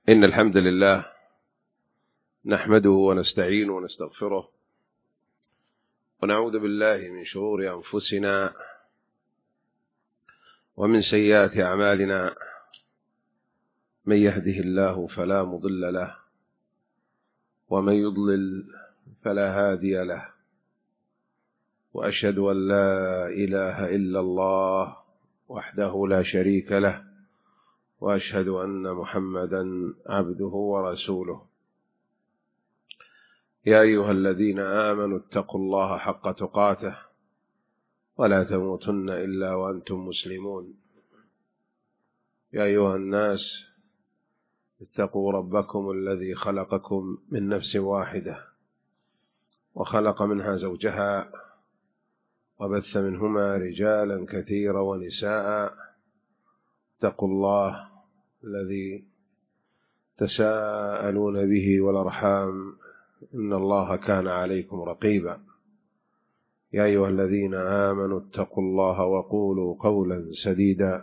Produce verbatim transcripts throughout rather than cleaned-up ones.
إن الحمد لله نحمده ونستعينه ونستغفره ونعوذ بالله من شرور أنفسنا ومن سيئات أعمالنا. من يهده الله فلا مضل له ومن يضلل فلا هادي له، وأشهد أن لا إله إلا الله وحده لا شريك له، وأشهد أن محمدا عبده ورسوله. يا أيها الذين آمنوا اتقوا الله حق تقاته ولا تموتن إلا وأنتم مسلمون. يا أيها الناس اتقوا ربكم الذي خلقكم من نفس واحدة وخلق منها زوجها وبث منهما رجالا كثيرا ونساء. اتقوا الله الذي تساءلون به والأرحام إن الله كان عليكم رقيبا. يا أيها الذين آمنوا اتقوا الله وقولوا قولا سديدا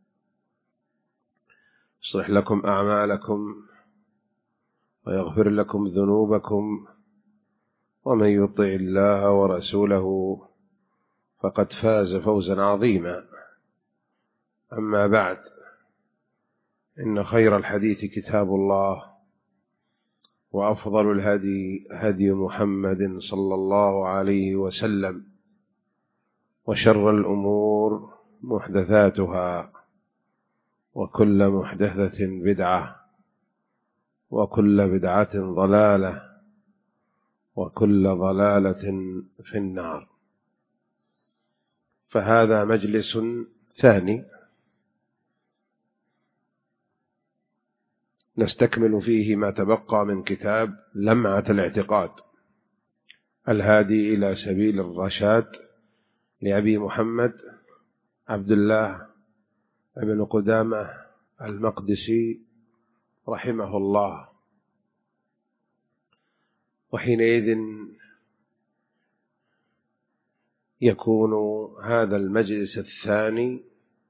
يصلح لكم أعمالكم ويغفر لكم ذنوبكم، ومن يطع الله ورسوله فقد فاز فوزا عظيما. أما بعد، إن خير الحديث كتاب الله، وأفضل الهدي هدي محمد صلى الله عليه وسلم، وشر الأمور محدثاتها، وكل محدثة بدعة، وكل بدعة ضلالة، وكل ضلالة في النار. فهذا مجلس ثاني نستكمل فيه ما تبقى من كتاب لمعة الاعتقاد الهادي إلى سبيل الرشاد لأبي محمد عبد الله بن قدامة المقدسي رحمه الله. وحينئذ يكون هذا المجلس الثاني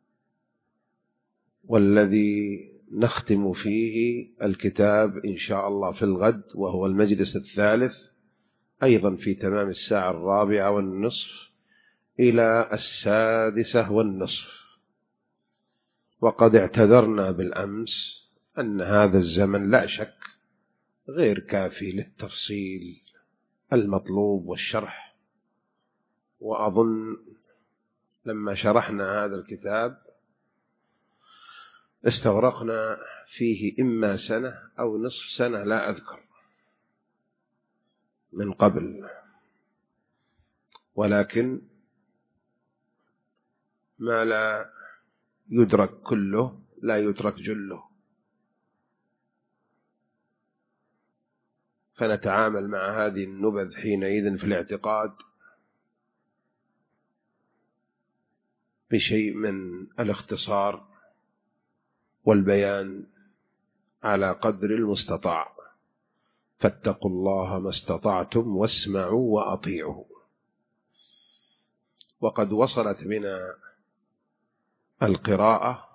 والذي نختم فيه الكتاب إن شاء الله في الغد، وهو المجلس الثالث أيضا في تمام الساعة الرابعة والنصف إلى السادسة والنصف. وقد اعتذرنا بالأمس أن هذا الزمن لا شك غير كافي للتفصيل المطلوب والشرح، وأظن لما شرحنا هذا الكتاب استغرقنا فيه إما سنة أو نصف سنة لا أذكر من قبل، ولكن ما لا يدرك كله لا يترك جله، فنتعامل مع هذه النبذ حينئذ في الاعتقاد بشيء من الاختصار والبيان على قدر المستطاع. فاتقوا الله ما استطعتم واسمعوا وأطيعوا. وقد وصلت بنا القراءة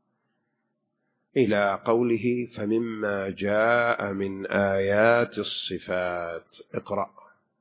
إلى قوله فمما جاء من آيات الصفات. اقرأ.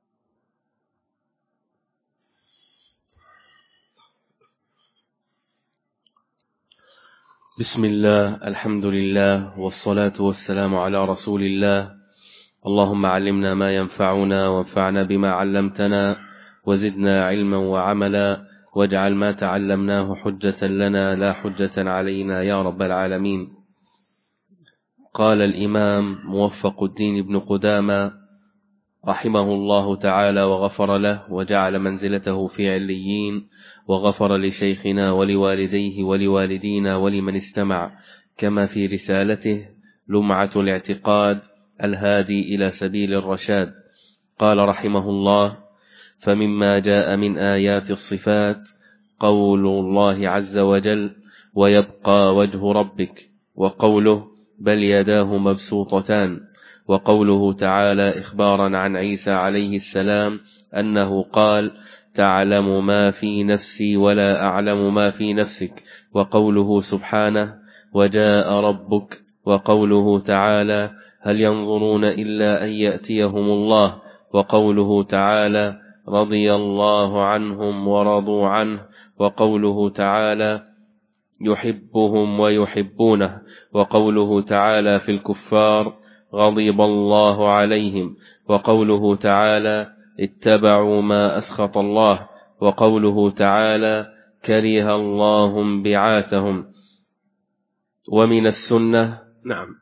بسم الله، الحمد لله، والصلاة والسلام على رسول الله. اللهم علمنا ما ينفعنا وانفعنا بما علمتنا، وزدنا علما وعملا، واجعل ما تعلمناه حجة لنا لا حجة علينا يا رب العالمين. قال الإمام موفق الدين بن قدامة رحمه الله تعالى وغفر له وجعل منزلته في عليين، وغفر لشيخنا ولوالديه ولوالدينا ولمن استمع، كما في رسالته لمعة الاعتقاد الهادي إلى سبيل الرشاد. قال رحمه الله: فمما جاء من آيات الصفات قول الله عز وجل: ويبقى وجه ربك، وقوله: بل يداه مبسوطتان، وقوله تعالى إخبارا عن عيسى عليه السلام أنه قال: تعلم ما في نفسي ولا أعلم ما في نفسك، وقوله سبحانه: وجاء ربك وقوله تعالى هل ينظرون إلا أن يأتيهم الله، وقوله تعالى رضي الله عنهم ورضوا عنه، وقوله تعالى يحبهم ويحبونه، وقوله تعالى في الكفار غضب الله عليهم، وقوله تعالى اتبعوا ما أسخط الله، وقوله تعالى كره الله انبعاثهم. ومن السنة نعم.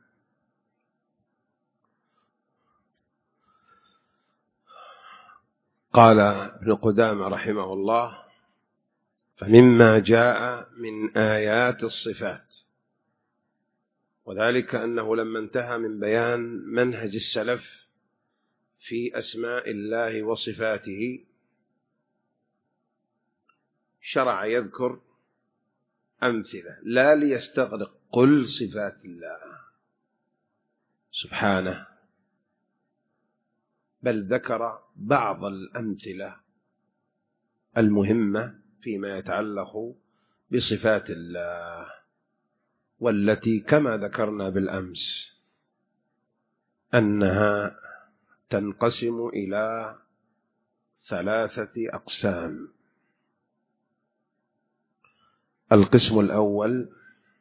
قال ابن قدامة رحمه الله فمما جاء من آيات الصفات، وذلك أنه لما انتهى من بيان منهج السلف في أسماء الله وصفاته شرع يذكر أمثلة لا ليستغرق كل صفات الله سبحانه، بل ذكر بعض الأمثلة المهمة فيما يتعلق بصفات الله، والتي كما ذكرنا بالأمس أنها تنقسم إلى ثلاثة أقسام. القسم الأول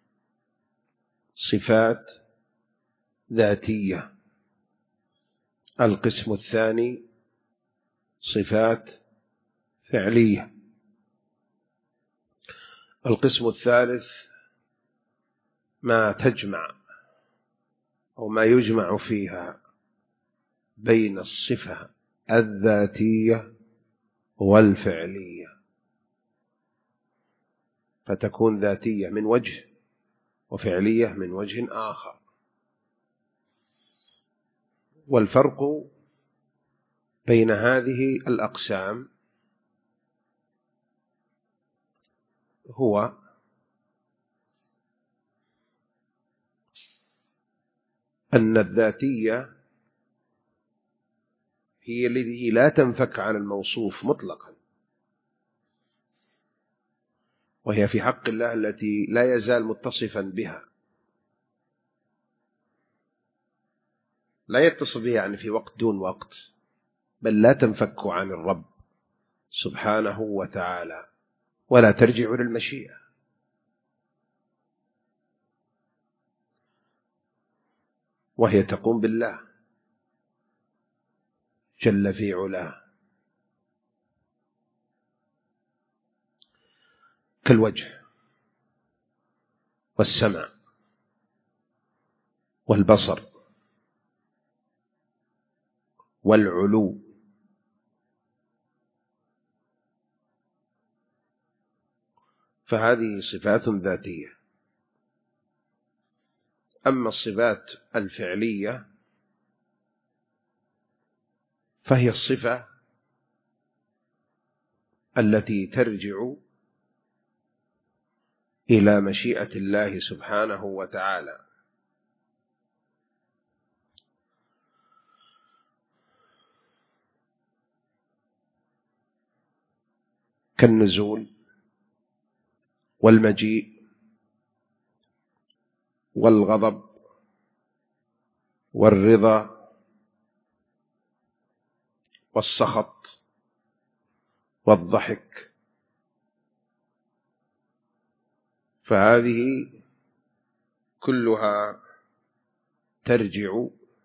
صفات ذاتية، القسم الثاني صفات فعلية، القسم الثالث ما تجمع أو ما يجمع فيها بين الصفة الذاتية والفعلية، فتكون ذاتية من وجه وفعلية من وجه آخر. والفرق بين هذه الأقسام هو أن الذاتية هي التي لا تنفك عن الموصوف مطلقا، وهي في حق الله التي لا يزال متصفا بها، لا يتصل بها يعني في وقت دون وقت، بل لا تنفك عن الرب سبحانه وتعالى ولا ترجع للمشيئة. وهي تقوم بالله جل في علاه، كالوجه والسمع والبصر والعلو، فهذه صفات ذاتية. أما الصفات الفعلية فهي الصفة التي ترجع إلى مشيئة الله سبحانه وتعالى، كالنزول والمجيء والغضب والرضا والسخط والضحك، فهذه كلها ترجع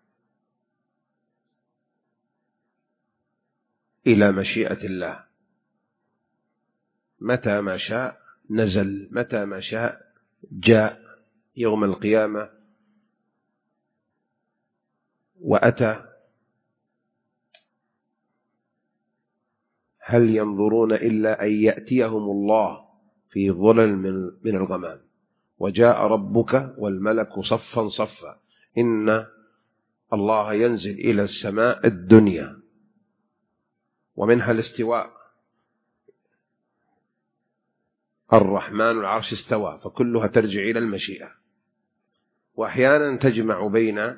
إلى مشيئة الله، متى ما شاء نزل، متى ما شاء جاء يوم القيامة وأتى. هل ينظرون إلا أن يأتيهم الله في ظلل من الغمام وجاء ربك والملك صفا صفا، إن الله ينزل إلى السماء الدنيا ومنها الاستواء، الرحمن العرش استوى، فكلها ترجع إلى المشيئة. وأحيانا تجمع بين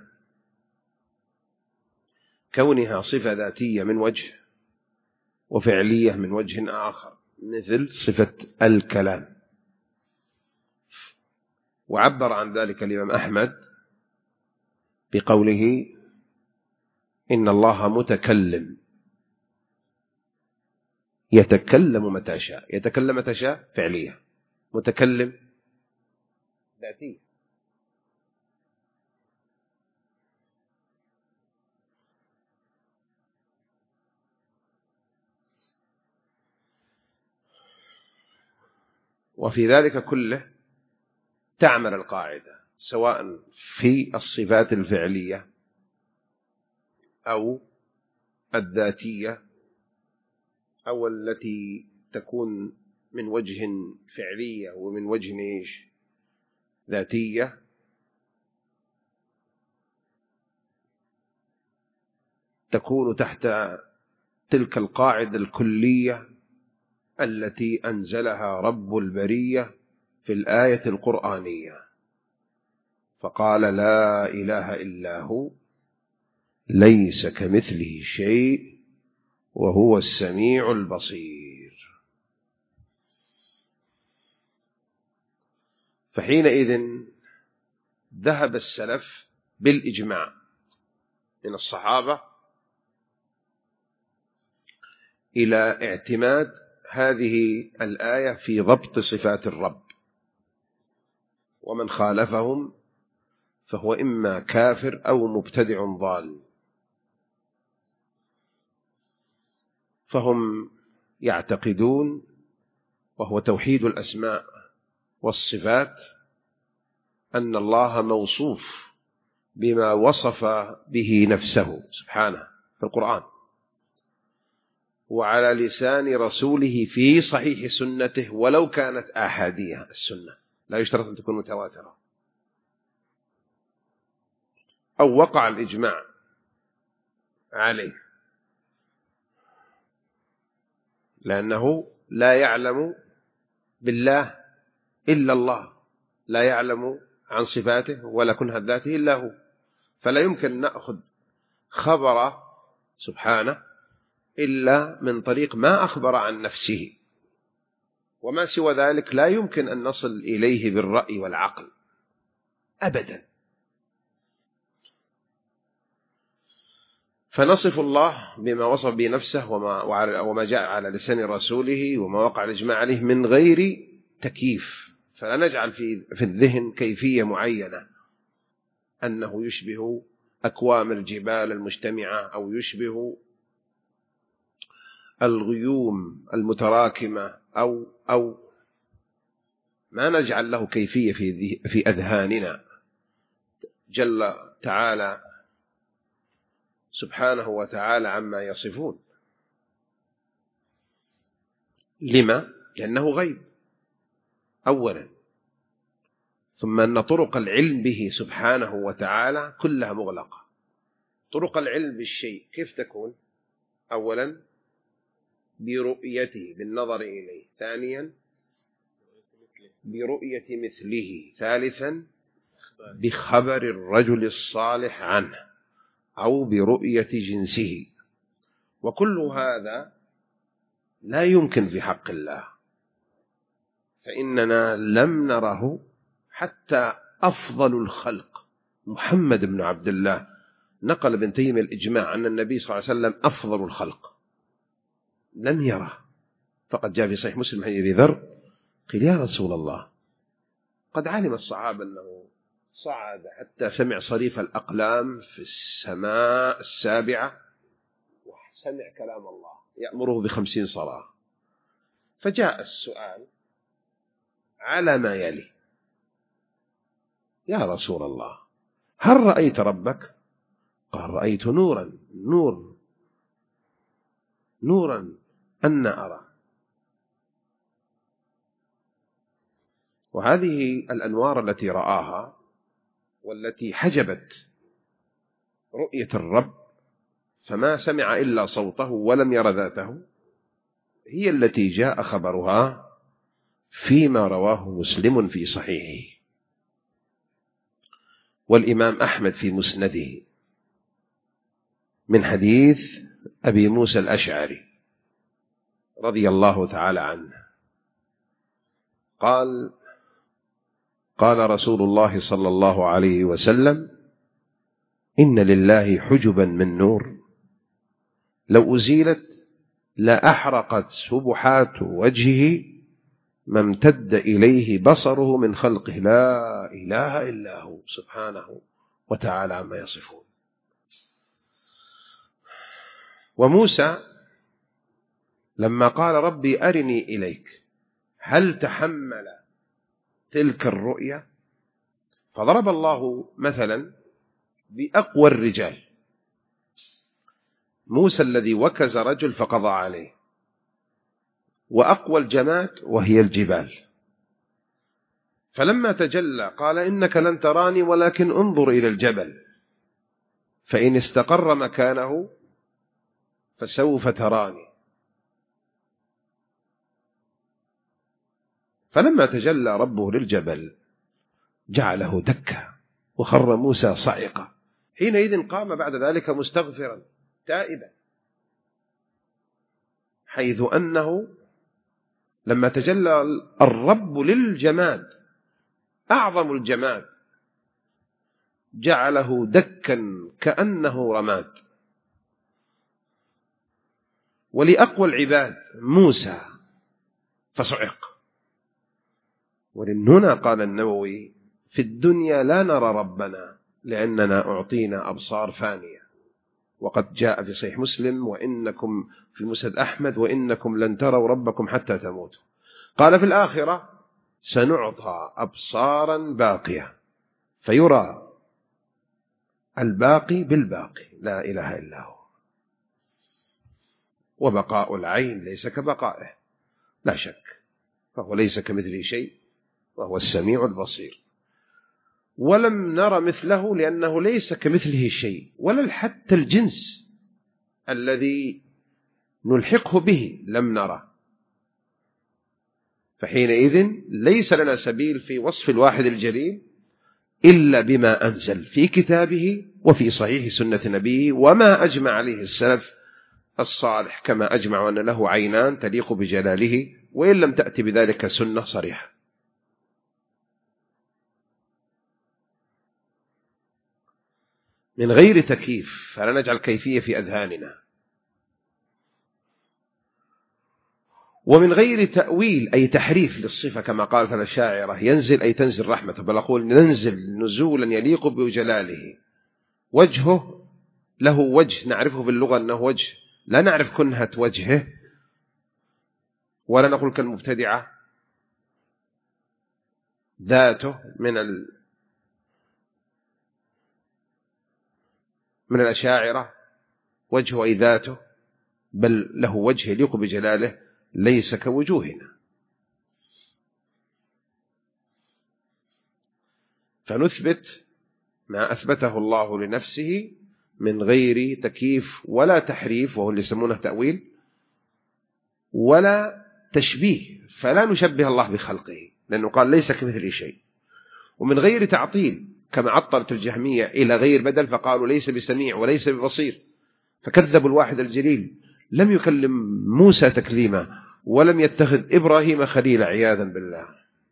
كونها صفة ذاتية من وجه وفعلية من وجه آخر، مثل صفة الكلام، وعبر عن ذلك الإمام أحمد بقوله إن الله متكلم يتكلم متى شاء. يتكلم متى شاء فعلية، متكلم ذاتية. وفي ذلك كله تعمل القاعدة سواء في الصفات الفعلية أو الذاتية أو التي تكون من وجه فعلية ومن وجه إيش ذاتية، تكون تحت تلك القاعدة الكلية التي أنزلها رب البرية في الآية القرآنية، فقال لا إله إلا هو ليس كمثله شيء وهو السميع البصير. فحينئذ ذهب السلف بالإجماع من الصحابة إلى اعتماد هذه الآية في ضبط صفات الرب، ومن خالفهم فهو إما كافر أو مبتدع ضال. فهم يعتقدون، وهو توحيد الأسماء والصفات، أن الله موصوف بما وصف به نفسه سبحانه في القرآن وعلى لسان رسوله في صحيح سنته، ولو كانت آحادية السنة، لا يشترط أن تكون متواترة. أو وقع الإجماع عليه، لأنه لا يعلم بالله إلا الله، لا يعلم عن صفاته ولا كنها ذاته إلا هو، فلا يمكن نأخذ خبر سبحانه إلا من طريق ما أخبر عن نفسه، وما سوى ذلك لا يمكن أن نصل إليه بالرأي والعقل أبدا. فنصف الله بما وصف به نفسه وما, وما جاء على لسان رسوله وما وقع الإجماع عليه من غير تكييف، فلا نجعل في, في الذهن كيفية معينة أنه يشبه أكوام الجبال المجتمعة أو يشبه الغيوم المتراكمة أو أو ما نجعل له كيفية في في أذهاننا. جل تعالى سبحانه وتعالى عما يصفون. لما؟ لأنه غيب أولا، ثم أن طرق العلم به سبحانه وتعالى كلها مغلقة. طرق العلم بالشيء كيف تكون؟ أولا برؤيته بالنظر إليه، ثانيا برؤية مثله، ثالثا بخبر الرجل الصالح عنه أو برؤية جنسه. وكل هذا لا يمكن في حق الله، فإننا لم نره. حتى أفضل الخلق محمد بن عبد الله نقل ابن تيمية الإجماع أن النبي صلى الله عليه وسلم أفضل الخلق، لم يره. فقد جاء في صحيح مسلم حديث أبي ذر قيل يا رسول الله قد علم الصحابة أنه صعد حتى سمع صريف الأقلام في السماء السابعة وسمع كلام الله يأمره بخمسين صلاة، فجاء السؤال على ما يلي: يا رسول الله هل رأيت ربك؟ قال رأيت نورا نور نورا أن أرى. وهذه الأنوار التي رآها والتي حجبت رؤية الرب فما سمع إلا صوته ولم ير ذاته هي التي جاء خبرها فيما رواه مسلم في صحيحه، والإمام أحمد في مسنده من حديث أبي موسى الأشعري رضي الله تعالى عنه قال: قال رسول الله صلى الله عليه وسلم: إن لله حجبا من نور لو أزيلت لأحرقت سبحات وجهه ما امتد إليه بصره من خلقه لا إله إلا هو سبحانه وتعالى عما يصفون. وموسى لما قال ربي أرني إليك هل تحمل تلك الرؤيا؟ فضرب الله مثلا بأقوى الرجال، موسى الذي وكز رجل فقضى عليه، وأقوى الجماد وهي الجبال. فلما تجلى قال إنك لن تراني ولكن انظر إلى الجبل فإن استقر مكانه فسوف تراني. فلما تجلى ربه للجبل جعله دكا وخر موسى صعقا. حينئذ قام بعد ذلك مستغفرا تائبا، حيث أنه لما تجلى الرب للجماد أعظم الجماد جعله دكا كأنه رماد. ولأقوى العباد موسى فصعق. ومن هنا قال النووي في الدنيا لا نرى ربنا لأننا أعطينا أبصار فانية، وقد جاء في صحيح مسلم وإنكم في مسند أحمد وإنكم لن تروا ربكم حتى تموتوا. قال في الآخرة سنعطى أبصارا باقية فيرى الباقي بالباقي لا إله إلا هو. وبقاء العين ليس كبقائه لا شك، فهو ليس كمثله شيء وهو السميع البصير. ولم نرى مثله لأنه ليس كمثله شيء، ولا حتى الجنس الذي نلحقه به لم نرى. فحينئذ ليس لنا سبيل في وصف الواحد الجليل إلا بما أنزل في كتابه وفي صحيح سنة نبيه وما أجمع عليه السلف الصالح، كما أجمع أن له عينان تليق بجلاله وإن لم تأتي بذلك سنة صريحة. من غير تكييف، فلا نجعل كيفية في أذهاننا، ومن غير تأويل أي تحريف للصفة كما قالت الأشاعرة ينزل أي تنزل رحمته، بل أقول ننزل نزولا يليق بجلاله. وجهه له وجه نعرفه باللغة أنه وجه، لا نعرف كنهة وجهه، ولا نقول كالمبتدعة ذاته من ال من الأشاعرة وجهه أي ذاته، بل له وجه يليق بجلاله ليس كوجوهنا. فنثبت ما أثبته الله لنفسه من غير تكييف ولا تحريف، وهو اللي يسمونه تأويل، ولا تشبيه، فلا نشبه الله بخلقه لأنه قال ليس كمثله شيء. ومن غير تعطيل كما عطلت الجهمية إلى غير بدل فقالوا ليس بسميع وليس ببصير، فكذبوا الواحد الجليل. لم يكلم موسى تكليما ولم يتخذ إبراهيم خليلا عياذا بالله.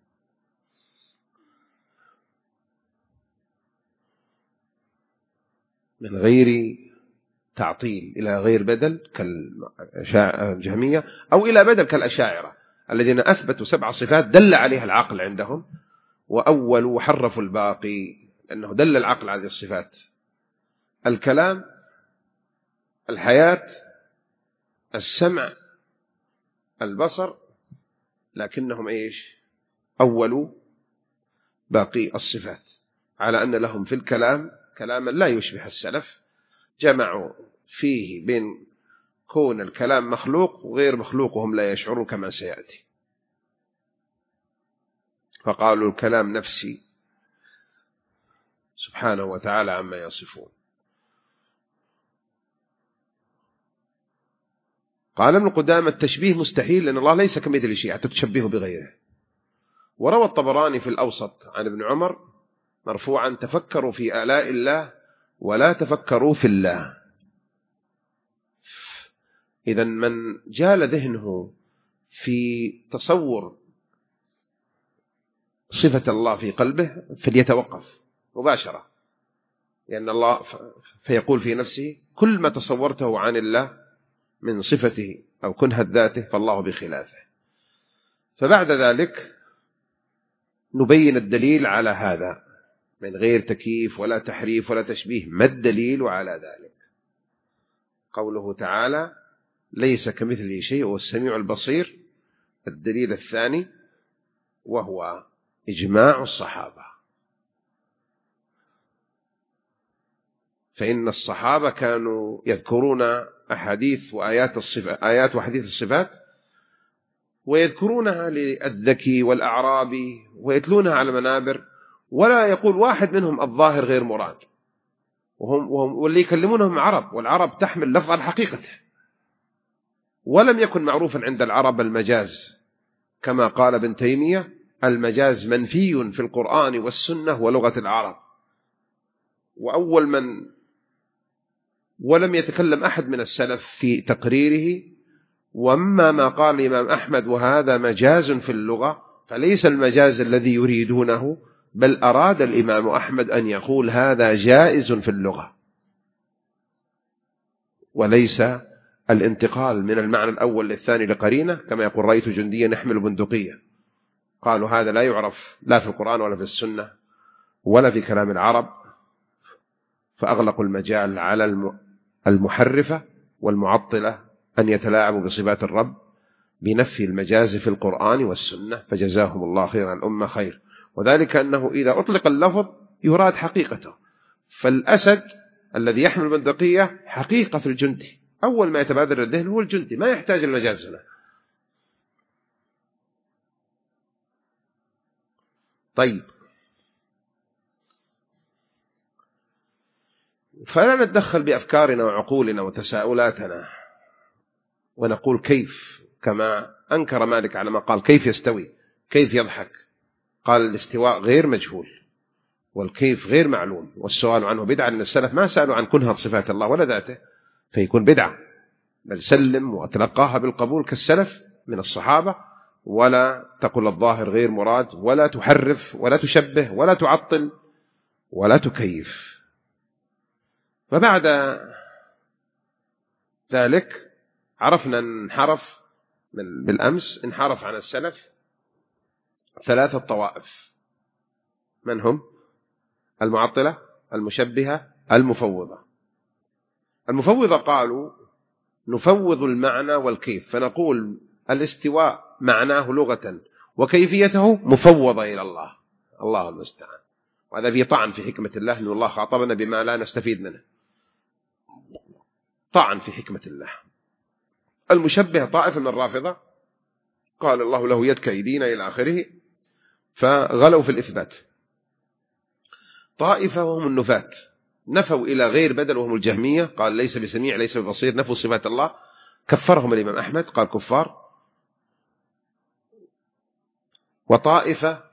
من غير تعطيل إلى غير بدل كالجهمية، أو إلى بدل كالأشاعرة الذين أثبتوا سبع صفات دل عليها العقل عندهم وأولوا وحرفوا الباقي، لأنه دل العقل على الصفات: الكلام، الحياة، السمع، البصر، لكنهم إيش؟ أولوا باقي الصفات، على أن لهم في الكلام كلاما لا يشبه السلف، جمعوا فيه بين كون الكلام مخلوق وغير مخلوق وهم لا يشعرون كما سيأتي. فقالوا الكلام نفسي سبحانه وتعالى عما يصفون. قال ابن قدامة التشبيه مستحيل لأن الله ليس كمثل شيء حتى تشبهه بغيره. وروى الطبراني في الأوسط عن ابن عمر مرفوعا: تفكروا في آلاء الله ولا تفكروا في الله. إذن من جال ذهنه في تصور صفة الله في قلبه فليتوقف مباشرة، لأن الله فيقول في نفسه كل ما تصورته عن الله من صفته أو كنهة ذاته فالله بخلافه. فبعد ذلك نبين الدليل على هذا من غير تكييف ولا تحريف ولا تشبيه. ما الدليل على ذلك؟ قوله تعالى ليس كمثله شيء وهو السميع البصير. الدليل الثاني وهو إجماع الصحابة، فإن الصحابة كانوا يذكرون أحاديث وآيات الصفات آيات وحديث الصفات ويذكرونها للذكي والأعرابي ويتلونها على المنابر، ولا يقول واحد منهم الظاهر غير مراد، وهم, وهم واللي يكلمونهم عرب، والعرب تحمل لفظ على حقيقته. ولم يكن معروفا عند العرب المجاز، كما قال ابن تيمية المجاز منفي في القرآن والسنة ولغة العرب. وأول من ولم يتكلم أحد من السلف في تقريره. وأما ما قال الإمام أحمد وهذا مجاز في اللغة فليس المجاز الذي يريدونه، بل أراد الإمام أحمد أن يقول هذا جائز في اللغة، وليس الانتقال من المعنى الأول للثاني لقرينة، كما يقول رأيت جنديا يحمل بندقية. قالوا هذا لا يعرف لا في القرآن ولا في السنة ولا في كلام العرب، فأغلقوا المجال على المحرفة والمعطلة أن يتلاعبوا بصفات الرب بنفي المجاز في القرآن والسنة، فجزاهم الله خيرا الأمة خير. وذلك أنه إذا أطلق اللفظ يراد حقيقته. فالأسد الذي يحمل بندقية حقيقة في الجندي، أول ما يتبادر الذهن هو الجندي، ما يحتاج المجاز هنا. طيب، فلا نتدخل بأفكارنا وعقولنا وتساؤلاتنا ونقول كيف، كما أنكر مالك على ما قال كيف يستوي، كيف يضحك. قال الاستواء غير مجهول والكيف غير معلوم، والسؤال عنه بدعة، لأن السلف ما سألوا عن كنهة صفات الله ولا ذاته فيكون بدعة، بل سلم وأتلقاها بالقبول كالسلف من الصحابة، ولا تقل الظاهر غير مراد، ولا تحرف ولا تشبه ولا تعطل ولا تكيف. فبعد ذلك عرفنا أن انحرف بالأمس انحرف عن السلف ثلاثة طوائف. من هم؟ المعطلة، المشبهة، المفوضة. المفوضة قالوا نفوض المعنى والكيف، فنقول الاستواء معناه لغة وكيفيته مفوضة إلى الله، الله المستعان. وهذا في طعن في حكمة الله، أن الله خاطبنا بما لا نستفيد منه، طعن في حكمة الله. المشبه طائفة من الرافضة قال الله له يد كأيدينا إلى آخره، فغلوا في الإثبات. طائفة وهم النفاة نفوا إلى غير بدل وهم الجهمية، قال ليس بسميع ليس ببصير، نفوا صفات الله، كفرهم الإمام أحمد قال كفار. وطائفة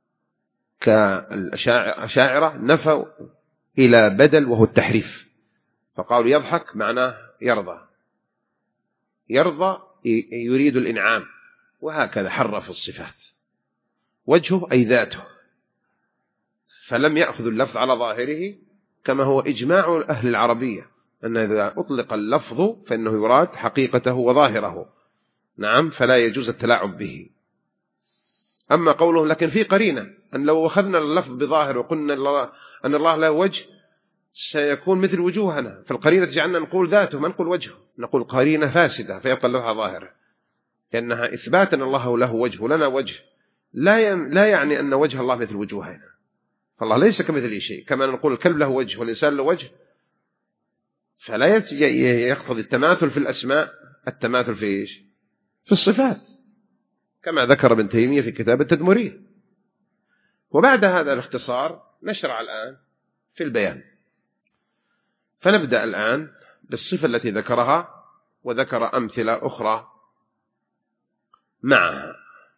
كالأشاعرة نفوا إلى بدل وهو التحريف، فقالوا يضحك معناه يرضى، يرضى يريد الإنعام، وهكذا حرف الصفات. وجهه أي ذاته، فلم يأخذ اللفظ على ظاهره، كما هو إجماع أهل العربية أن إذا أطلق اللفظ فإنه يراد حقيقته وظاهره، نعم، فلا يجوز التلاعب به. أما قوله لكن في قرينة أن لو أخذنا اللفظ بظاهر وقلنا الله أن الله له وجه سيكون مثل وجوهنا، فالقرينة تجعلنا نقول ذاته ما نقول وجهه، نقول قرينة فاسدة فيبقى اللفظ ظاهره، لأنها إثبات أن الله له وجه ولنا وجه لا لا يعني أن وجه الله مثل وجوهنا، فالله ليس كمثله شيء. كما نقول الكلب له وجه والإنسان له وجه، فلا يقتضي التماثل في الأسماء، التماثل في إيش؟ في الصفات، كما ذكر ابن تيمية في كتاب التدمرية. وبعد هذا الاختصار نشرع الآن في البيان، فنبدأ الآن بالصفة التي ذكرها، وذكر أمثلة أخرى معها.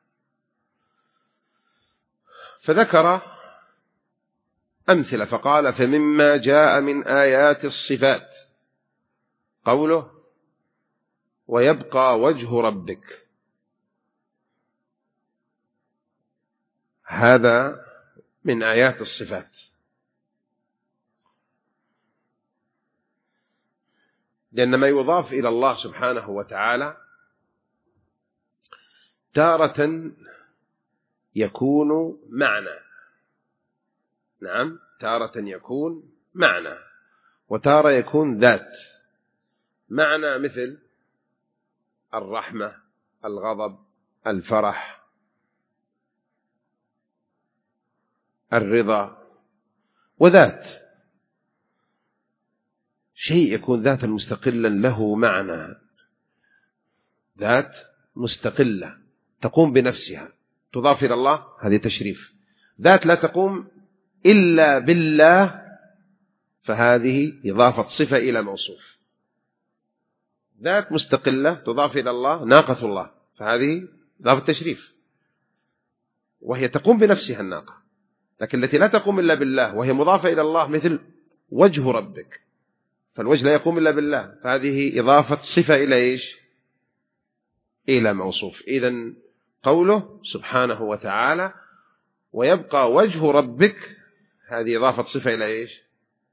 فذكر أمثلة فقال فمما جاء من آيات الصفات قوله ويبقى وجه ربك، هذا من آيات الصفات. لأن ما يضاف إلى الله سبحانه وتعالى تارة يكون معنى، نعم، تارة يكون معنى، وتارة يكون ذات. معنى مثل الرحمة، الغضب، الفرح، الرضا. وذات شيء يكون ذاتا مستقلا له معنى، ذات مستقلة تقوم بنفسها تضاف إلى الله، هذه تشريف. ذات لا تقوم إلا بالله، فهذه إضافة صفة إلى موصوف. ذات مستقلة تضاف إلى الله، ناقة الله، فهذه إضافة تشريف، وهي تقوم بنفسها الناقة. لكن التي لا تقوم إلا بالله وهي مضافة إلى الله مثل وجه ربك، فالوجه لا يقوم إلا بالله، فهذه إضافة صفة إلى إيش؟ إلى موصوف. إذن قوله سبحانه وتعالى ويبقى وجه ربك، هذه إضافة صفة إلى إيش؟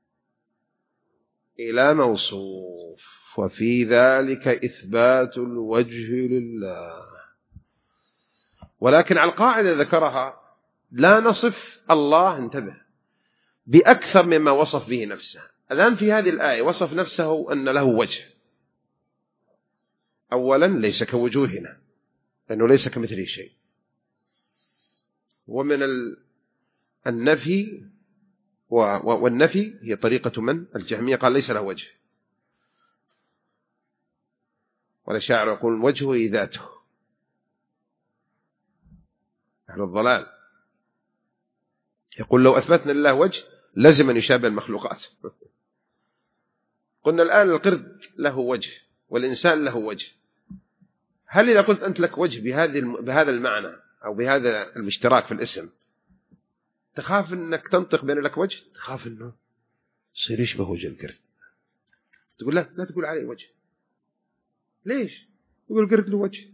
إلى موصوف. وفي ذلك إثبات الوجه لله. ولكن على القاعدة ذكرها لا نصف الله، انتبه، بأكثر مما وصف به نفسه. الآن في هذه الآية وصف نفسه أن له وجه. أولا ليس كوجوهنا، لأنه ليس كمثله شيء. ومن النفي والنفي هي طريقة من؟ الجهمية، قال ليس له وجه، والشاعر يقول وجهه ذاته. أهل الضلال يقول لو أثبتنا لله وجه لازم أن يشابه المخلوقات. قلنا الآن القرد له وجه والإنسان له وجه، هل إذا قلت أنت لك وجه بهذا المعنى أو بهذا المشتراك في الاسم تخاف أنك تنطق بأن لك وجه؟ تخاف أنه يصير يشبه وجه القرد. تقول لا لا تقول عليه وجه. ليش؟ يقول القرد له وجه،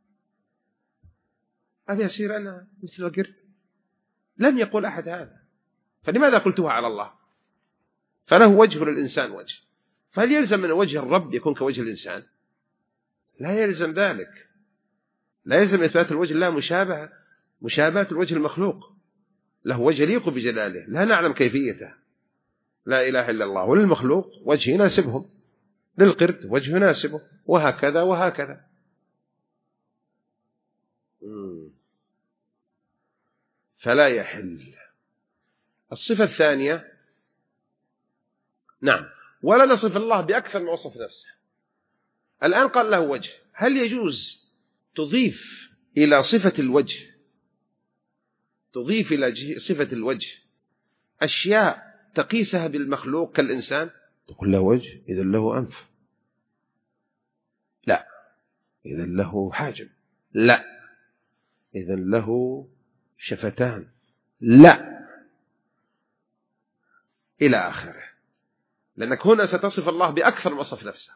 أبي أصير أنا مثل القرد؟ لم يقول أحد هذا، فلماذا قلتها على الله؟ فله وجه للإنسان وجه، فهل يلزم من وجه الرب يكون كوجه الإنسان؟ لا يلزم ذلك. لا يلزم إثبات الوجه، لا مشابهة مشابهة الوجه المخلوق، له وجه يليق بجلاله لا نعلم كيفيته، لا إله إلا الله. وللمخلوق وجه يناسبهم، للقرد وجه يناسبه، وهكذا وهكذا. فلا يحل. الصفة الثانية، نعم، ولا نصف الله بأكثر ما وصف نفسه. الآن قال له وجه، هل يجوز تضيف إلى صفة الوجه تضيف إلى صفة الوجه أشياء تقيسها بالمخلوق كالإنسان؟ تقول له وجه إذا له أنف، لا. إذا له حاجب، لا. إذا له شفتان، لا، إلى آخره. لأنك هنا ستصف الله بأكثر ما وصف نفسه.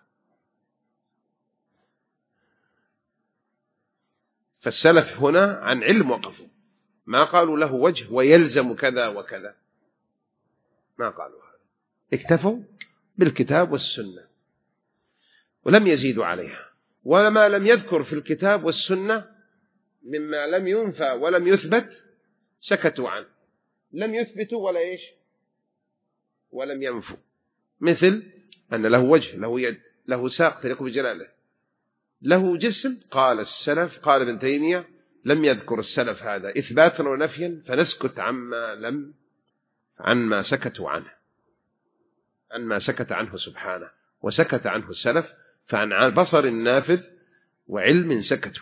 فالسلف هنا عن علم وقفوا، ما قالوا له وجه ويلزم كذا وكذا، ما قالوا هذا، اكتفوا بالكتاب والسنة ولم يزيدوا عليها. وما لم يذكر في الكتاب والسنة مما لم ينفى ولم يثبت سكتوا عنه، لم يثبتوا ولا إيش ولم ينفوا. مثل أن له وجه، له يد، له ساق تليق بجلاله، له جسم. قال السلف، قال ابن تيمية لم يذكر السلف هذا إثباتا ونفيا، فنسكت عما لم عما سكتوا عنه، عن ما سكت عنه سبحانه، وسكت عنه السلف، فعن بصر نافذ وعلم سكتوا،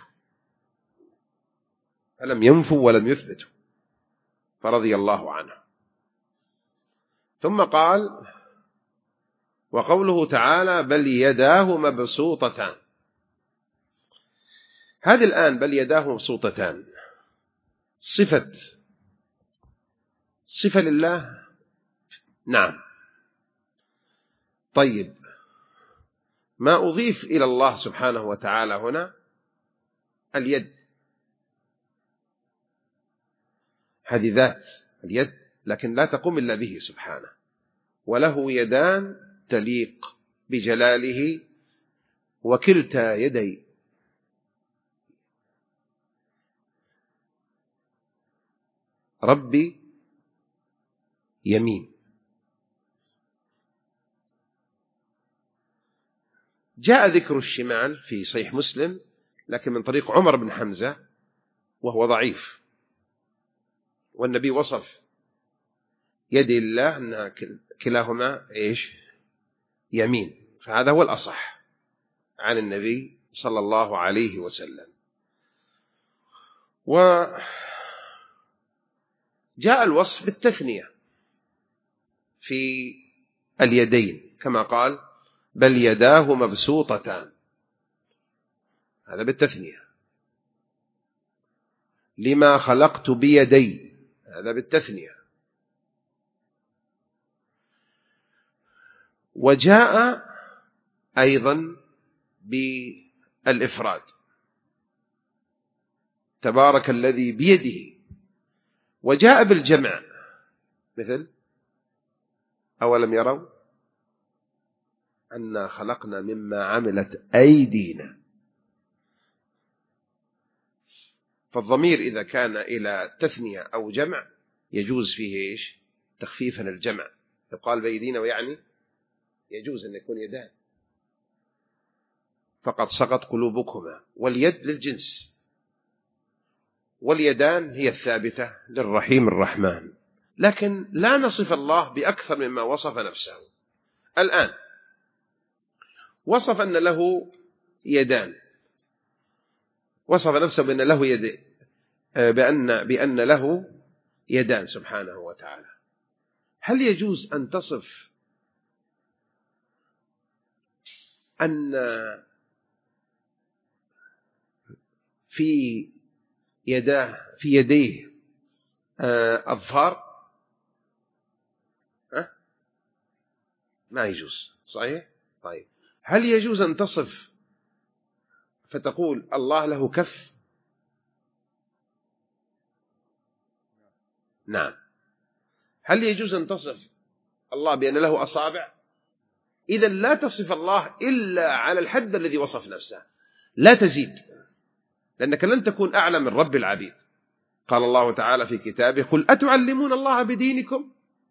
فلم ينفوا ولم يثبتوا، فرضي الله عنه. ثم قال وقوله تعالى بل يداه مبسوطتان. هذه الآن بل يداه مبسوطتان صفة صفة لله، نعم. طيب، ما أضيف إلى الله سبحانه وتعالى هنا اليد، هذه ذات اليد، لكن لا تقوم إلا به سبحانه. وله يدان تليق بجلاله وكلتا يدي ربي يمين. جاء ذكر الشمال في صحيح مسلم لكن من طريق عمر بن حمزة وهو ضعيف، والنبي وصف يد الله أنها كلاهما إيش؟ يمين، فهذا هو الأصح عن النبي صلى الله عليه وسلم. وجاء الوصف بالتثنية في اليدين كما قال بل يداه مبسوطتان، هذا بالتثنية. لما خلقت بيدي، هذا بالتثنية. وجاء أيضا بالإفراد تبارك الذي بيده، وجاء بالجمع مثل أولم يروا أنا خلقنا مما عملت أيدينا. فالضمير إذا كان إلى تثنية أو جمع يجوز فيه إيش؟ تخفيفا الجمع، يقال بأيدينا ويعني يجوز أن يكون يدان. فقد سقط قلوبكما، واليد للجنس، واليدان هي الثابتة للرحيم الرحمن، لكن لا نصف الله بأكثر مما وصف نفسه. الآن وصف أن له يدان، وصف نفسه بأن له يد بأن بأن له يدان سبحانه وتعالى. هل يجوز أن تصف أن في يداه في يديه أظفار؟ أه؟ ما يجوز، صحيح؟ طيب هل يجوز أن تصف فتقول الله له كف؟ نعم. هل يجوز أن تصف الله بأن له أصابع؟ إذا لا تصف الله إلا على الحد الذي وصف نفسه، لا تزيد، لأنك لن تكون أعلم من رب العبيد. قال الله تعالى في كتابه قل أتعلمون الله بدينكم.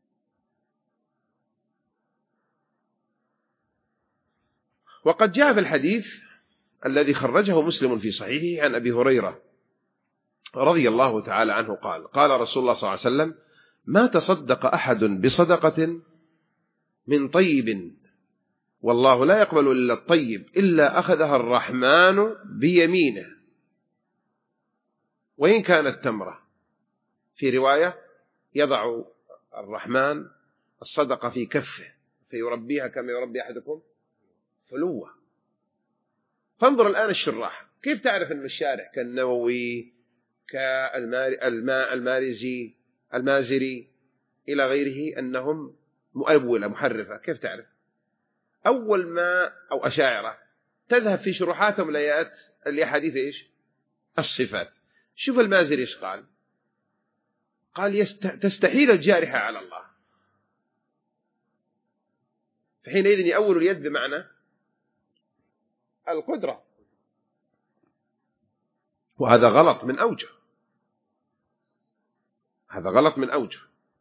وقد جاء في الحديث الذي خرجه مسلم في صحيحه عن أبي هريرة رضي الله تعالى عنه قال قال رسول الله صلى الله عليه وسلم ما تصدق أحد بصدقة من طيب والله لا يقبل إلا الطيب إلا أخذها الرحمن بيمينه وإن كانت تمرة. في رواية يضع الرحمن الصدقة في كفه فيربيها كما يربي أحدكم فلوة. فانظر الآن الشراح كيف تعرف أن الشارح كالنووي كالماء المارزي المازري إلى غيره أنهم مؤولة محرفة؟ كيف تعرف؟ أول ما أو أشاعرة تذهب في شروحاتهم لآيات الأحاديث إيش؟ الصفات. شوف المازري إيش قال؟ قال يست... تستحيل الجارحة على الله، فحينئذ يأول اليد بمعنى القدرة، وهذا غلط من أوجه، هذا غلط من أوجه.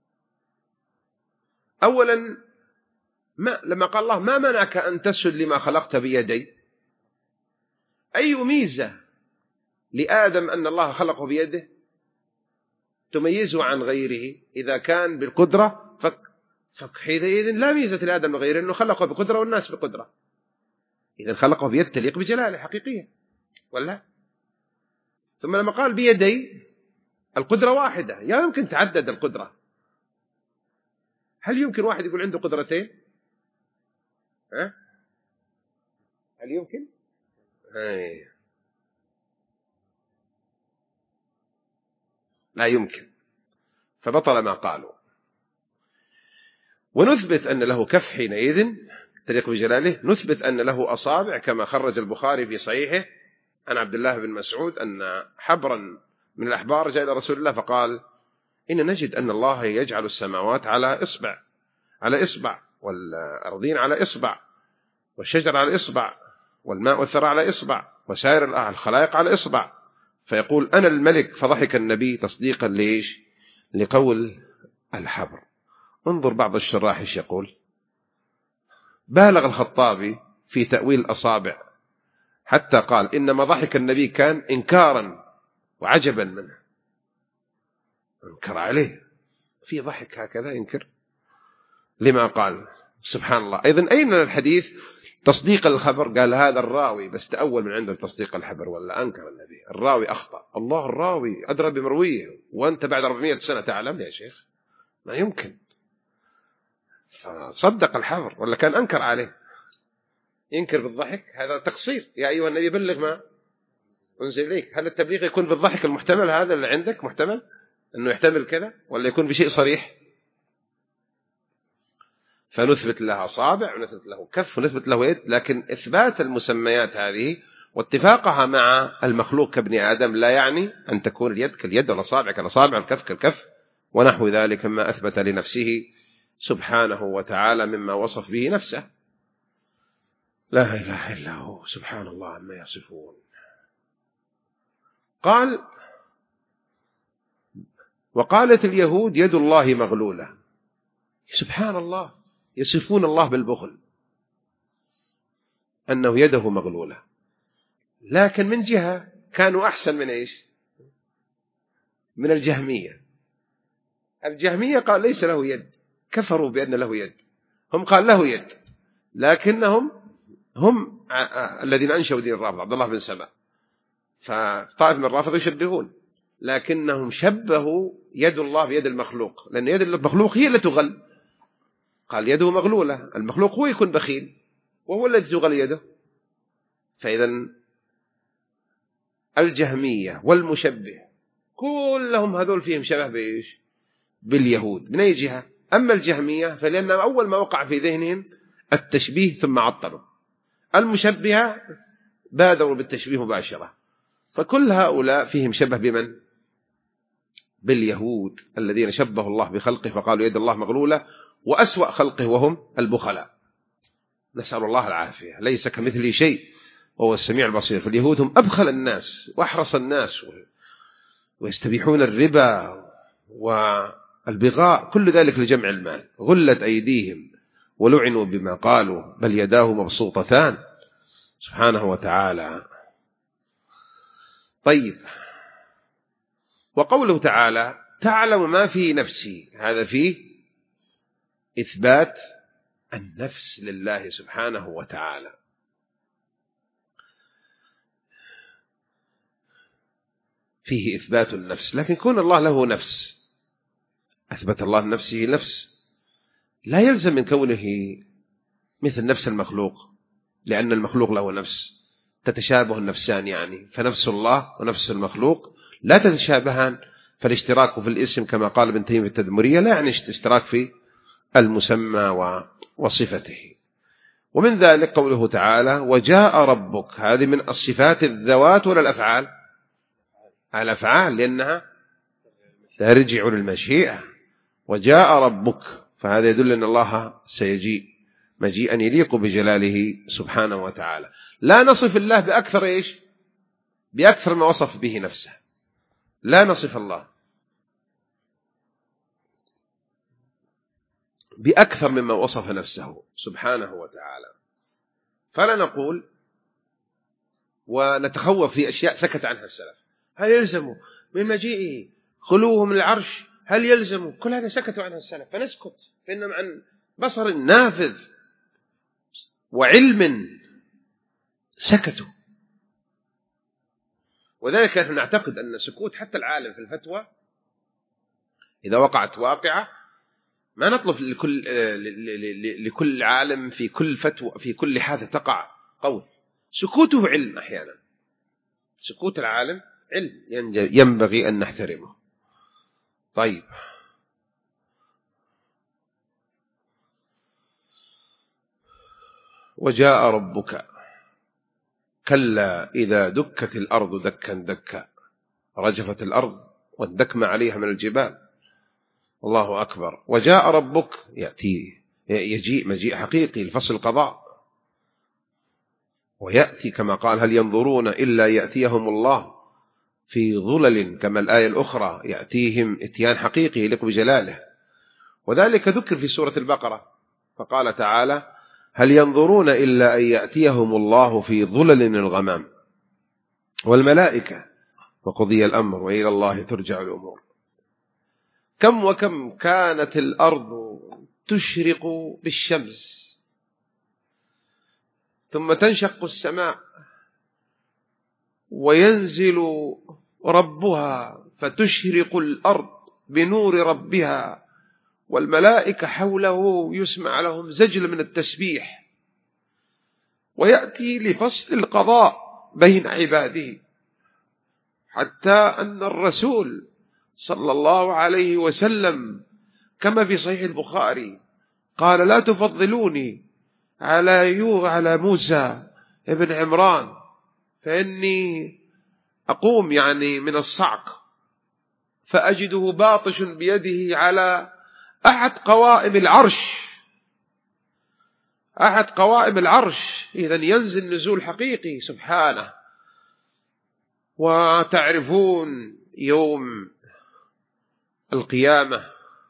أولا ما لما قال الله ما منعك أن تسجد لما خلقت بيدي، أي ميزة لآدم أن الله خلقه بيده تميزه عن غيره؟ إذا كان بالقدرة فحينئذ لا ميزة لآدم وغيره، أنه خلقه بقدرة والناس بقدرة، إذا خلقه بيد تليق بجلاله حقيقية ولا؟ ثم لما قال بيدي القدرة واحدة، يا يمكن تعدد القدرة. هل يمكن واحد يقول عنده قدرتين؟ ها؟ هل يمكن؟ هاي. لا يمكن، فبطل ما قالوا. ونثبت أن له كف حينئذ تليق بجلاله، نثبت أن له أصابع كما خرج البخاري في صحيحه عن عبد الله بن مسعود أن حبرا من الأحبار جاء إلى رسول الله فقال إن نجد أن الله يجعل السماوات على إصبع على إصبع والأرضين على إصبع، والشجر على إصبع، والماء والثرى على إصبع، وسائر الخلائق على إصبع، فيقول أنا الملك. فضحك النبي تصديقا ليش؟ لقول الحبر. انظر بعض الشراح ايش يقول. بالغ الخطابي في تأويل الأصابع حتى قال إنما ضحك النبي كان إنكارا وعجبا منه، انكر عليه في ضحك هكذا ينكر لما قال. سبحان الله. أيضا أين الحديث تصديق الخبر؟ قال هذا الراوي بس تأول من عنده تصديق الخبر ولا أنكر النبي؟ الراوي أخطأ. الله الراوي أدرى بمرويه، وأنت بعد أربعمائة سنة تعلم يا شيخ؟ ما يمكن. صدق الحبر ولا كان أنكر عليه؟ ينكر بالضحك، هذا تقصير. يا أيها النبي بلغ ما أنزل إليك. هل التبليغ يكون بالضحك المحتمل هذا اللي عندك محتمل أنه يحتمل كذا، ولا يكون بشيء صريح؟ فنثبت لها أصابع ونثبت له كف ونثبت له يد، لكن إثبات المسميات هذه واتفاقها مع المخلوق كابن آدم لا يعني أن تكون اليد كاليد والأصابع كالأصابع والكف كالكف ونحو ذلك مما أثبت لنفسه سبحانه وتعالى مما وصف به نفسه. لا إله إلا هو سبحان الله عما يصفون. قال وقالت اليهود يد الله مغلولة. سبحان الله، يصفون الله بالبخل أنه يده مغلولة، لكن من جهة كانوا أحسن من إيش؟ من الجهمية. الجهمية قال ليس له يد، كفروا بأن له يد. هم قال له يد، لكنهم هم الذين أنشأوا دين الرافض، عبد الله بن سبأ. فطائف من الرافض يشبهون، لكنهم شبهوا يد الله بيد المخلوق، لأن يد المخلوق هي التي تغل. قال يده مغلولة، المخلوق هو يكون بخيل وهو الذي تغل يده. فإذا الجهمية والمشبه كلهم هذول فيهم شبه بإيش؟ باليهود. من أي جهة؟ أما الجهمية فلأن أول ما وقع في ذهنهم التشبيه ثم عطلوا. المشبهة بادروا بالتشبيه مباشرة. فكل هؤلاء فيهم شبه بمن؟ باليهود الذين شبهوا الله بخلقه فقالوا يد الله مغلولة، وأسوأ خلقه وهم البخلاء. نسأل الله العافية. ليس كمثله شيء وهو السميع البصير. فاليهود هم أبخل الناس وأحرص الناس، ويستبيحون الربا والبغاء، كل ذلك لجمع المال. غلت أيديهم ولعنوا بما قالوا بل يداه مبسوطتان سبحانه وتعالى. طيب، وقوله تعالى تعلم ما في نفسي، هذا فيه إثبات النفس لله سبحانه وتعالى. فيه إثبات النفس، لكن كون الله له نفس، أثبت الله نفسه نفس، لا يلزم من كونه مثل نفس المخلوق، لأن المخلوق له نفس تتشابه النفسان يعني. فنفس الله ونفس المخلوق لا تتشابهان، فالاشتراك في الاسم كما قال ابن تيمية في التدمرية لا يعني اشتراك في المسمى وصفته. ومن ذلك قوله تعالى وجاء ربك، هذه من الصفات الذوات ولا الأفعال؟ الأفعال، لأنها ترجع للمشيئة. وجاء ربك، فهذا يدل أن الله سيجيء مجيئا يليق بجلاله سبحانه وتعالى. لا نصف الله بأكثر إيش؟ بأكثر ما وصف به نفسه. لا نصف الله بأكثر مما وصف نفسه سبحانه وتعالى. فلا نقول ونتخوف في أشياء سكت عنها السلف. هل يلزم من مجيئه خلوه من العرش؟ هل يلزم؟ كل هذا سكتوا عنها السلف، فنسكت، فإنهم عن بصر نافذ وعلم سكتوا. وذلك نحن نعتقد أن سكوت حتى العالم في الفتوى إذا وقعت واقعة ما نطلب لكل لكل عالم في كل فتوى في كل حادثة تقع قول. سكوته علم، أحيانا سكوت العالم علم ينبغي أن نحترمه. طيب، وجاء ربك كلا إذا دكت الأرض دكا دكا، رجفت الأرض واندك ما عليها من الجبال. الله أكبر. وجاء ربك يأتي يجيء مجيء حقيقي لفصل القضاء. ويأتي كما قال هل ينظرون إلا يأتيهم الله في ظلل، كما الآية الأخرى يأتيهم إتيان حقيقي يليق بجلاله. وذلك ذكر في سورة البقرة، فقال تعالى هل ينظرون إلا أن يأتيهم الله في ظلل من الغمام والملائكة وقضي الأمر وإلى الله ترجع الأمور. كم وكم كانت الأرض تشرق بالشمس ثم تنشق السماء وينزل ربها فتشرق الأرض بنور ربها والملائكة حوله يسمع لهم زجل من التسبيح، ويأتي لفصل القضاء بين عباده، حتى أن الرسول صلى الله عليه وسلم كما في صحيح البخاري قال لا تفضلوني على يو على موسى ابن عمران فإني أقوم يعني من الصعق فأجده باطش بيده على أحد قوائم العرش، أحد قوائم العرش، إذن ينزل نزول حقيقي سبحانه. وتعرفون يوم القيامة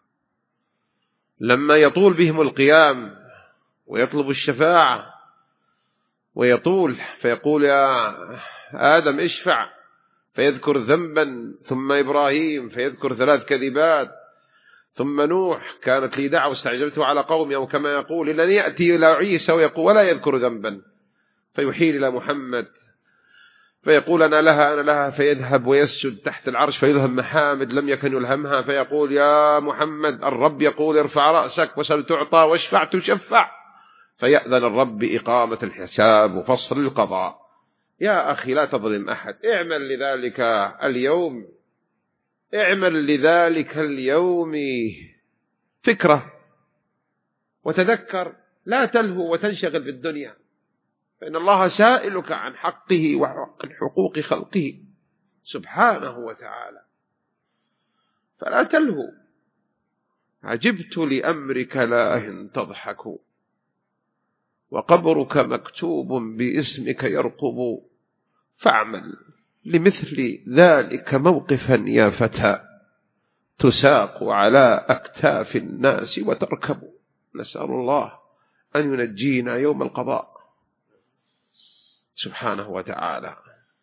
لما يطول بهم القيام ويطلب الشفاعة ويطول فيقول يا آدم اشفع فيذكر ذنبا، ثم إبراهيم فيذكر ثلاث كذبات، ثم نوح كانت لي دعوة استعجلته على قومي، أو كما يقول لن يأتي إلى عيسى ويقول ولا يذكر ذنبا، فيحيل إلى محمد فيقول أنا لها أنا لها، فيذهب ويسجد تحت العرش فيلهم محامد لم يكن يلهمها، فيقول يا محمد الرب يقول ارفع رأسك وسل تعطى واشفع تشفع، فيأذن الرب بإقامة الحساب وفصل القضاء. يا أخي لا تظلم أحد، اعمل لذلك اليوم، اعمل لذلك اليوم فكرة، وتذكر لا تلهو وتنشغل بالدنيا، فإن الله سائلك عن حقه وعن حقوق خلقه سبحانه وتعالى، فلا تلهو. عجبت لأمرك لا تضحك وقبرك مكتوب باسمك يرقب، فاعمل لمثل ذلك موقفا يا فتى تساق على أكتاف الناس وتركب. نسأل الله أن ينجينا يوم القضاء سبحانه وتعالى.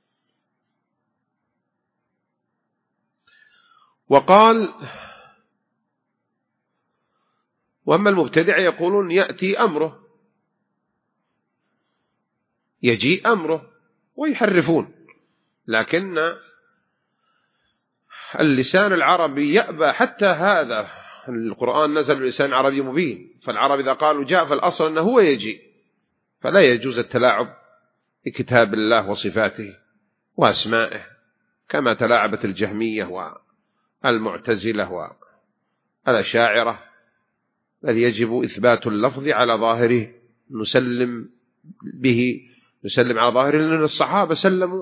وقال وأما المبتدع يقولون يأتي أمره، يجيء أمره ويحرفون، لكن اللسان العربي يأبى حتى هذا. القرآن نزل بلسان عربي مبين، فالعرب إذا قالوا جاء فالأصل أنه هو يجيء، فلا يجوز التلاعب بكتاب الله وصفاته وأسمائه كما تلاعبت الجهمية والمعتزلة والأشاعرة، بل يجب إثبات اللفظ على ظاهره، نسلم به نسلم على ظاهره، لأن الصحابة سلموا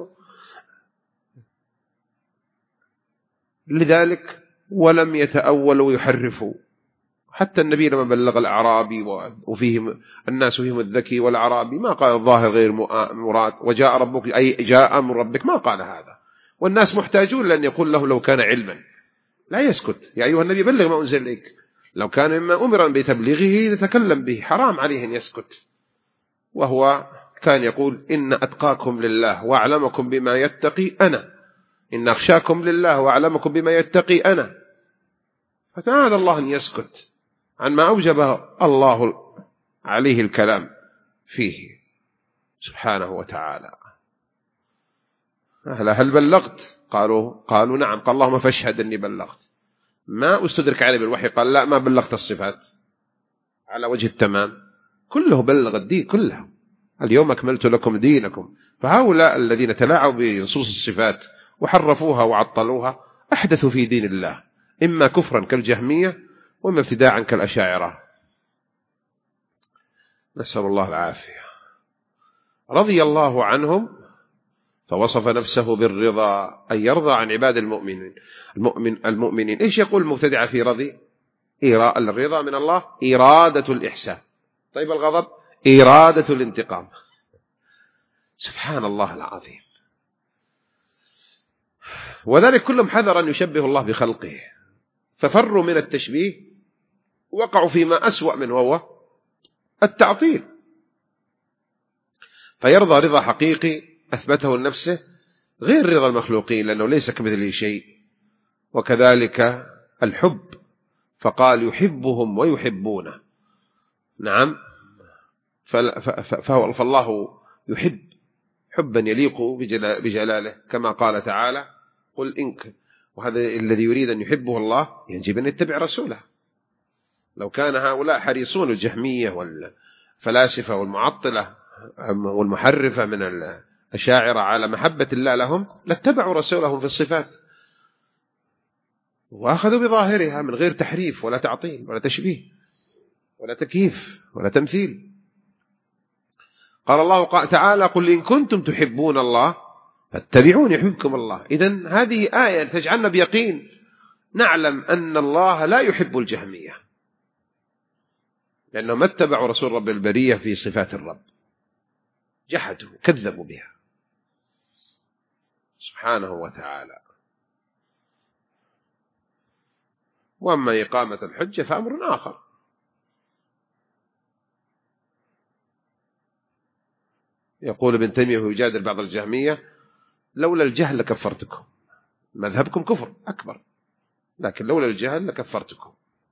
لذلك ولم يتأولوا ويحرفوا. حتى النبي لما بلغ الأعرابي وفيهم الناس فيهم الذكي والأعرابي ما قال الظاهر غير مراد، وجاء ربك أي جاء أمر ربك، ما قال هذا، والناس محتاجون لأن يقول له لو كان علما لا يسكت. يا أيها النبي بلغ ما أنزل إليك، لو كان مما أمر بتبليغه لتكلم به، حرام عليه أن يسكت. وهو كان يقول إن أتقاكم لله وأعلمكم بما يتقي أنا، إن أخشاكم لله وأعلمكم بما يتقي أنا، فتعالى الله أن يسكت عن ما أوجب الله عليه الكلام فيه سبحانه وتعالى. هل بلغت؟ قالوا قالوا نعم. قال اللهم فاشهد أني بلغت. ما استدرك عليه بالوحي قال لا ما بلغت الصفات على وجه التمام، كله بلغ الدين كله، اليوم أكملت لكم دينكم. فهؤلاء الذين تلاعبوا بنصوص الصفات وحرفوها وعطلوها أحدثوا في دين الله إما كفرا كالجهمية وإما ابتداعا كالأشاعرة، نسأل الله العافية. رضي الله عنهم فوصف نفسه بالرضا، أن يرضى عن عباد المؤمنين المؤمن المؤمنين. إيش يقول المبتدع في رضي؟ الرضا من الله إرادة الإحسان. طيب الغضب إرادة الانتقام. سبحان الله العظيم. وذلك كلهم حذر أن يشبه الله بخلقه، ففروا من التشبيه وقعوا فيما أسوأ منه وهو التعطيل. فيرضى رضا حقيقي أثبته لنفسه غير رضا المخلوقين، لأنه ليس كمثله شيء. وكذلك الحب، فقال يحبهم ويحبونه. نعم، فالله يحب حبا يليق بجلاله، كما قال تعالى قل إنك، وهذا الذي يريد أن يحبه الله يجب أن يتبع رسوله. لو كان هؤلاء حريصون الجهمية والفلاسفة والمعطلة والمحرفة من الأشاعرة على محبة الله لهم لاتبعوا رسولهم في الصفات وأخذوا بظاهرها من غير تحريف ولا تعطيل ولا تشبيه ولا تكييف ولا تمثيل. قال الله تعالى قل إن كنتم تحبون الله فاتبعوني يحببكم الله. إذن هذه آية تجعلنا بيقين نعلم أن الله لا يحب الجهمية، لأنهم اتبعوا رسول رب البرية في صفات الرب، جحدوا كذبوا بها سبحانه وتعالى. وأما إقامة الحجة فأمر آخر. يقول ابن تيمية ويجادل بعض الجهمية لولا الجهل لكفرتكم، مذهبكم كفر أكبر، لكن لولا الجهل لكفرتكم،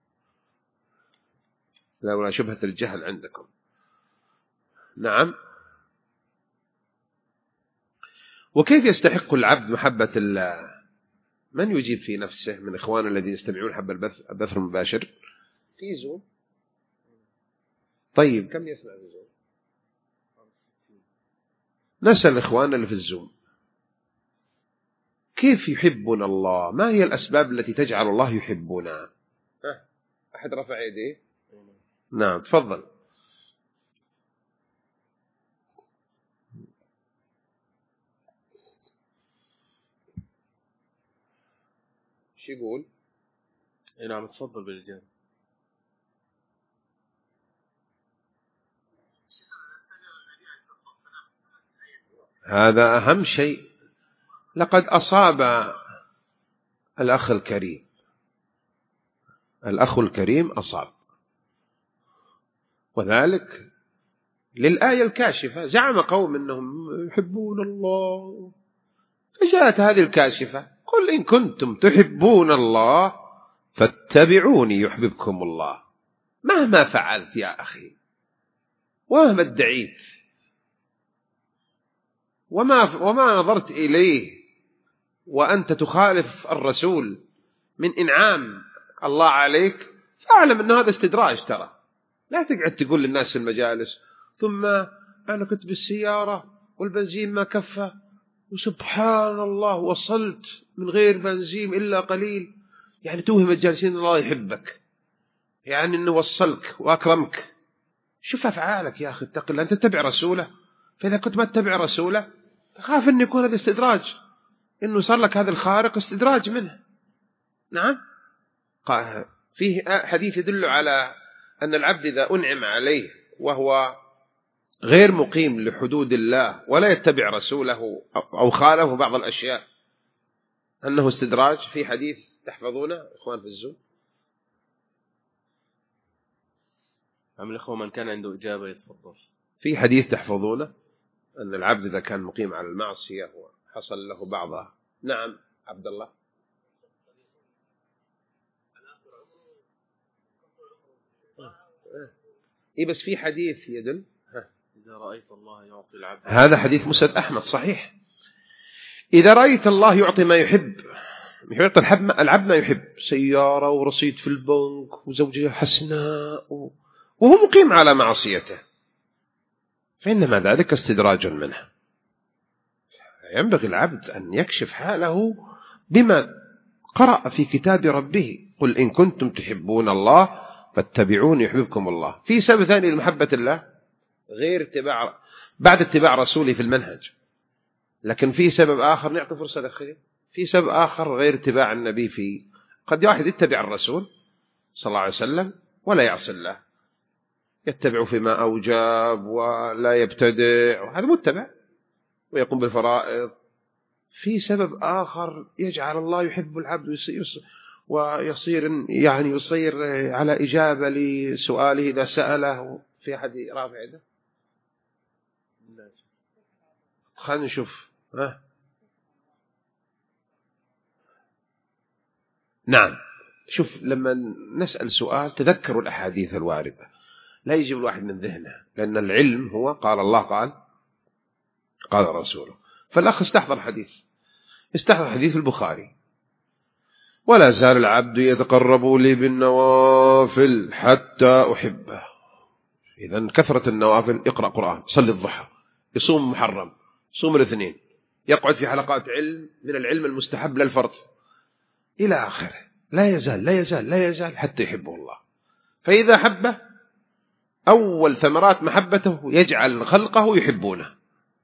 لولا شبهة الجهل عندكم. نعم. وكيف يستحق العبد محبة الله؟ من يجيب في نفسه من إخوان الذين يستمعون حب البث, البث المباشر في زوم؟ طيب كم يسمع في زوم؟ نسأل الإخوان اللي في الزوم كيف يحبنا الله؟ ما هي الأسباب التي تجعل الله يحبنا؟ أحد رفع يديه؟ نعم تفضل. شو يقول؟ نعم تفضل بالإجابة. هذا أهم شيء. لقد أصاب الأخ الكريم، الأخ الكريم أصاب، وذلك للآية الكاشفة. زعم قوم أنهم يحبون الله، فجاءت هذه الكاشفة قل إن كنتم تحبون الله فاتبعوني يحببكم الله. مهما فعلت يا أخي ومهما ادعيت وما, وما نظرت إليه وأنت تخالف الرسول من إنعام الله عليك، فاعلم أن هذا استدراج. ترى لا تقعد تقول للناس في المجالس ثم أنا كنت بالسيارة والبنزين ما كفى وسبحان الله وصلت من غير بنزين إلا قليل، يعني توهم الجالسين الله يحبك، يعني أنه وصلك وأكرمك. شوف أفعالك يا أخي، اتق الله، أنت تتبع رسوله. فإذا كنت ما تتبع رسوله خاف أن يكون هذا استدراج، إنه صار لك هذا الخارق استدراج منه. نعم. فيه حديث يدل على أن العبد إذا أنعم عليه وهو غير مقيم لحدود الله ولا يتبع رسوله أو خالفه بعض الأشياء أنه استدراج. في حديث تحفظونه إخوان في الزوم؟ عم الإخوة من كان عنده إجابة يتفضل. في حديث تحفظونه أن العبد إذا كان مقيم على المعصية وحصل له بعضها. نعم عبد الله. إيه بس في حديث يدل إذا رأيت الله يعطي العبد، هذا حديث مسند أحمد صحيح. إذا رأيت الله يعطي ما يحب، يعطي العبد ما يحب، سيارة ورصيد في البنك وزوجة حسناء وهو مقيم على معصيته، فإنما ذلك استدراج منه. ينبغي العبد أن يكشف حاله بما قرأ في كتاب ربه قل إن كنتم تحبون الله فاتبعوني يحببكم الله. في سبب ثاني لمحبة الله غير اتباع بعد اتباع رسوله في المنهج، لكن في سبب آخر. نعطي فرصة لأخي. في سبب آخر غير اتباع النبي. في قد واحد يتبع الرسول صلى الله عليه وسلم ولا يعصي الله، يتبع فيما أوجب ولا يبتدع، وهذا متبع. ويقوم بالفرائض، في سبب آخر يجعل الله يحب العبد ويصير يعني يصير على إجابة لسؤاله إذا سأله. في أحد رافع يده؟ خلينا نشوف. ها؟ نعم، شوف لما نسأل سؤال تذكروا الأحاديث الواردة، لا يجيب الواحد من ذهنه، لأن العلم هو قال الله قال قال رسوله. فالأخ استحضر حديث استحضر حديث البخاري: ولا زال العبد يتقرب لي بالنوافل حتى أحبه. إذن كثرة النوافل، اقرأ قرآن، صلي الضحى، يصوم محرم، يصوم الاثنين، يقعد في حلقات علم من العلم المستحب للفرض إلى آخره، لا يزال لا يزال لا يزال حتى يحبه الله. فإذا حبه أول ثمرات محبته يجعل خلقه يحبونه.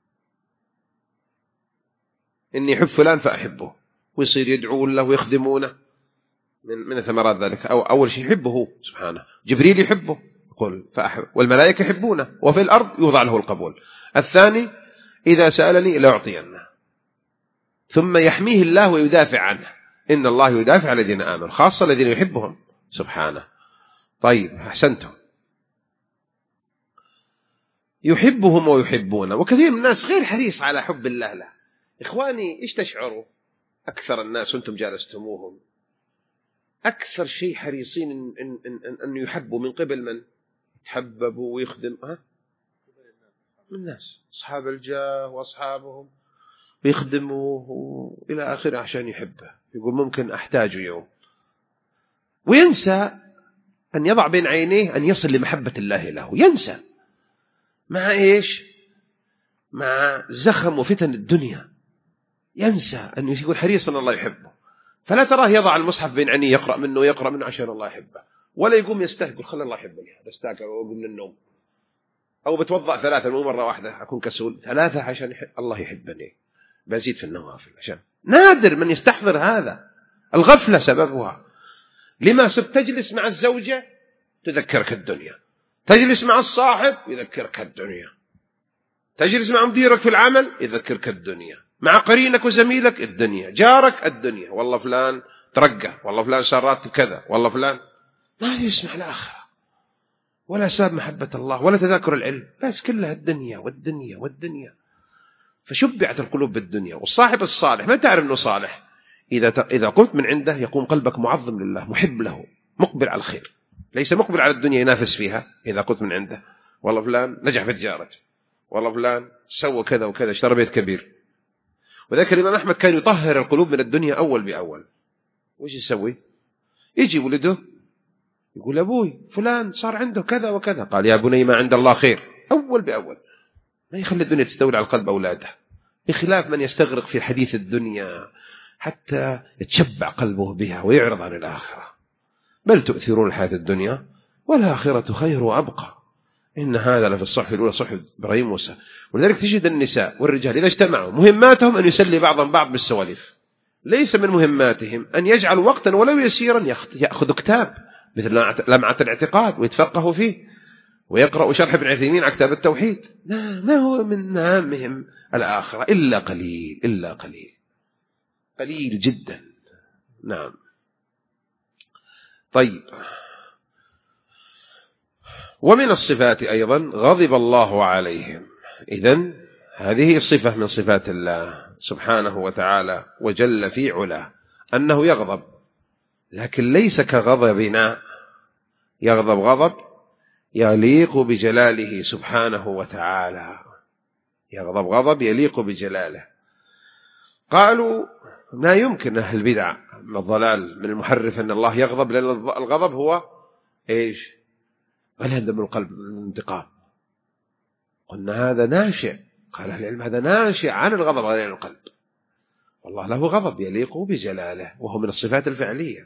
إني يحب فلان فأحبه، ويصير يدعون له ويخدمونه. من من ثمرات ذلك أو أول شيء يحبه سبحانه. جبريل يحبه يقول فأحب، والملائكة يحبونه، وفي الأرض يوضع له القبول. الثاني: إذا سألني لأعطينه. ثم يحميه الله ويدافع عنه، إن الله يدافع على الذين آمنوا، خاصة الذين يحبهم سبحانه. طيب، أحسنتم. يحبهم ويحبونه. وكثير من الناس غير حريص على حب الله له. إخواني، إيش تشعروا؟ أكثر الناس وأنتم جالستموهم أكثر شيء حريصين إن, إن, إن, إن, أن يحبوا من قبل من يتحببوا ويخدم. ها؟ من الناس أصحاب الجاه وأصحابهم بيخدموه إلى آخره عشان يحبه. يقول ممكن أحتاجه يوم، وينسى أن يضع بين عينيه أن يصل لمحبة الله له. ينسى مع إيش؟ مع زخم وفتن الدنيا. ينسى أن يكون حريصا الله يحبه. فلا تراه يضع المصحف بين عينيه يقرأ منه ويقرأ منه عشان الله يحبه، ولا يقوم يستهبل خلى الله يحبني، هذا استاكل وأقوم من النوم، أو بتوضأ ثلاثة مو مرة واحدة أكون كسول، ثلاثة عشان يحب الله يحبني، بزيد في النوافل. عشان نادر من يستحضر هذا. الغفلة سببها. لما صرت تجلس مع الزوجة تذكرك الدنيا، تجلس مع الصاحب يذكرك الدنيا، تجلس مع مديرك في العمل يذكرك الدنيا، مع قرينك وزميلك الدنيا، جارك الدنيا، والله فلان ترقى، والله فلان صار راتب كذا، والله فلان. ما يسمع الآخرة ولا سبب محبة الله ولا تذاكر العلم، بس كلها الدنيا والدنيا والدنيا. فشبعت القلوب بالدنيا. والصاحب الصالح ما تعرف أنه صالح إذا إذا قمت من عنده يقوم قلبك معظم لله، محب له، مقبل على الخير، ليس مقبل على الدنيا ينافس فيها. إذا قلت من عنده والله فلان نجح في تجارته، والله فلان سوى كذا وكذا، اشترى بيت كبير. وذلك الإمام أحمد كان يطهر القلوب من الدنيا أول بأول. وش يسوي؟ يجي ولده يقول أبوي فلان صار عنده كذا وكذا، قال يا بني ما عند الله خير، أول بأول. ما يخلي الدنيا تستولي على قلب أولاده، بخلاف من يستغرق في حديث الدنيا حتى يتشبع قلبه بها ويعرض عن الآخرة. بل تؤثرون الحياة الدنيا والآخرة خير وأبقى، إن هذا لفي الصحف الأولى صحف إبراهيم موسى. ولذلك تجد النساء والرجال إذا اجتمعوا مهماتهم أن يسلي بعضهم بعض بالسوالف، ليس من مهماتهم أن يجعلوا وقتا ولو يسيرا يأخذ كتاب مثل لمعة الاعتقاد ويتفقهوا فيه ويقرأوا شرح ابن عثيمين على كتاب التوحيد. لا، ما هو من مهامهم الآخرة إلا قليل إلا قليل قليل جدا. نعم. طيب، ومن الصفات أيضا غضب الله عليهم. إذن هذه صفة من صفات الله سبحانه وتعالى وجل في علاه، أنه يغضب، لكن ليس كغضبنا، يغضب غضب يليق بجلاله سبحانه وتعالى، يغضب غضب يليق بجلاله. قالوا لا يمكن أهل البدع من الضلال من المحرف أن الله يغضب، لأن الغضب هو إيش؟ غليان من القلب، الانتقام. قلنا هذا ناشئ، قال أهل العلم هذا ناشئ عن الغضب غليان القلب. والله له غضب يليق بجلاله، وهو من الصفات الفعلية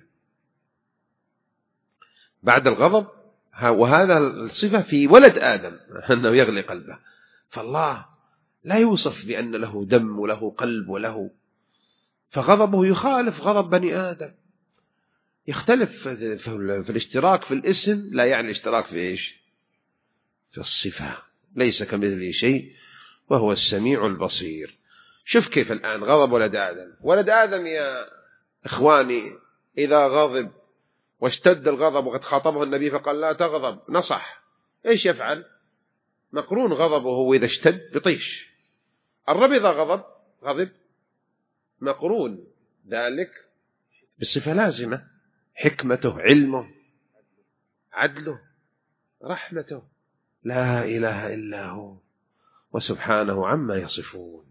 بعد الغضب، وهذا الصفة في ولد آدم أنه يغلي قلبه. فالله لا يوصف بأن له دم وله قلب وله، فغضبه يخالف غضب بني آدم. يختلف في الاشتراك في الاسم، لا يعني الاشتراك في إيش؟ في الصفة. ليس كمثله شيء وهو السميع البصير. شوف كيف الآن غضب ولد آدم. ولد آدم يا إخواني إذا غضب واشتد الغضب وقد خاطبه النبي فقال لا تغضب نصح، إيش يفعل؟ مقرون غضبه وإذا اشتد بطيش. الرب إذا غضب غضب مقرون ذلك بصفة لازمة، حكمته، علمه، عدله، رحمته، لا إله إلا هو وسبحانه عما يصفون.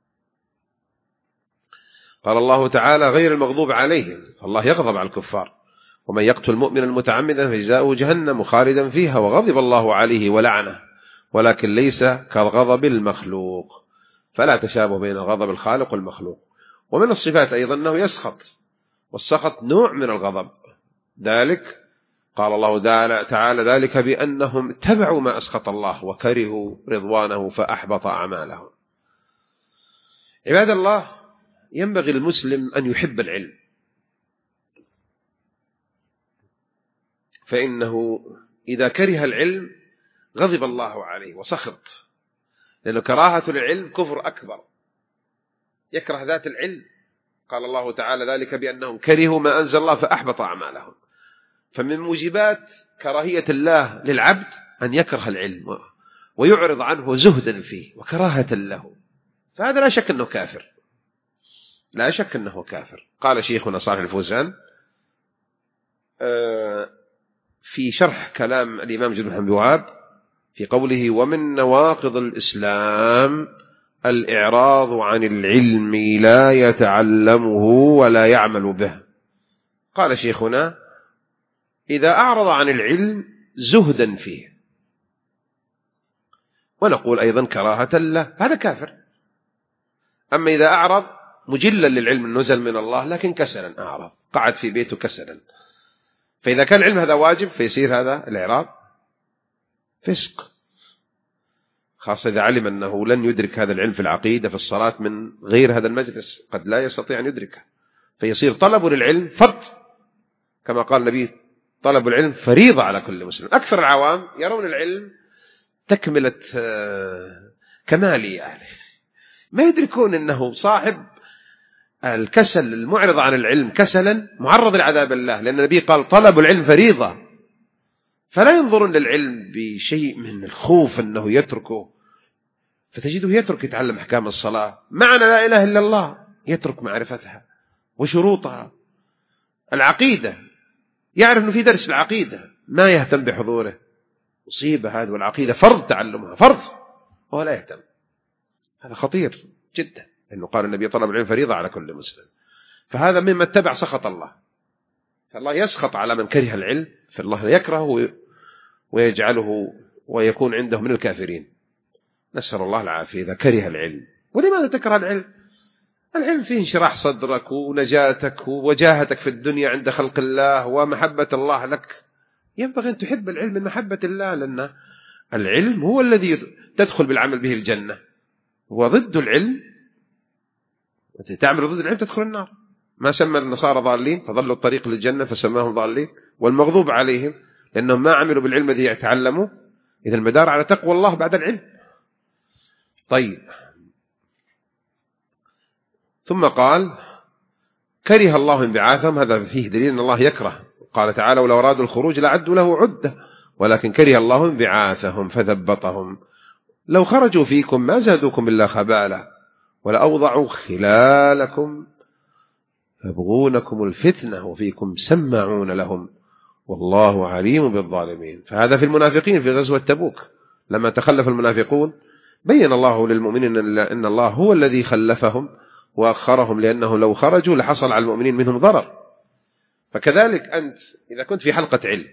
قال الله تعالى غير المغضوب عليهم، فالله يغضب على الكفار. ومن يقتل مؤمنا متعمدا فجزاؤه جهنم خالدا فيها وغضب الله عليه ولعنه، ولكن ليس كالغضب المخلوق، فلا تشابه بين الغضب الخالق والمخلوق. ومن الصفات أيضا أنه يسخط، والسخط نوع من الغضب. ذلك قال الله تعالى ذلك بأنهم اتبعوا ما أسخط الله وكرهوا رضوانه فأحبط أعمالهم. عباد الله، ينبغي المسلم أن يحب العلم، فإنه إذا كره العلم غضب الله عليه وسخط، لأنه كراهة العلم كفر أكبر، يكره ذات العلم. قال الله تعالى ذلك بأنهم كرهوا ما أنزل الله فأحبط أعمالهم. فمن موجبات كراهية الله للعبد أن يكره العلم ويعرض عنه زهدا فيه وكراهة له، فهذا لا شك أنه كافر، لا شك أنه كافر. قال شيخنا صالح الفوزان في شرح كلام الإمام جل بن وهاب في قوله ومن نواقض الإسلام الإعراض عن العلم لا يتعلمه ولا يعمل به. قال شيخنا إذا أعرض عن العلم زهدا فيه، ونقول أيضا كراهة له، هذا كافر. أما إذا أعرض مجلا للعلم نزل من الله لكن كسلا أعرض، قعد في بيته كسلا، فإذا كان العلم هذا واجب فيصير هذا الإعراض فسق، خاصة إذا علم أنه لن يدرك هذا العلم في العقيدة في الصلاة من غير هذا المجلس، قد لا يستطيع أن يدركه، فيصير طلب للعلم فرض، كما قال النبي طلب العلم فريضة على كل مسلم. أكثر العوام يرون العلم تكملة كمالي، يعني ما يدركون أنه صاحب الكسل المعرض عن العلم كسلا معرض لعذاب الله، لأن النبي قال طلب العلم فريضة، فلا ينظرون للعلم بشيء من الخوف أنه يتركه، فتجده يترك يتعلم أحكام الصلاة، معنى لا إله إلا الله يترك معرفتها وشروطها، العقيدة يعرف أنه في درس العقيدة ما يهتم بحضوره، مصيبة هذا، والعقيدة فرض تعلمها فرض وهو لا يهتم، هذا خطير جدا، لأنه قال النبي طلب العلم فريضة على كل مسلم. فهذا مما اتبع سخط الله، فالله يسخط على من كره العلم، فالله يكرهه ويجعله ويكون عنده من الكافرين، نسأل الله العافية إذا كره العلم. ولماذا تكره العلم؟ العلم فيه انشراح صدرك ونجاتك ووجاهتك في الدنيا عند خلق الله ومحبة الله لك، ينبغي أن تحب العلم من محبة الله، لأن العلم هو الذي تدخل بالعمل به الجنة، وضد العلم تعمل ضد العلم تدخل النار. ما سمى النصارى ضالين فضلوا الطريق للجنة فسماهم ضالين، والمغضوب عليهم لأنهم ما عملوا بالعلم الذي يتعلموا. إذا المدار على تقوى الله بعد العلم. طيب، ثم قال كره الله انبعاثهم، هذا فيه دليل أن الله يكره. قال تعالى ولو أرادوا الخروج لعدوا له عدة ولكن كره الله انبعاثهم فثبطهم، لو خرجوا فيكم ما زادوكم إلا خبالا ولأوضعوا خلالكم يبغونكم الفتنة وفيكم سماعون لهم والله عليم بالظالمين. فهذا في المنافقين في غزوة تبوك، لما تخلف المنافقون بين الله للمؤمنين أن الله هو الذي خلفهم وأخرهم، لأنه لو خرجوا لحصل على المؤمنين منهم ضرر. فكذلك أنت إذا كنت في حلقة علم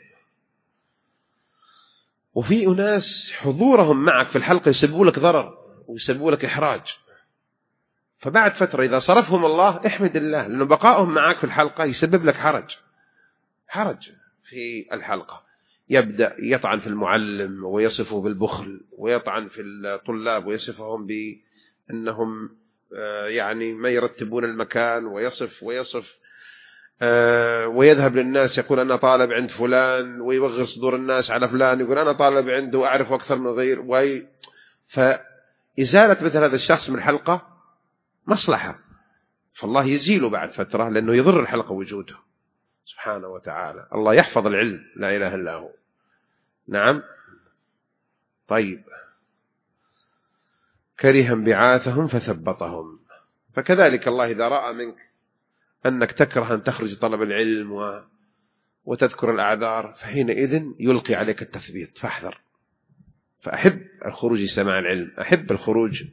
وفي أناس حضورهم معك في الحلقة يسببوا لك ضرر ويسببوا لك إحراج، فبعد فترة إذا صرفهم الله احمد الله، لأنه بقائهم معك في الحلقة يسبب لك حرج حرج في الحلقة، يبدأ يطعن في المعلم ويصفه بالبخل، ويطعن في الطلاب ويصفهم بأنهم يعني ما يرتبون المكان، ويصف ويصف ويذهب للناس يقول أنا طالب عند فلان، ويوغر صدور الناس على فلان يقول أنا طالب عنده وأعرف أكثر من غير، إزالة مثل هذا الشخص من الحلقة مصلحة، فالله يزيله بعد فترة لأنه يضر الحلقة وجوده سبحانه وتعالى. الله يحفظ العلم، لا إله إلا هو. نعم. طيب، كرها بعاثهم فثبطهم. فكذلك الله إذا رأى منك أنك تكره أن تخرج طلب العلم و... وتذكر الأعذار، فحينئذ يلقي عليك التثبيط، فاحذر. فأحب الخروج لسماع العلم، أحب الخروج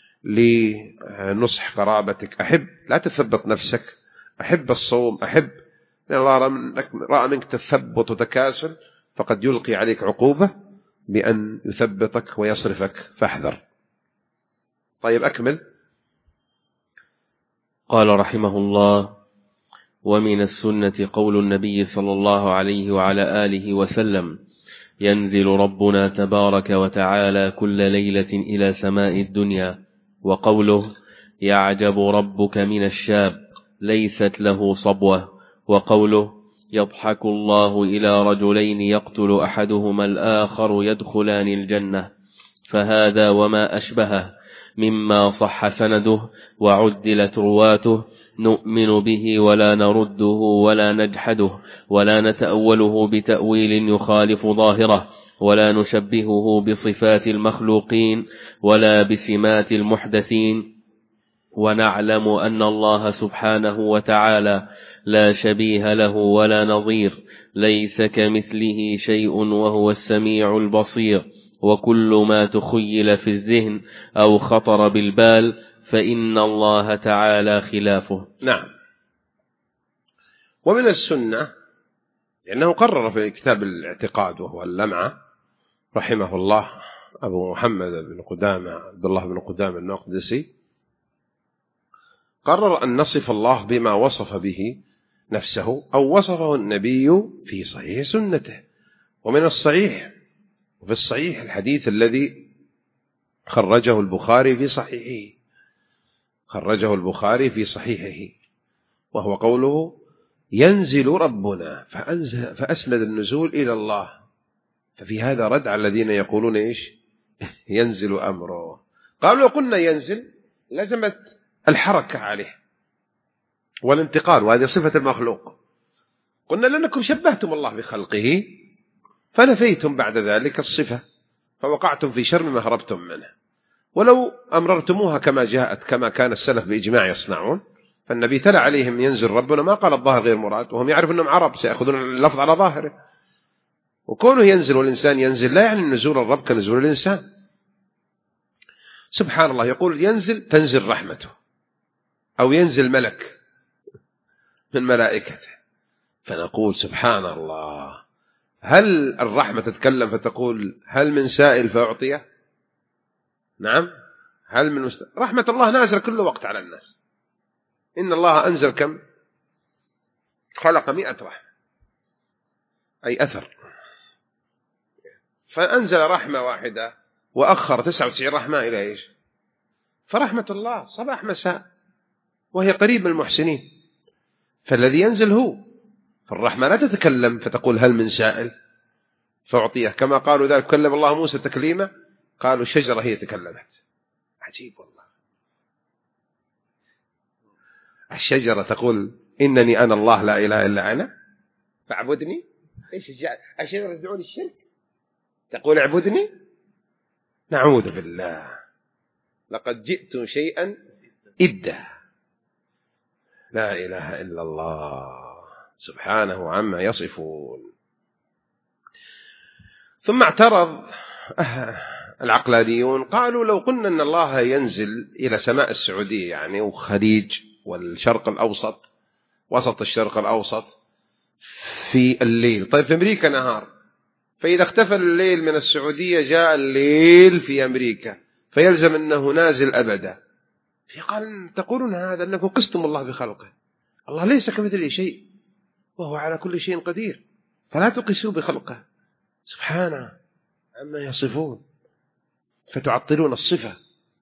لنصح قرابتك، أحب لا تثبط نفسك، أحب الصوم، أحب الله رأى منك تثبط وتكاسل فقد يلقي عليك عقوبة بأن يثبطك ويصرفك، فاحذر. طيب أكمل. قال رحمه الله: ومن السنة قول النبي صلى الله عليه وعلى آله وسلم: ينزل ربنا تبارك وتعالى كل ليلة إلى سماء الدنيا. وقوله: يعجب ربك من الشاب ليست له صبوة. وقوله: يضحك الله إلى رجلين يقتل أحدهما الآخر يدخلان الجنة. فهذا وما أشبهه مما صح سنده وعدلت رواته نؤمن به ولا نرده ولا نجحده ولا نتأوله بتأويل يخالف ظاهره ولا نشبهه بصفات المخلوقين ولا بسمات المحدثين. ونعلم أن الله سبحانه وتعالى لا شبيه له ولا نظير، ليس كمثله شيء وهو السميع البصير. وكل ما تخيل في الذهن أو خطر بالبال فإن الله تعالى خلافه. نعم. ومن السنة لأنه قرر في كتاب الاعتقاد وهو اللمعة رحمه الله أبو محمد بن قدامة عبد الله بن قدامة المقدسي، قرر أن نصف الله بما وصف به نفسه أو وصفه النبي في صحيح سنته. ومن الصحيح وفي الصحيح الحديث الذي خرجه البخاري في صحيحه خرجه البخاري في صحيحه وهو قوله: ينزل ربنا، فأنزل فأسند النزول إلى الله. ففي هذا رد على الذين يقولون إيش؟ ينزل أمره. قالوا: قلنا ينزل لزمت الحركة عليه والانتقال، وهذه صفة المخلوق. قلنا لأنكم شبهتم الله بخلقه فنفيتم بعد ذلك الصفة، فوقعتم في شر ما هربتم منه. ولو أمررتموها كما جاءت كما كان السلف بإجماع يصنعون، فالنبي تلا عليهم ينزل ربنا ما قال الظاهر غير مراد، وهم يعرفون أنهم عرب سيأخذون اللفظ على ظاهره. وكونه ينزل والإنسان ينزل لا يعني نزول الرب كنزول الإنسان. سبحان الله، يقول ينزل تنزل رحمته أو ينزل ملك من ملائكته، فنقول سبحان الله، هل الرحمة تتكلم فتقول هل من سائل فأعطيه؟ نعم. هل من مست... رحمة الله نازل كل وقت على الناس. إن الله أنزل كم؟ خلق مئة رحمة، أي أثر، فأنزل رحمة واحدة وأخر تسعة وتسعين رحمة إلى إيش؟ فرحمة الله صباح مساء وهي قريب من المحسنين. فالذي ينزل هو، فالرحمة لا تتكلم فتقول هل من سائل فأعطيه، كما قالوا ذلك كلم الله موسى تكليما، قالوا الشجرة هي تكلمت. عجيب والله، الشجرة تقول إنني أنا الله لا إله إلا أنا فاعبدني. إيش الشجرة تدعون الشرك؟ تقول اعبدني؟ نعوذ بالله، لقد جئت شيئا إدا. لا إله إلا الله سبحانه عما يصفون. ثم اعترض العقلانيون، قالوا لو قلنا أن الله ينزل إلى سماء السعودية يعني وخليج والشرق الأوسط وسط الشرق الأوسط في الليل، طيب في أمريكا نهار، فإذا اختفى الليل من السعودية جاء الليل في أمريكا فيلزم أنه نازل أبدا. فقال تقولون هذا أنكم قستم الله بخلقه، الله ليس كمثله شيء وهو على كل شيء قدير، فلا تقسوا بخلقه سبحانه عما يصفون فتعطلون الصفة.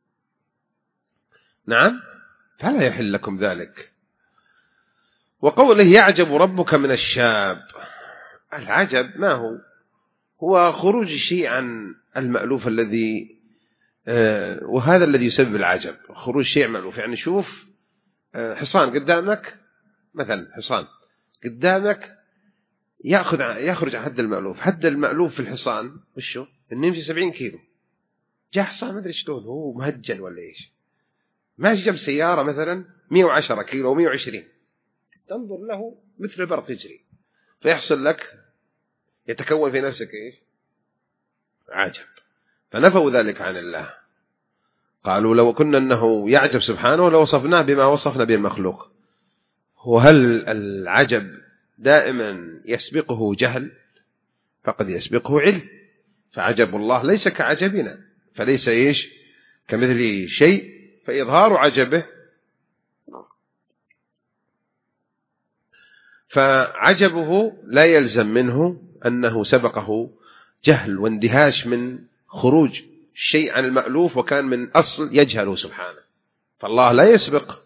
نعم، فلا يحل لكم ذلك. وقوله يعجب ربك من الشاب، العجب ما هو؟ هو خروج الشيء عن المألوف الذي وهذا الذي يسبب العجب، خروج شيء مألوف. يعني شوف حصان قدامك مثلا، حصان قدامك يأخذ يخرج عن حد المألوف. حد المألوف في الحصان وشو؟ إنه يمشي سبعين كيلو. جاء حصان ما أدري شلون، هو مهجن ولا إيش، ماشي جنب سيارة مثلا مئة وعشرة كيلو ومئة وعشرين، تنظر له مثل البرق يجري، فيحصل لك يتكون في نفسك إيش؟ عجب. فنفوا ذلك عن الله، قالوا لو كنا أنه يعجب سبحانه لو وصفناه بما وصفنا به المخلوق. وهل العجب دائما يسبقه جهل؟ فقد يسبقه علم. فعجب الله ليس كعجبنا، فليس إيش كمثله شيء، فإظهار عجبه فعجبه لا يلزم منه أنه سبقه جهل واندهاش من خروج الشيء عن المألوف، وكان من أصل يجهله سبحانه. فالله لا يسبق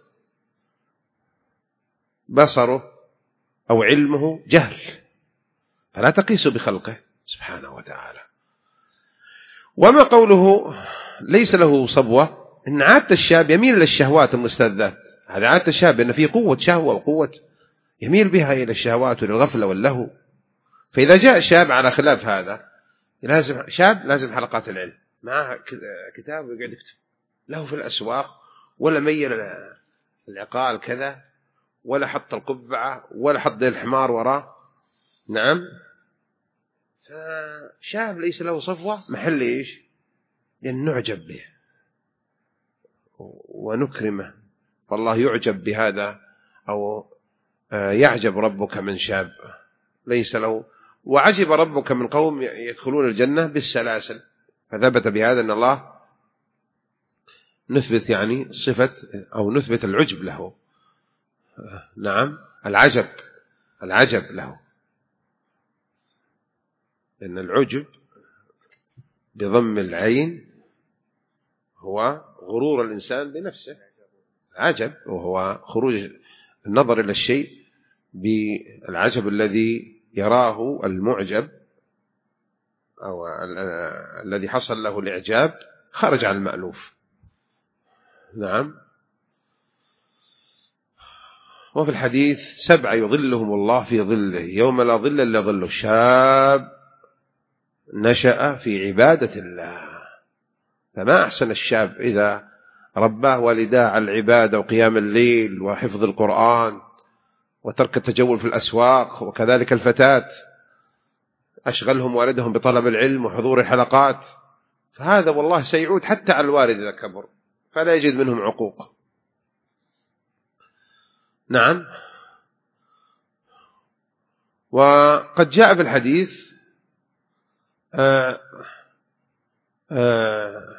بصره أو علمه جهل، فلا تقيس بخلقه سبحانه وتعالى. وما قوله ليس له صبوة، إن عادة الشاب يميل إلى الشهوات المستلذات. هذا عادة الشاب، إن فيه قوة شهوة وقوة يميل بها إلى الشهوات وللغفلة واللهو. فإذا جاء شاب على خلاف هذا، لازم شاب لازم حلقات العلم معه كتاب ويقعد يكتب له في الأسواق، ولا ميل العقال كذا، ولا حط القبعة، ولا حط الحمار وراه. نعم، فشاب ليس له صفوة محل إيش؟ لأن نعجب به ونكرمه، فالله يعجب بهذا، أو يعجب ربك من شاب ليس له. وعجب ربك من قوم يدخلون الجنة بالسلاسل، فثبت بهذا أن الله نثبت يعني صفة أو نثبت العجب له. نعم، العجب العجب له، لأن العجب بضم العين هو غرور الإنسان بنفسه، عجب وهو خروج النظر إلى الشيء بالعجب الذي يراه المعجب أو الذي حصل له الإعجاب خرج عن المألوف. نعم. وفي الحديث سبعة يظلهم الله في ظله يوم لا ظل إلا ظله، شاب نشأ في عبادة الله. فما أحسن الشاب إذا رباه والداه على العبادة وقيام الليل وحفظ القرآن وترك التجول في الأسواق. وكذلك الفتاة أشغلهم والدهم بطلب العلم وحضور الحلقات، فهذا والله سيعود حتى على الوالد إذا كبر، فلا يجد منهم عقوق. نعم. وقد جاء في الحديث آآ آآ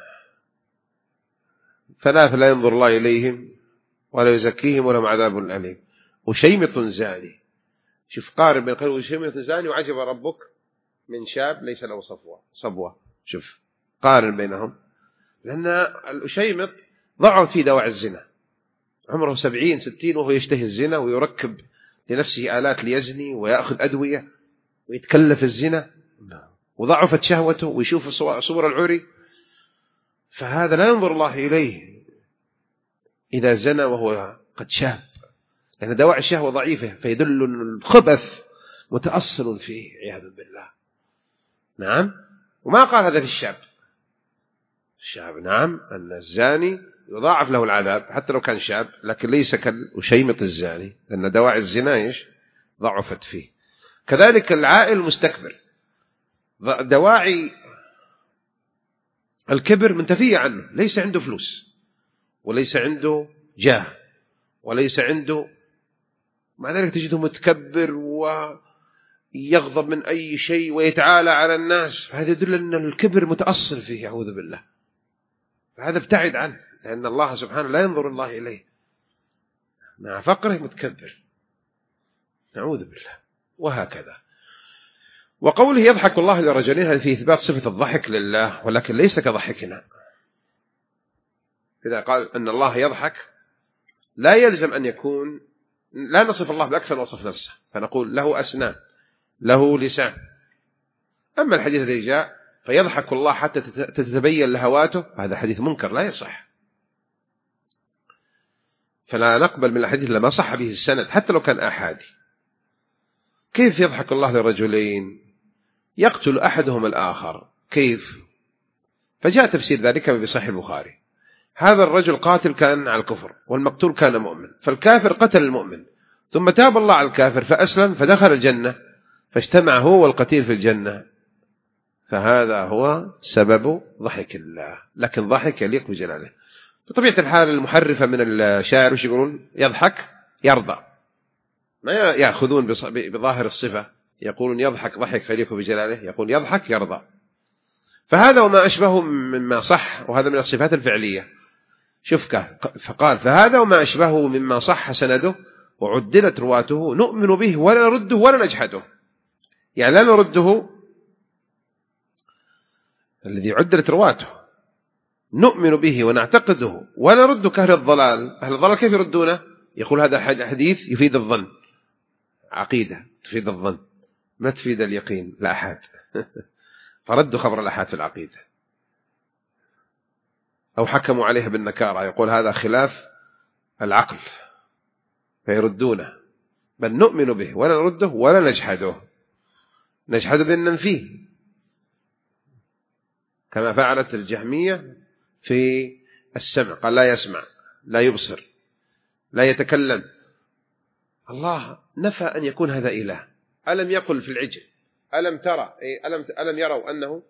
ثلاث لا ينظر الله إليهم ولا يزكيهم ولهم عذاب أليم، وشيمط زاني. شوف قارن بين قوله وشيمط زاني وعجب ربك من شاب ليس له صفوة صبوة. شوف قارن بينهم، لأن الشيمط ضعف في دواعي الزنا، عمره سبعين ستين وهو يشتهي الزنا ويركب لنفسه آلات ليزني ويأخذ أدوية ويتكلف الزنا، وضعفت شهوته ويشوف صور العري، فهذا لا ينظر الله إليه إذا زنى وهو قد شاب، لأن دواعي الشهوة ضعيفة، فيدل أن الخبث متأصل فيه عياذا بالله. نعم. وما قال هذا في الشاب. الشاب نعم أن الزاني يضاعف له العذاب حتى لو كان شاب، لكن ليس كالشيمط الزاني، لأن دواعي الزنا ضعفت فيه. كذلك العائل المستكبر، دواعي الكبر منتفية عنه، ليس عنده فلوس وليس عنده جاه وليس عنده، مع ذلك تجده متكبر ويغضب من أي شيء ويتعالى على الناس، فهذا يدل أن الكبر متأصل فيه، أعوذ بالله. فهذا ابتعد عنه، لأن الله سبحانه لا ينظر الله إليه، مع فقره متكبر، نعوذ بالله. وهكذا. وقوله يضحك الله لرجلين، هذا في إثبات صفة الضحك لله، ولكن ليس كضحكنا. إذا قال أن الله يضحك لا يلزم أن يكون، لا نصف الله بأكثر وصف نفسه، فنقول له أسنان له لسان. أما الحديث الذي جاء فيضحك الله حتى تتبين لهواته، هذا حديث منكر لا يصح. فلا نقبل من الحديث لما صح به السند حتى لو كان أحادي. كيف يضحك الله لرجلين يقتل أحدهم الآخر؟ كيف؟ فجاء تفسير ذلك في صحيح البخاري. هذا الرجل قاتل كان على الكفر والمقتول كان مؤمن، فالكافر قتل المؤمن ثم تاب الله على الكافر فأسلم فدخل الجنة، فاجتمع هو والقتيل في الجنة، فهذا هو سبب ضحك الله. لكن ضحك يليق بجلاله. بطبيعة الحال المحرفة من الشاعر وش يقولون؟ يضحك يرضى، ما يأخذون بظاهر الصفة، يقولون يضحك ضحك يليق بجلاله، يقول يضحك يرضى. فهذا وما أشبهه مما صح، وهذا من الصفات الفعلية. شوف فقال فهذا وما أشبهه مما صح سنده وعدلت رواته نؤمن به ولا نرده ولا نجحده. يعني لا نرده الذي عدلت رواته، نؤمن به ونعتقده ولا نرده كأهل الضلال. أهل الضلال كيف يردونه؟ يقول هذا حديث يفيد الظن، عقيدة تفيد الظن ما تفيد اليقين لا أحد فردوا خبر الأحاد في العقيدة، أو حكموا عليها بالنكارة، يقول هذا خلاف العقل فيردونه. بل نؤمن به ولا نرده ولا نجحده. نجحده بأن ننفيه كما فعلت الجهمية في السمع، قال لا يسمع لا يبصر لا يتكلم. الله نفى أن يكون هذا إله. ألم يقل في العجل ألم ترى ألم, ألم يروا أنه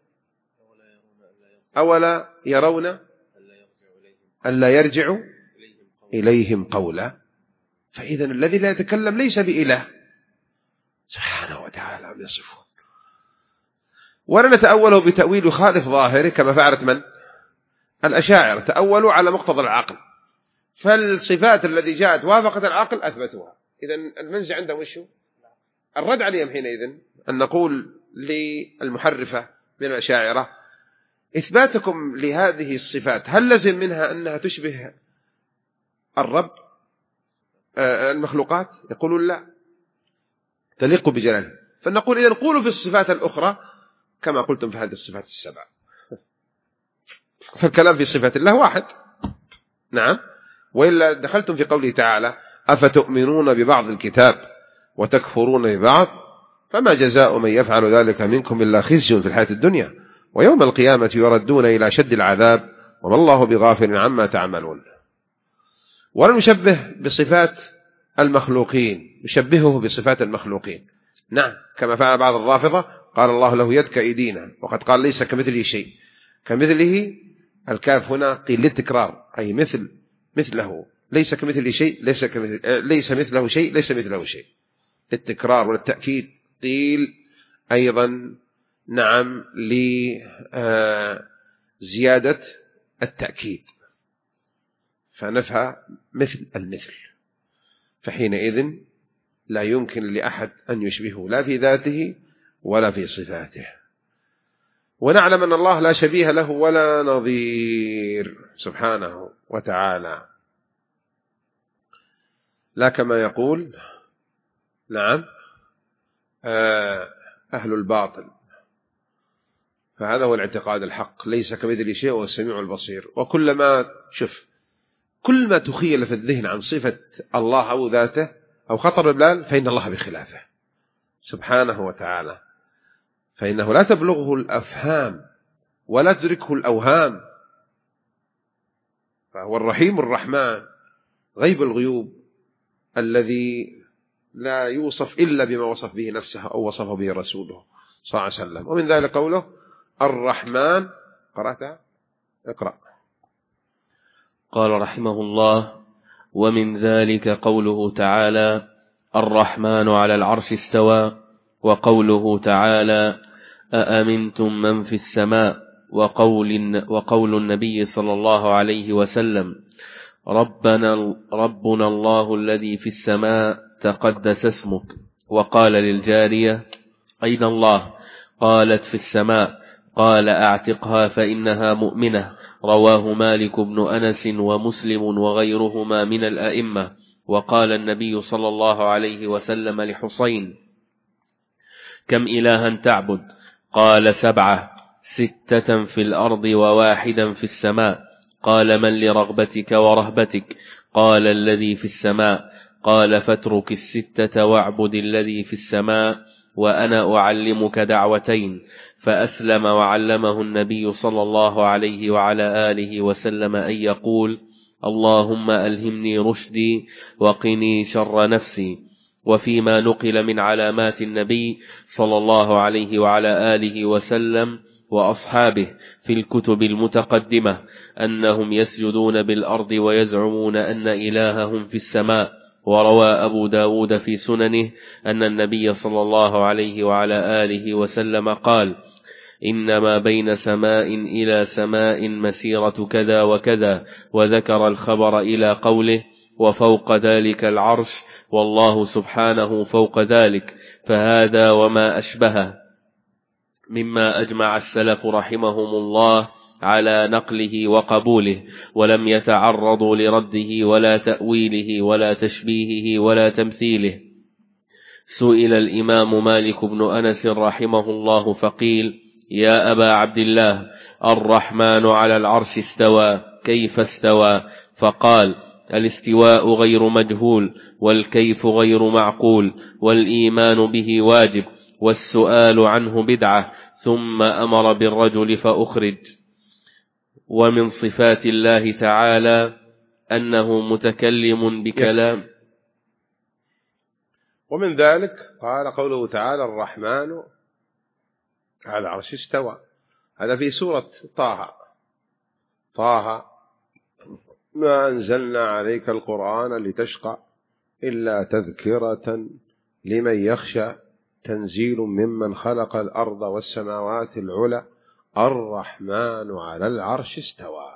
أولا يرون ألا يرجع إليهم قولا. فإذا الذي لا يتكلم ليس بإله سبحانه وتعالى عم يصفون. ولا نتأوله بتأويل يخالف ظاهره كما فعلت من؟ الأشاعرة، تأولوا على مقتضى العقل، فالصفات التي جاءت وافقت العقل أثبتوها. إذن المنزع عندهم وشو؟ الرد عليهم حينئذ أن نقول للمحرفة من الأشاعرة إثباتكم لهذه الصفات هل لزم منها أنها تشبه الرب المخلوقات؟ يقولون لا، تليق بجلاله. فنقول إذن قولوا في الصفات الأخرى كما قلتم في هذه الصفات السبع. فالكلام في صفات الله واحد، نعم. وإلا دخلتم في قوله تعالى أفتؤمنون ببعض الكتاب وتكفرون ببعض فما جزاء من يفعل ذلك منكم إلا خزي في الحياة الدنيا ويوم القيامة يردون إلى شد العذاب وما الله بغافل عما تعملون. ولا نشبه بصفات المخلوقين، نشبهه بصفات المخلوقين، نعم، كما فعل بعض الرافضة قال الله له يد كأيدينا، وقد قال ليس كمثله شيء. كمثله الكاف هنا قيل للتكرار، أي مثل مثله، ليس كمثله شيء، ليس كمثل ليس مثله شيء، ليس مثله شيء، للتكرار والتأكيد. قيل أيضا نعم لزيادة التأكيد، فنفى مثل المثل. فحينئذ لا يمكن لأحد أن يشبهه لا في ذاته ولا في صفاته. ونعلم أن الله لا شبيه له ولا نظير سبحانه وتعالى، لا كما يقول نعم أهل الباطل. فهذا هو الاعتقاد الحق، ليس كمثله شيء وهو السميع البصير. وكلما شوف كل ما تخيل في الذهن عن صفة الله أو ذاته أو خطر ببال فإن الله بخلافه سبحانه وتعالى، فإنه لا تبلغه الأفهام ولا تدركه الأوهام، فهو الرحيم الرحمن غيب الغيوب الذي لا يوصف إلا بما وصف به نفسه أو وصفه به رسوله صلى الله عليه وسلم. ومن ذلك قوله الرحمن. قرأت؟ اقرأ. قال رحمه الله: ومن ذلك قوله تعالى الرحمن على العرش استوى، وقوله تعالى أأمنتم من في السماء، وقول, وقول النبي صلى الله عليه وسلم ربنا, ربنا الله الذي في السماء تقدس اسمك. وقال للجارية أين الله؟ قالت في السماء. قال أعتقها فإنها مؤمنة. رواه مالك بن أنس ومسلم وغيرهما من الأئمة. وقال النبي صلى الله عليه وسلم لحسين كم إلها تعبد؟ قال سبعة. ستة في الأرض وواحدا في السماء. قال: من لرغبتك ورهبتك؟ قال: الذي في السماء. قال: فاترك الستة واعبد الذي في السماء، وأنا أعلمك دعوتين. فأسلم وعلمه النبي صلى الله عليه وعلى آله وسلم أن يقول: اللهم ألهمني رشدي وقني شر نفسي. وفيما نقل من علامات النبي صلى الله عليه وعلى آله وسلم وأصحابه في الكتب المتقدمة أنهم يسجدون بالأرض ويزعمون أن إلههم في السماء. وروى أبو داود في سننه أن النبي صلى الله عليه وعلى آله وسلم قال: إنما بين سماء إلى سماء مسيرة كذا وكذا، وذكر الخبر إلى قوله: وفوق ذلك العرش، والله سبحانه فوق ذلك. فهذا وما أشبهه مما أجمع السلف رحمهم الله على نقله وقبوله، ولم يتعرضوا لرده ولا تأويله ولا تشبيهه ولا تمثيله. سئل الإمام مالك بن أنس رحمه الله فقيل: يا أبا عبد الله، الرحمن على العرش استوى، كيف استوى؟ فقال: الاستواء غير مجهول، والكيف غير معقول، والإيمان به واجب، والسؤال عنه بدعة. ثم أمر بالرجل فأخرج. ومن صفات الله تعالى أنه متكلم بكلام. ومن ذلك قال قوله تعالى: الرحمن على العرش استوى. هذا في سورة طه: طه ما أنزلنا عليك القرآن لتشقى إلا تذكرة لمن يخشى تنزيل ممن خلق الأرض والسماوات العلى الرحمن على العرش استوى.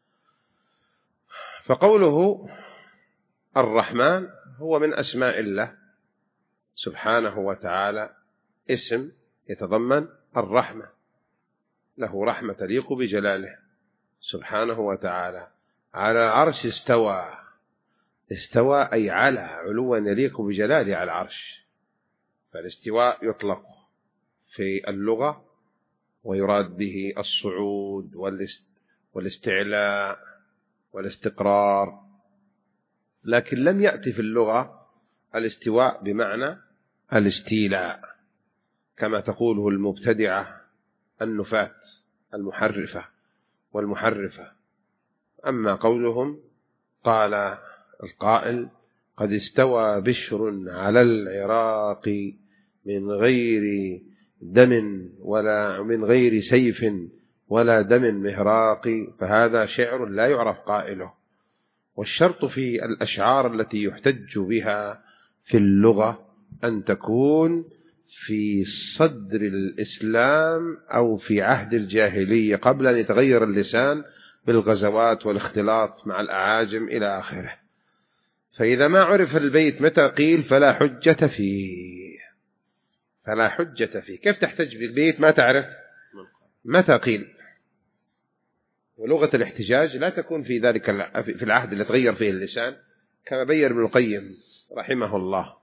فقوله الرحمن هو من أسماء الله سبحانه وتعالى، اسم يتضمن الرحمة، له رحمة تليق بجلاله سبحانه وتعالى. على العرش استوى، استوى أي على علوا يليق بجلاله على العرش. فالاستواء يطلق في اللغة ويراد به الصعود والاستعلاء والاستقرار، لكن لم يأتي في اللغة الاستواء بمعنى الاستيلاء كما تقوله المبتدعة النفاة المحرفة والمحرفة. أما قولهم قال القائل: قد استوى بشر على العراق من غير دم ولا من غير سيف ولا دم مهراق، فهذا شعر لا يعرف قائله. والشرط في الأشعار التي يحتج بها في اللغة أن تكون في صدر الإسلام أو في عهد الجاهلية قبل أن يتغير اللسان بالغزوات والاختلاط مع الأعاجم إلى آخره. فإذا ما عرف البيت متى قيل فلا حجة فيه، فلا حجة فيه. كيف تحتج بالبيت ما تعرف متى قيل؟ ولغة الاحتجاج لا تكون في ذلك في العهد اللي تغير فيه اللسان، كما بين ابن القيم رحمه الله.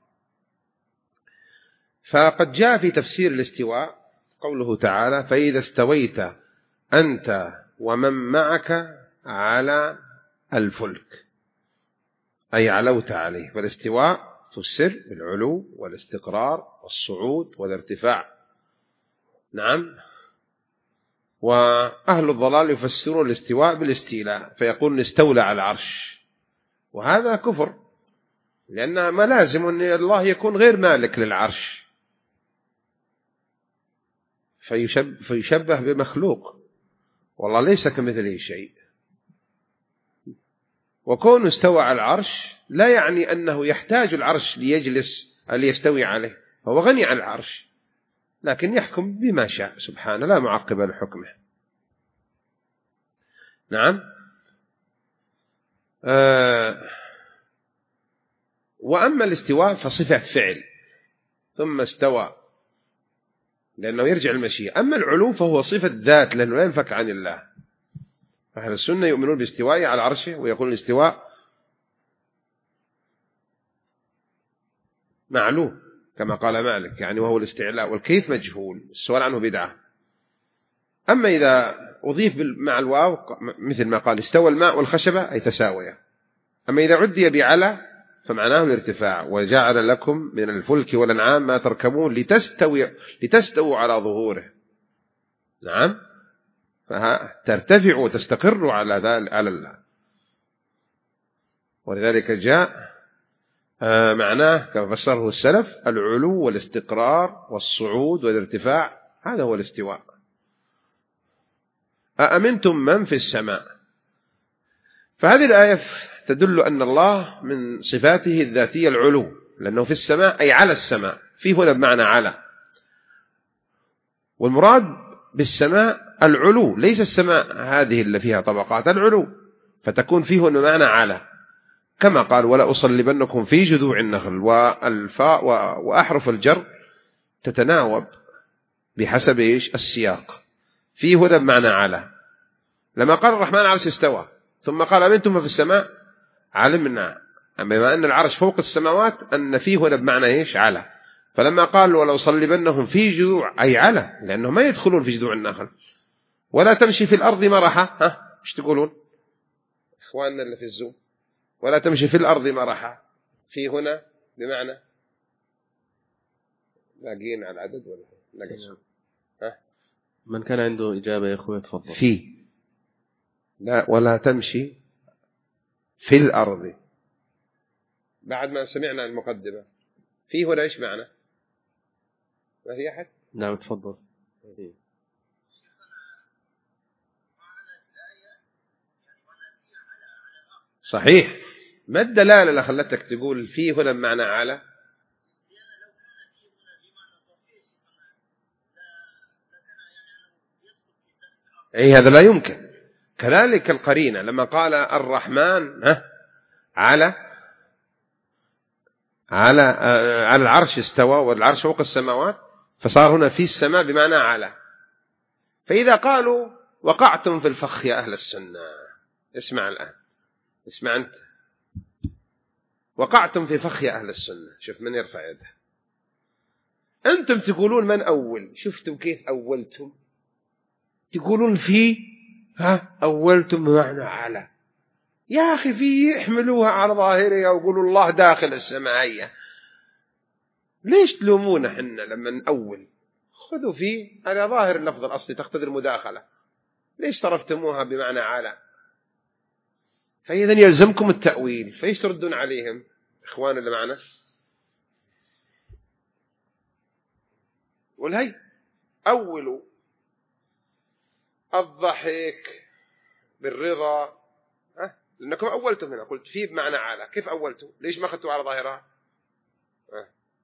فقد جاء في تفسير الاستواء قوله تعالى: فإذا استويت أنت ومن معك على الفلك، أي علوت عليه. فالاستواء تفسر بالعلو والاستقرار والصعود والارتفاع. نعم. وأهل الضلال يفسرون الاستواء بالاستيلاء، فيقول استولى على العرش، وهذا كفر، لأن ما لازم أن الله يكون غير مالك للعرش، فيشبه, فيشبه بمخلوق، والله ليس كمثله شيء. وكون استوى على العرش لا يعني أنه يحتاج العرش ليجلس ليستوي عليه، هو غني عن العرش، لكن يحكم بما شاء سبحانه لا معقب لحكمه. نعم. آه وأما الاستواء فصفة فعل ثم استوى، لأنه يرجع المشيئة. أما العلو فهو صفة ذات، لأنه لا ينفك عن الله. أهل السنة يؤمنون باستوائه على عرشه، ويقول الاستواء معلوم كما قال مالك، يعني وهو الاستعلاء، والكيف مجهول، السؤال عنه بدعة. أما إذا أضيف مع الواو مثل ما قال استوى الماء والخشبة أي تساوية. أما إذا عدي بعلى فمعناه الارتفاع. وجعل لكم من الفلك والأنعام ما تركبون لتستوي لتستووا على ظهوره. نعم، فترتفع وتستقر على ذلك على الله. ولذلك جاء معناه كما فسره السلف العلو والاستقرار والصعود والارتفاع، هذا هو الاستواء. أأمنتم من في السماء. فهذه الآية تدل أن الله من صفاته الذاتية العلو، لأنه في السماء أي على السماء، فيه هنا بمعنى على. والمراد بالسماء العلو، ليس السماء هذه اللي فيها طبقات، العلو، فتكون فيه هنا معنى على، كما قال ولا أصلبنكم في جذوع النخل. والفاء وأحرف الجر تتناوب بحسب إيش السياق. فيه هنا بمعنى على. لما قال الرحمن على العرش استوى ثم قال أمنتم في السماء، علمنا بما أن العرش فوق السماوات أن فيه هنا بمعنى إيش على. فلما قال ولا أصلبنهم في جذوع أي على، لأنهم ما يدخلون في جذوع النخل. ولا تمشي في الأرض مرحا، ها إيش تقولون إخواننا اللي في الزوم؟ ولا تمشي في الأرض مرحا، في هنا بمعنى لاقين على العدد ولا نقص؟ ها من كان عنده إجابة يا أخوي تفضل. في لا ولا تمشي في الأرض، بعد ما سمعنا المقدمة في هنا إيش معنى؟ ما في أحد؟ نعم تفضل. صحيح. ما الدلالة اللي خلتك تقول فيه هنا بمعنى على؟ أي هذا لا يمكن. كذلك القرينة لما قال الرحمن ها على على على العرش استوى والعرش فوق السماوات، فصار هنا في السماء بمعنى على. فإذا قالوا وقعتم في الفخ يا أهل السنة، اسمع الآن، اسمع أنت، وقعتم في فخ يا أهل السنة، شوف من يرفع يده. أنتم تقولون من أول، شفتم كيف أولتم؟ تقولون في ها أولتم بمعنى على. يا أخي في احملوها على ظاهرها وقولوا الله داخل السماعية. ليش تلومونا حنا لما نأول؟ خذوا فيه على ظاهر اللفظ الأصلي تقتضي المداخلة. ليش صرفتموها بمعنى على؟ فإذا يلزمكم التأويل. فإيش تردون عليهم إخوان اللي معنا؟ والهي أولوا الضحك بالرضا، ها لأنكم أولتم هنا، قلت فيه بمعنى على. كيف أولتم؟ ليش ما أخذتوا على ظاهرها؟ ها.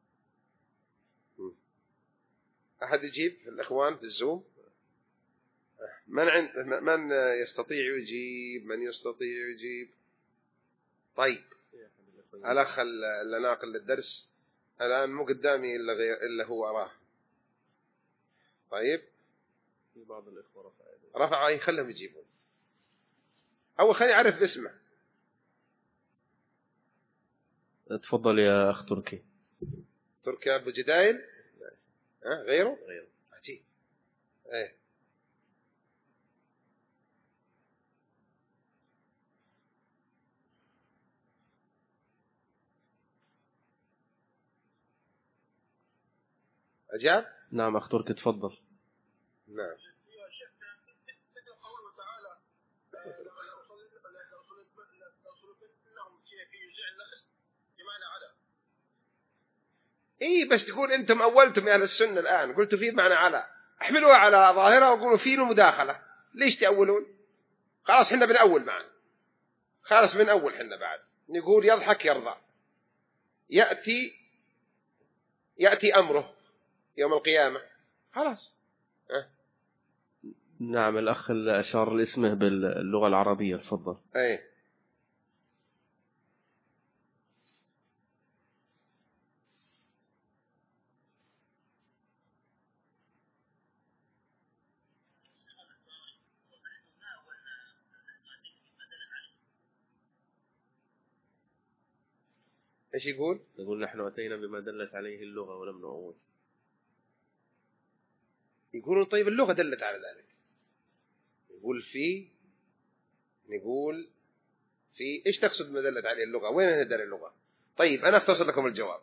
أحد يجيب الإخوان في الزوم؟ من عند من يستطيع يجيب؟ من يستطيع يجيب؟ طيب الأخ اللي ناقل للدرس الآن مو قدامي إلا غير إلا هو أراه. طيب في بعض الإخوة رفع رفع أي خلهم يجيبون. أول خلي يعرف باسمه. تفضل يا أخ تركي. تركي أبو جدايل. ها غيره؟ غيره. عجيب. إيه أجاب؟ نعم أخ تركي تفضل. نعم. إيه بس تقول أنتم أولتم يا أهل السنة الآن، قلتوا فيه بمعنى على، احملوها على ظاهرة وقولوا فيه المداخلة. ليش تأولون؟ خلاص حنا بنأول معنا، خلاص من أول حنا بعد نقول يضحك يرضى، يأتي يأتي أمره يوم القيامة، خلاص. أه؟ نعم الأخ اللي أشار لاسمه باللغة العربية تفضل. أي إيش يقول؟ يقول نحن أتينا بما دلت عليه اللغة ولم نؤول. يقولون طيب اللغة دلت على ذلك، نقول في نقول في إيش تقصد ما دلت عليه اللغة؟ وين هدر اللغة؟ طيب أنا أختصر لكم الجواب.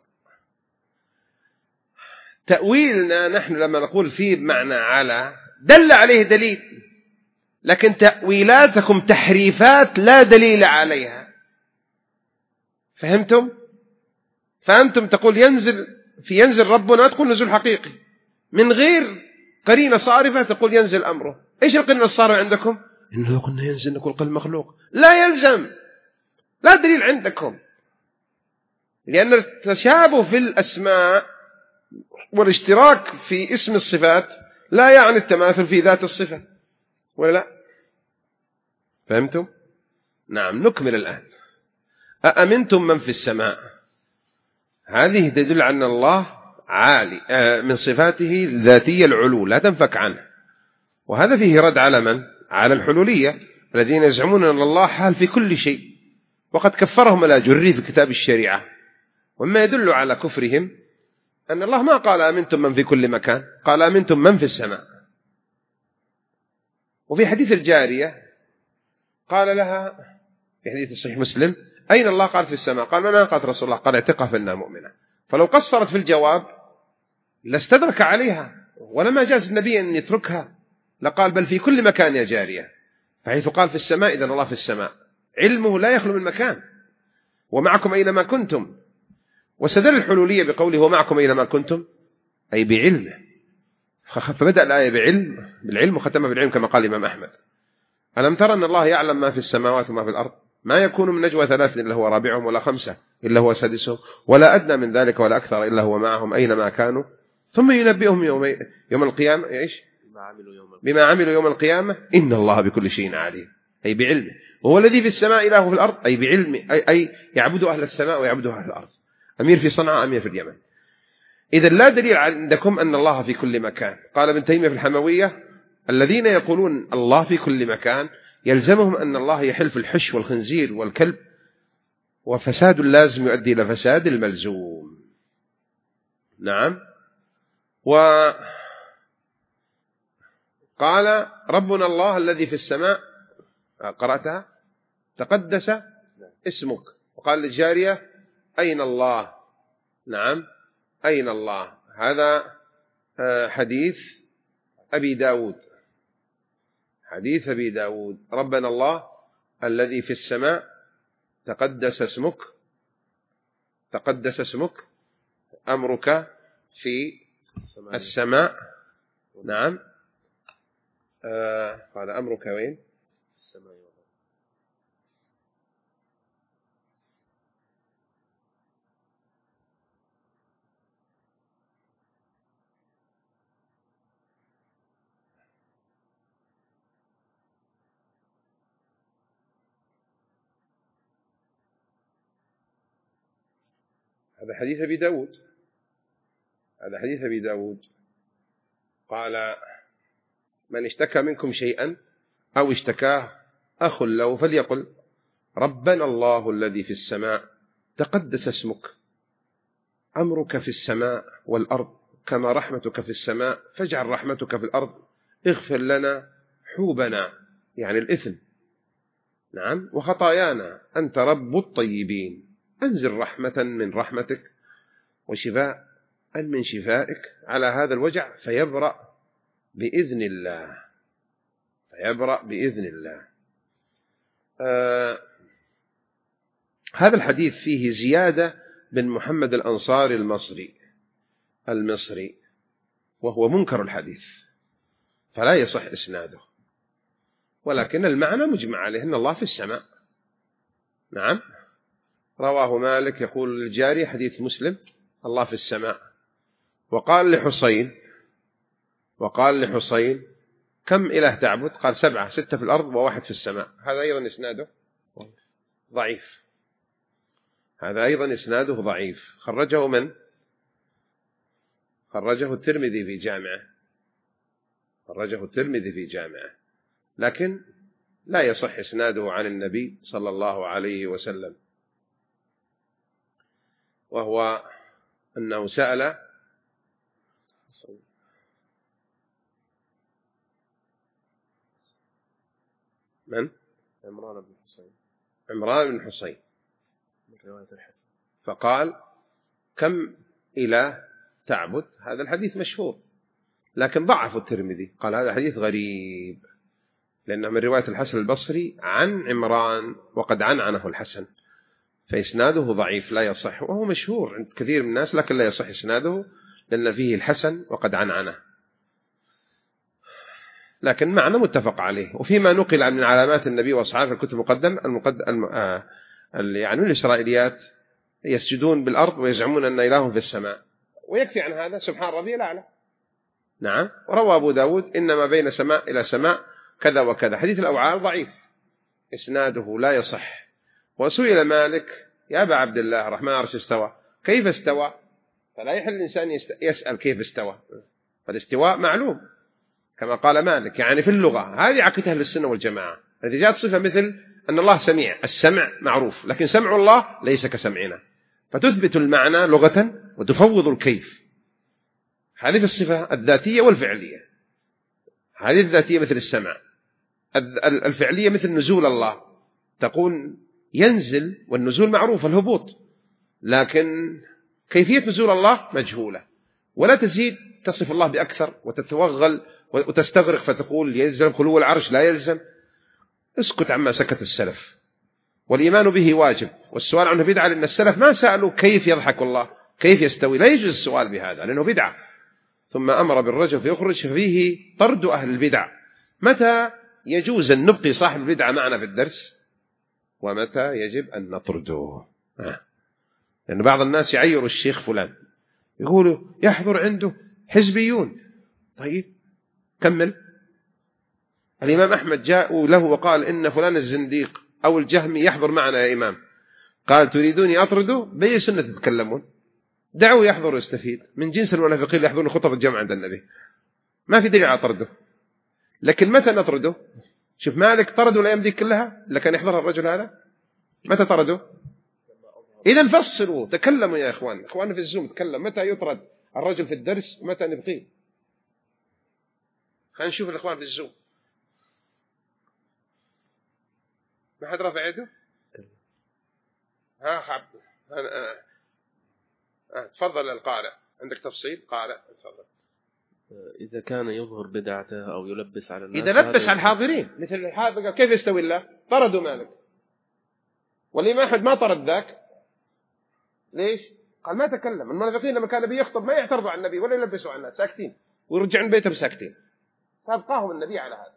تأويلنا نحن لما نقول في بمعنى على دل عليه دليل، لكن تأويلاتكم تحريفات لا دليل عليها. فهمتم؟ فأنتم تقول ينزل في ينزل ربنا، تقول نزول حقيقي من غير قرينة صارفة، تقول ينزل أمره. إيش القرينة الصارفة عندكم؟ إنه لو قلنا ينزل نقول قل مخلوق، لا يلزم، لا دليل عندكم، لأن التشابه في الأسماء والاشتراك في اسم الصفات لا يعني التماثل في ذات الصفة، ولا لا؟ فهمتم؟ نعم. نكمل الآن. أأمنتم من في السماء، هذه تدل على أن الله عالي من صفاته الذاتية العلو لا تنفك عنه، وهذا فيه رد على من؟ على الحلولية الذين يزعمون أن الله حال في كل شيء، وقد كفرهم الآجري في كتاب الشريعة. وما يدل على كفرهم أن الله ما قال أمنتم من في كل مكان، قال أمنتم من في السماء. وفي حديث الجارية قال لها في حديث صحيح مسلم أين الله؟ قال في السماء. قال من؟ قالت رسول الله. قال اعتقها فإنها مؤمنة. فلو قصرت في الجواب لاستدرك عليها، ولما جاز النبي أن يتركها، لقال بل في كل مكان يا جارية. فحيث قال في السماء إذن الله في السماء، علمه لا يخلو من مكان، ومعكم أينما كنتم. وسدل الحلولية بقوله ومعكم أينما كنتم أي بعلمه، فبدأ الآية بعلم بالعلم وختمها بالعلم كما قال الإمام أحمد. ألم ترى أن الله يعلم ما في السماوات وما في الأرض، ما يكون من نجوى ثلاث إلا هو رابعهم، ولا خمسة إلا هو سادسهم، ولا أدنى من ذلك ولا أكثر إلا هو معهم أينما كانوا، ثم ينبئهم يوم, يوم القيامة إيش؟ بما عملوا يوم القيامة إن الله بكل شيء عليم، أي بعلمه. وهو الذي في السماء إله في الأرض أي بعلمه، أي, أي يعبد أهل السماء ويعبد أهل الأرض، أمير في صنعاء أمير في اليمن. إذا لا دليل عندكم أن الله في كل مكان. قال ابن تيمية في الحموية الذين يقولون الله في كل مكان يلزمهم أن الله يحل في الحش والخنزير والكلب، وفساد اللازم يؤدي إلى فساد الملزوم. نعم. وقال ربنا الله الذي في السماء، قرأتها تقدس اسمك. وقال للجارية أين الله؟ نعم أين الله. هذا حديث أبي داود، حديث أبي داود ربنا الله الذي في السماء تقدس اسمك، تقدس اسمك أمرك في السماء. نعم. آه قال أمرك وين؟ السماء. هذا حديث أبي داود، هذا حديث أبي داود. قال من اشتكى منكم شيئا أو اشتكاه أخ له فليقل ربنا الله الذي في السماء تقدس اسمك أمرك في السماء والأرض كما رحمتك في السماء فاجعل رحمتك في الأرض اغفر لنا حوبنا يعني الإثم، نعم، وخطايانا أنت رب الطيبين، أنزل رحمة من رحمتك وشفاء من شفائك على هذا الوجع فيبرأ بإذن الله، فيبرأ بإذن الله. آه هذا الحديث فيه زيادة بن محمد الأنصاري المصري المصري وهو منكر الحديث، فلا يصح إسناده، ولكن المعنى مجمع عليه أن الله في السماء. نعم. رواه مالك يقول للجاري حديث مسلم الله في السماء. وقال لحسين وقال لحسين كم إله تعبد؟ قال سبعة، ستة في الأرض وواحد في السماء. هذا أيضا إسناده ضعيف، هذا أيضا إسناده ضعيف. خرجه من؟ خرجه الترمذي في جامعه، خرجه الترمذي في جامعه، لكن لا يصح إسناده عن النبي صلى الله عليه وسلم، وهو أنه سأل من؟ عمران بن حسين. عمران بن حسين من رواية الحسن. فقال كم إله تعبد؟ هذا الحديث مشهور لكن ضعف الترمذي، قال هذا حديث غريب لأنه من رواية الحسن البصري عن عمران وقد عنعنه الحسن، فإسناده ضعيف لا يصح، وهو مشهور عند كثير من الناس لكن لا يصح إسناده لأن فيه الحسن وقد عنعنه، لكن معنى متفق عليه. وفيما نقل من علامات النبي وأصحابه في الكتب المقدم المقدم آه يعني الإسرائيليات يسجدون بالأرض ويزعمون أن إلههم في السماء، ويكفي عن هذا سبحان ربي الأعلى. نعم. وروى أبو داود إنما بين سماء إلى سماء كذا وكذا. حديث الأوعال ضعيف إسناده لا يصح. وسئل مالك يا أبا عبد الله الرحمن عرش استوى كيف استوى؟ فلا يحل الإنسان يسأل كيف استوى، فالاستواء معلوم كما قال مالك يعني في اللغة. هذه عقيدة أهل السنة والجماعة التي جاءت صفة مثل أن الله سميع، السمع معروف لكن سمع الله ليس كسمعنا، فتثبت المعنى لغة وتفوض الكيف. هذه في الصفة الذاتية والفعلية. هذه الذاتية مثل السمع، الفعلية مثل نزول الله، تقول ينزل والنزول معروف الهبوط، لكن كيفية نزول الله مجهولة، ولا تزيد تصف الله بأكثر وتتوغل وتستغرق فتقول يلزم خلو العرش، لا يلزم. اسكت عما سكت السلف، والإيمان به واجب، والسؤال عنه بدعة لأن السلف ما سألوا كيف يضحك الله كيف يستوي، لا يجوز السؤال بهذا لأنه بدعة. ثم أمر بالرجل فيخرج، فيه طرد أهل البدع. متى يجوز أن نبقي صاحب البدعة معنا في الدرس ومتى يجب أن نطرده؟ آه. لأن بعض الناس يعيروا الشيخ فلان يقولوا يحضر عنده حزبيون. طيب كمل. الإمام أحمد جاء له وقال إن فلان الزنديق أو الجهمي يحضر معنا يا إمام، قال تريدوني أطرده؟ بأي سنة تتكلمون؟ دعوه يحضر ويستفيد من جنس المنافقين اللي يحضرون خطب الجمعة عند النبي، ما في دليل على طرده. لكن متى نطرده؟ شوف مالك طردوا الأيام دي كلها لكن يحضرها الرجل هذا، متى طرده؟ إذا فصلوا تكلموا يا إخوان، إخواننا في الزوم تكلم، متى يطرد الرجل في الدرس ومتى نبقيه؟ خلينا نشوف الإخوان في الزوم. ما حد رفع يده؟ ها خعب. تفضل القارئ، عندك تفصيل قارئ تفضل. إذا كان يظهر بدعته أو يلبس على الناس، إذا لبس على الحاضرين مثل الحاضر كيف يستوي الله؟ طردوا مالك، والإمام أحمد ما طرد ذاك. ليش؟ قال ما تكلم. المنافقين لما كان النبي يخطب ما يعترضوا على النبي ولا يلبسوا على الناس، ساكتين ويرجعون بيتهم ساكتين، فأبقاهم النبي على هذا.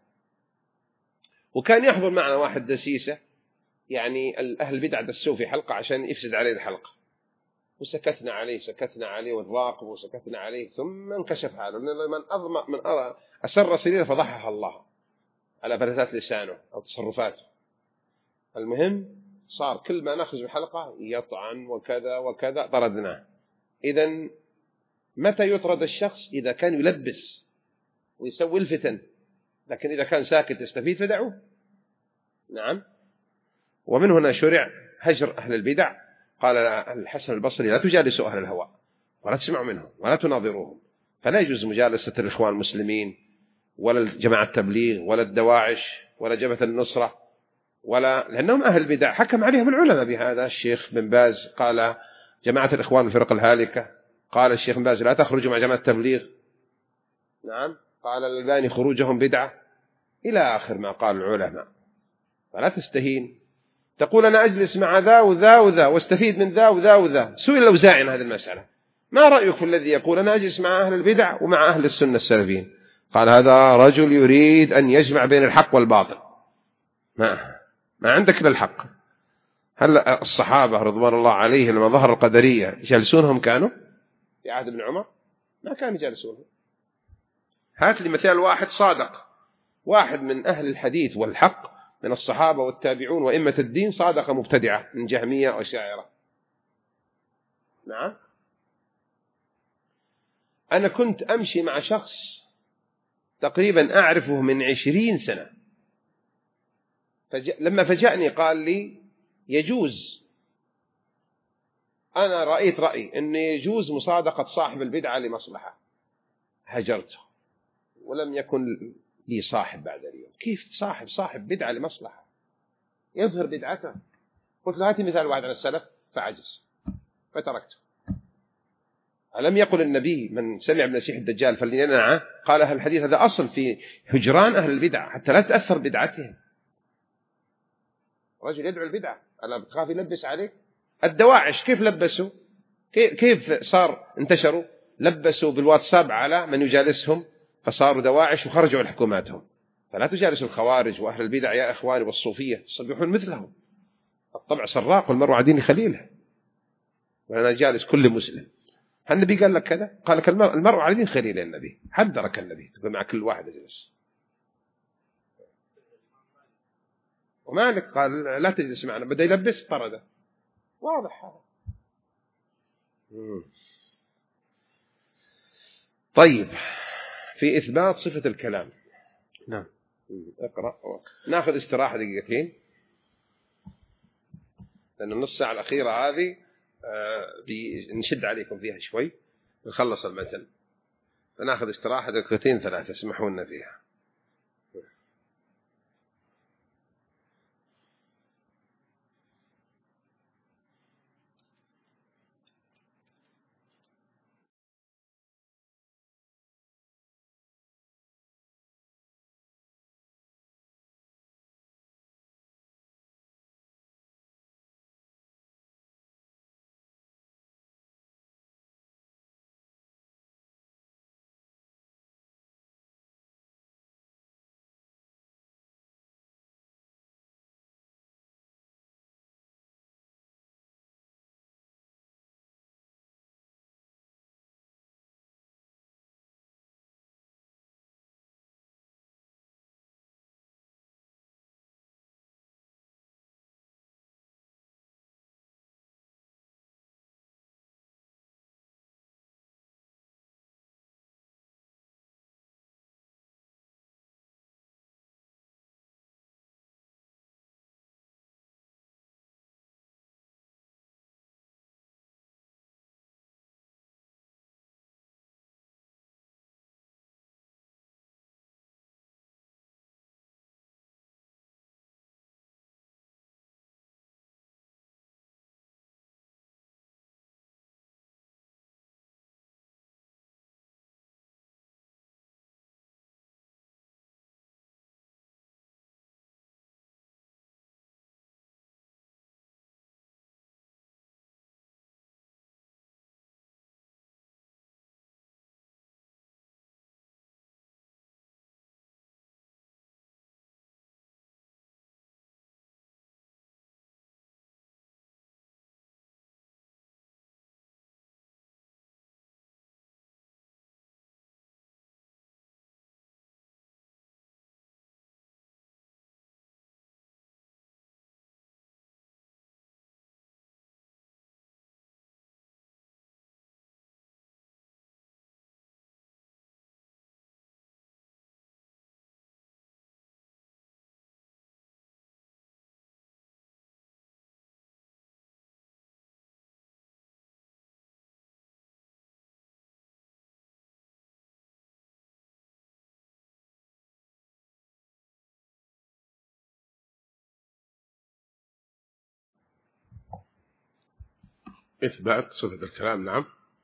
وكان يحضر معنا واحد دسيسة يعني أهل البدع دسوه في حلقة عشان يفسد عليه الحلقة، وسكتنا عليه سكتنا عليه ونراقبه وسكتنا عليه، ثم انكشف حاله. من أضمأ من أرى أسر سريرا فضحها الله على فلتات لسانه أو تصرفاته. المهم صار كل ما نخرج الحلقة يطعن وكذا وكذا، طردناه. إذن متى يطرد الشخص؟ إذا كان يلبس ويسوي الفتن، لكن إذا كان ساكت يستفيد فدعوه. نعم. ومن هنا شرع هجر أهل البدع. قال الحسن البصري لا تجالسوا أهل الهوى ولا تسمعوا منهم ولا تناظروهم. فلا يجوز مجالسة الإخوان المسلمين ولا جماعة التبليغ ولا الدواعش ولا جبهة النصرة، ولا لأنهم أهل البدع. حكم عليهم العلماء بهذا. الشيخ بن باز قال جماعة الإخوان الفرق الهالكة، قال الشيخ بن باز لا تخرجوا مع جماعة التبليغ. نعم. قال الألباني خروجهم بدعة، إلى آخر ما قال العلماء. فلا تستهين تقول أنا أجلس مع ذا وذا وذا واستفيد من ذا وذا وذا. سئل الأوزاعي عن هذه المسألة، ما رأيك في الذي يقول أنا أجلس مع أهل البدع ومع أهل السنة السلفيين؟ قال هذا رجل يريد أن يجمع بين الحق والباطل، ما ما عندك إلا الحق. هل الصحابة رضوان الله عليهم لما ظهر القدرية يجلسونهم كانوا في عهد ابن عمر؟ ما كانوا يجلسونهم. هات لي مثال واحد صادق، واحد من أهل الحديث والحق من الصحابة والتابعون وإمة الدين صادق مبتدعة من جهمية وشاعرة. نعم. أنا كنت أمشي مع شخص تقريبا أعرفه من عشرين سنة، فج... لما فجأني قال لي يجوز، أنا رأيت رأي أن يجوز مصادقة صاحب البدعة لمصلحة، هجرته ولم يكن لي صاحب بعد اليوم. كيف صاحب صاحب بدعة لمصلحة يظهر بدعته؟ قلت له هاتي مثال واحد عن السلف فعجز فتركته. ألم يقل النبي من سمع بالمسيح الدجال فلينعه؟ قال أهل الحديث هذا أصل في هجران أهل البدع حتى لا تأثر بدعتهم. رجل يدعو البدعة ألا بتخاف يلبس عليك؟ الدواعش كيف لبسوا؟ كيف صار انتشروا؟ لبسوا بالواتساب على من يجالسهم فصاروا دواعش وخرجوا عن حكوماتهم. فلا تجالسوا الخوارج وأهل البدع يا إخواني والصوفية تصبحون مثلهم. الطبع سراق والمرء على دين خليله، وأنا جالس كل مسلم. هل النبي قال لك كذا؟ قال لك المرء على دين خليله. النبي حذرك النبي تكون مع كل واحد يجلس. ومالك قال لا تجلس معنا، بدأ يلبس طرده. واضح هذا. طيب في إثبات صفة الكلام. نعم اقرأ. ناخذ استراحة دقيقتين لأن النص ساعة الأخيرة هذه نشد عليكم فيها شوي نخلص المتن، فناخذ استراحة دقيقتين ثلاثة اسمحوا لنا فيها. إثبات صفة الكلام. نعم.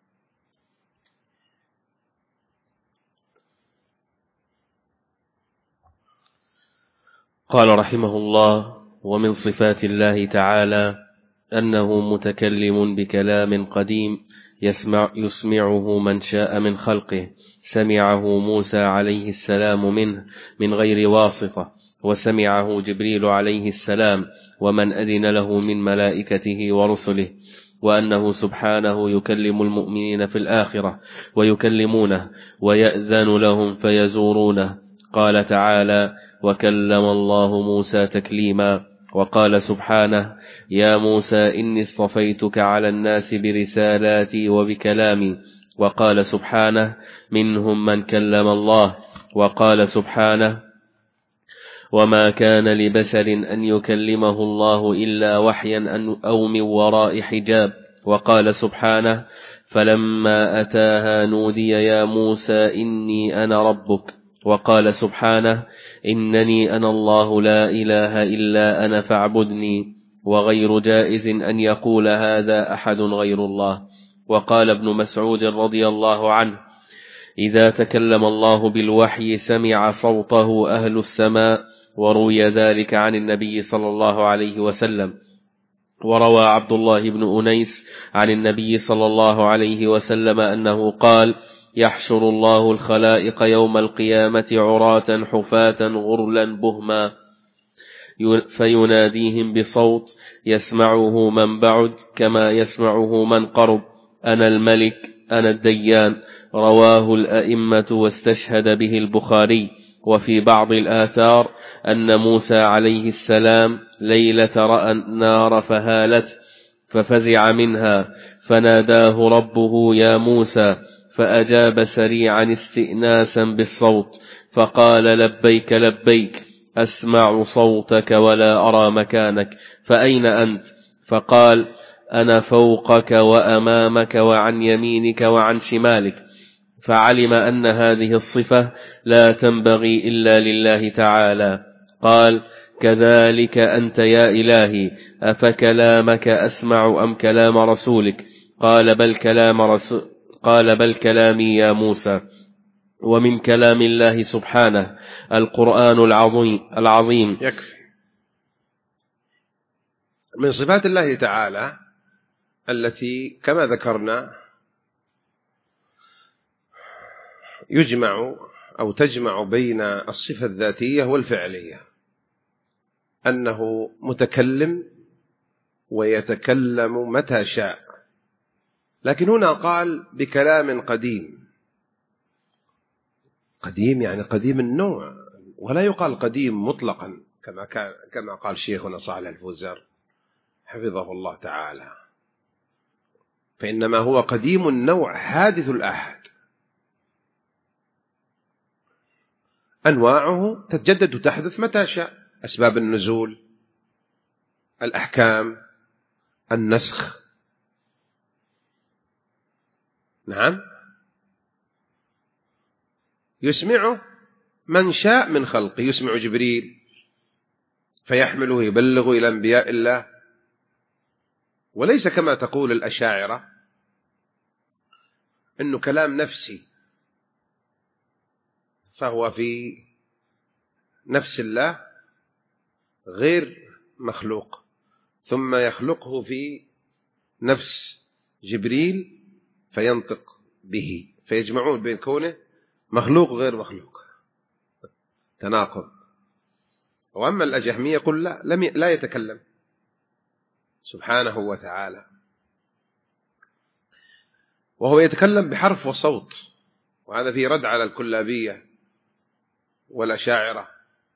قال رحمه الله: ومن صفات الله تعالى أنه متكلم بكلام قديم يسمع يسمعه من شاء من خلقه، سمعه موسى عليه السلام منه من غير واسطة، وسمعه جبريل عليه السلام ومن أذن له من ملائكته ورسله، وأنه سبحانه يكلم المؤمنين في الآخرة ويكلمونه ويأذن لهم فيزورونه. قال تعالى: وكلم الله موسى تكليما. وقال سبحانه: يا موسى إني اصطفيتك على الناس برسالاتي وبكلامي. وقال سبحانه: منهم من كلم الله. وقال سبحانه: وما كان لبشر أن يكلمه الله إلا وحيا أو من وراء حجاب. وقال سبحانه: فلما أتاها نودي يا موسى إني أنا ربك. وقال سبحانه: إنني أنا الله لا إله إلا أنا فاعبدني، وغير جائز أن يقول هذا أحد غير الله. وقال ابن مسعود رضي الله عنه: إذا تكلم الله بالوحي سمع صوته أهل السماء، وروي ذلك عن النبي صلى الله عليه وسلم. وروى عبد الله بن أنيس عن النبي صلى الله عليه وسلم أنه قال: يحشر الله الخلائق يوم القيامة عراة حفاة غرلا بهما، فيناديهم بصوت يسمعه من بعد كما يسمعه من قرب: أنا الملك أنا الديان. رواه الأئمة واستشهد به البخاري. وفي بعض الآثار أن موسى عليه السلام ليلة رأى النار فهالت ففزع منها، فناداه ربه: يا موسى، فأجاب سريعا استئناسا بالصوت، فقال: لبيك لبيك، أسمع صوتك ولا أرى مكانك، فأين أنت؟ فقال: أنا فوقك وأمامك وعن يمينك وعن شمالك. فعلم أن هذه الصفة لا تنبغي إلا لله تعالى. قال: كذلك أنت يا إلهي، أفكلامك أسمع أم كلام رسولك؟ قال: بل كلام رسول قال بل كلامي يا موسى. ومن كلام الله سبحانه القرآن العظيم العظيم يكفي. من صفات الله تعالى التي كما ذكرنا يجمع أو تجمع بين الصفة الذاتية والفعلية، أنه متكلم ويتكلم متى شاء، لكن هنا قال بكلام قديم. قديم يعني قديم النوع، ولا يقال قديم مطلقا كما كان كما قال شيخنا صالح الفوزان حفظه الله تعالى، فإنما هو قديم النوع حادث الأحد، أنواعه تتجدد وتحدث متى شاء، أسباب النزول، الأحكام، النسخ. نعم، يسمعه من شاء من خلقه، يسمع جبريل فيحمله يبلغ إلى أنبياء الله، وليس كما تقول الأشاعرة إنه كلام نفسي، فهو في نفس الله غير مخلوق، ثم يخلقه في نفس جبريل فينطق به، فيجمعون بين كونه مخلوق غير مخلوق، تناقض. وأما الأجهمية يقول لا، لم ي... لا يتكلم سبحانه وتعالى، وهو يتكلم بحرف وصوت، وهذا فيه رد على الكلابية والأشاعرة.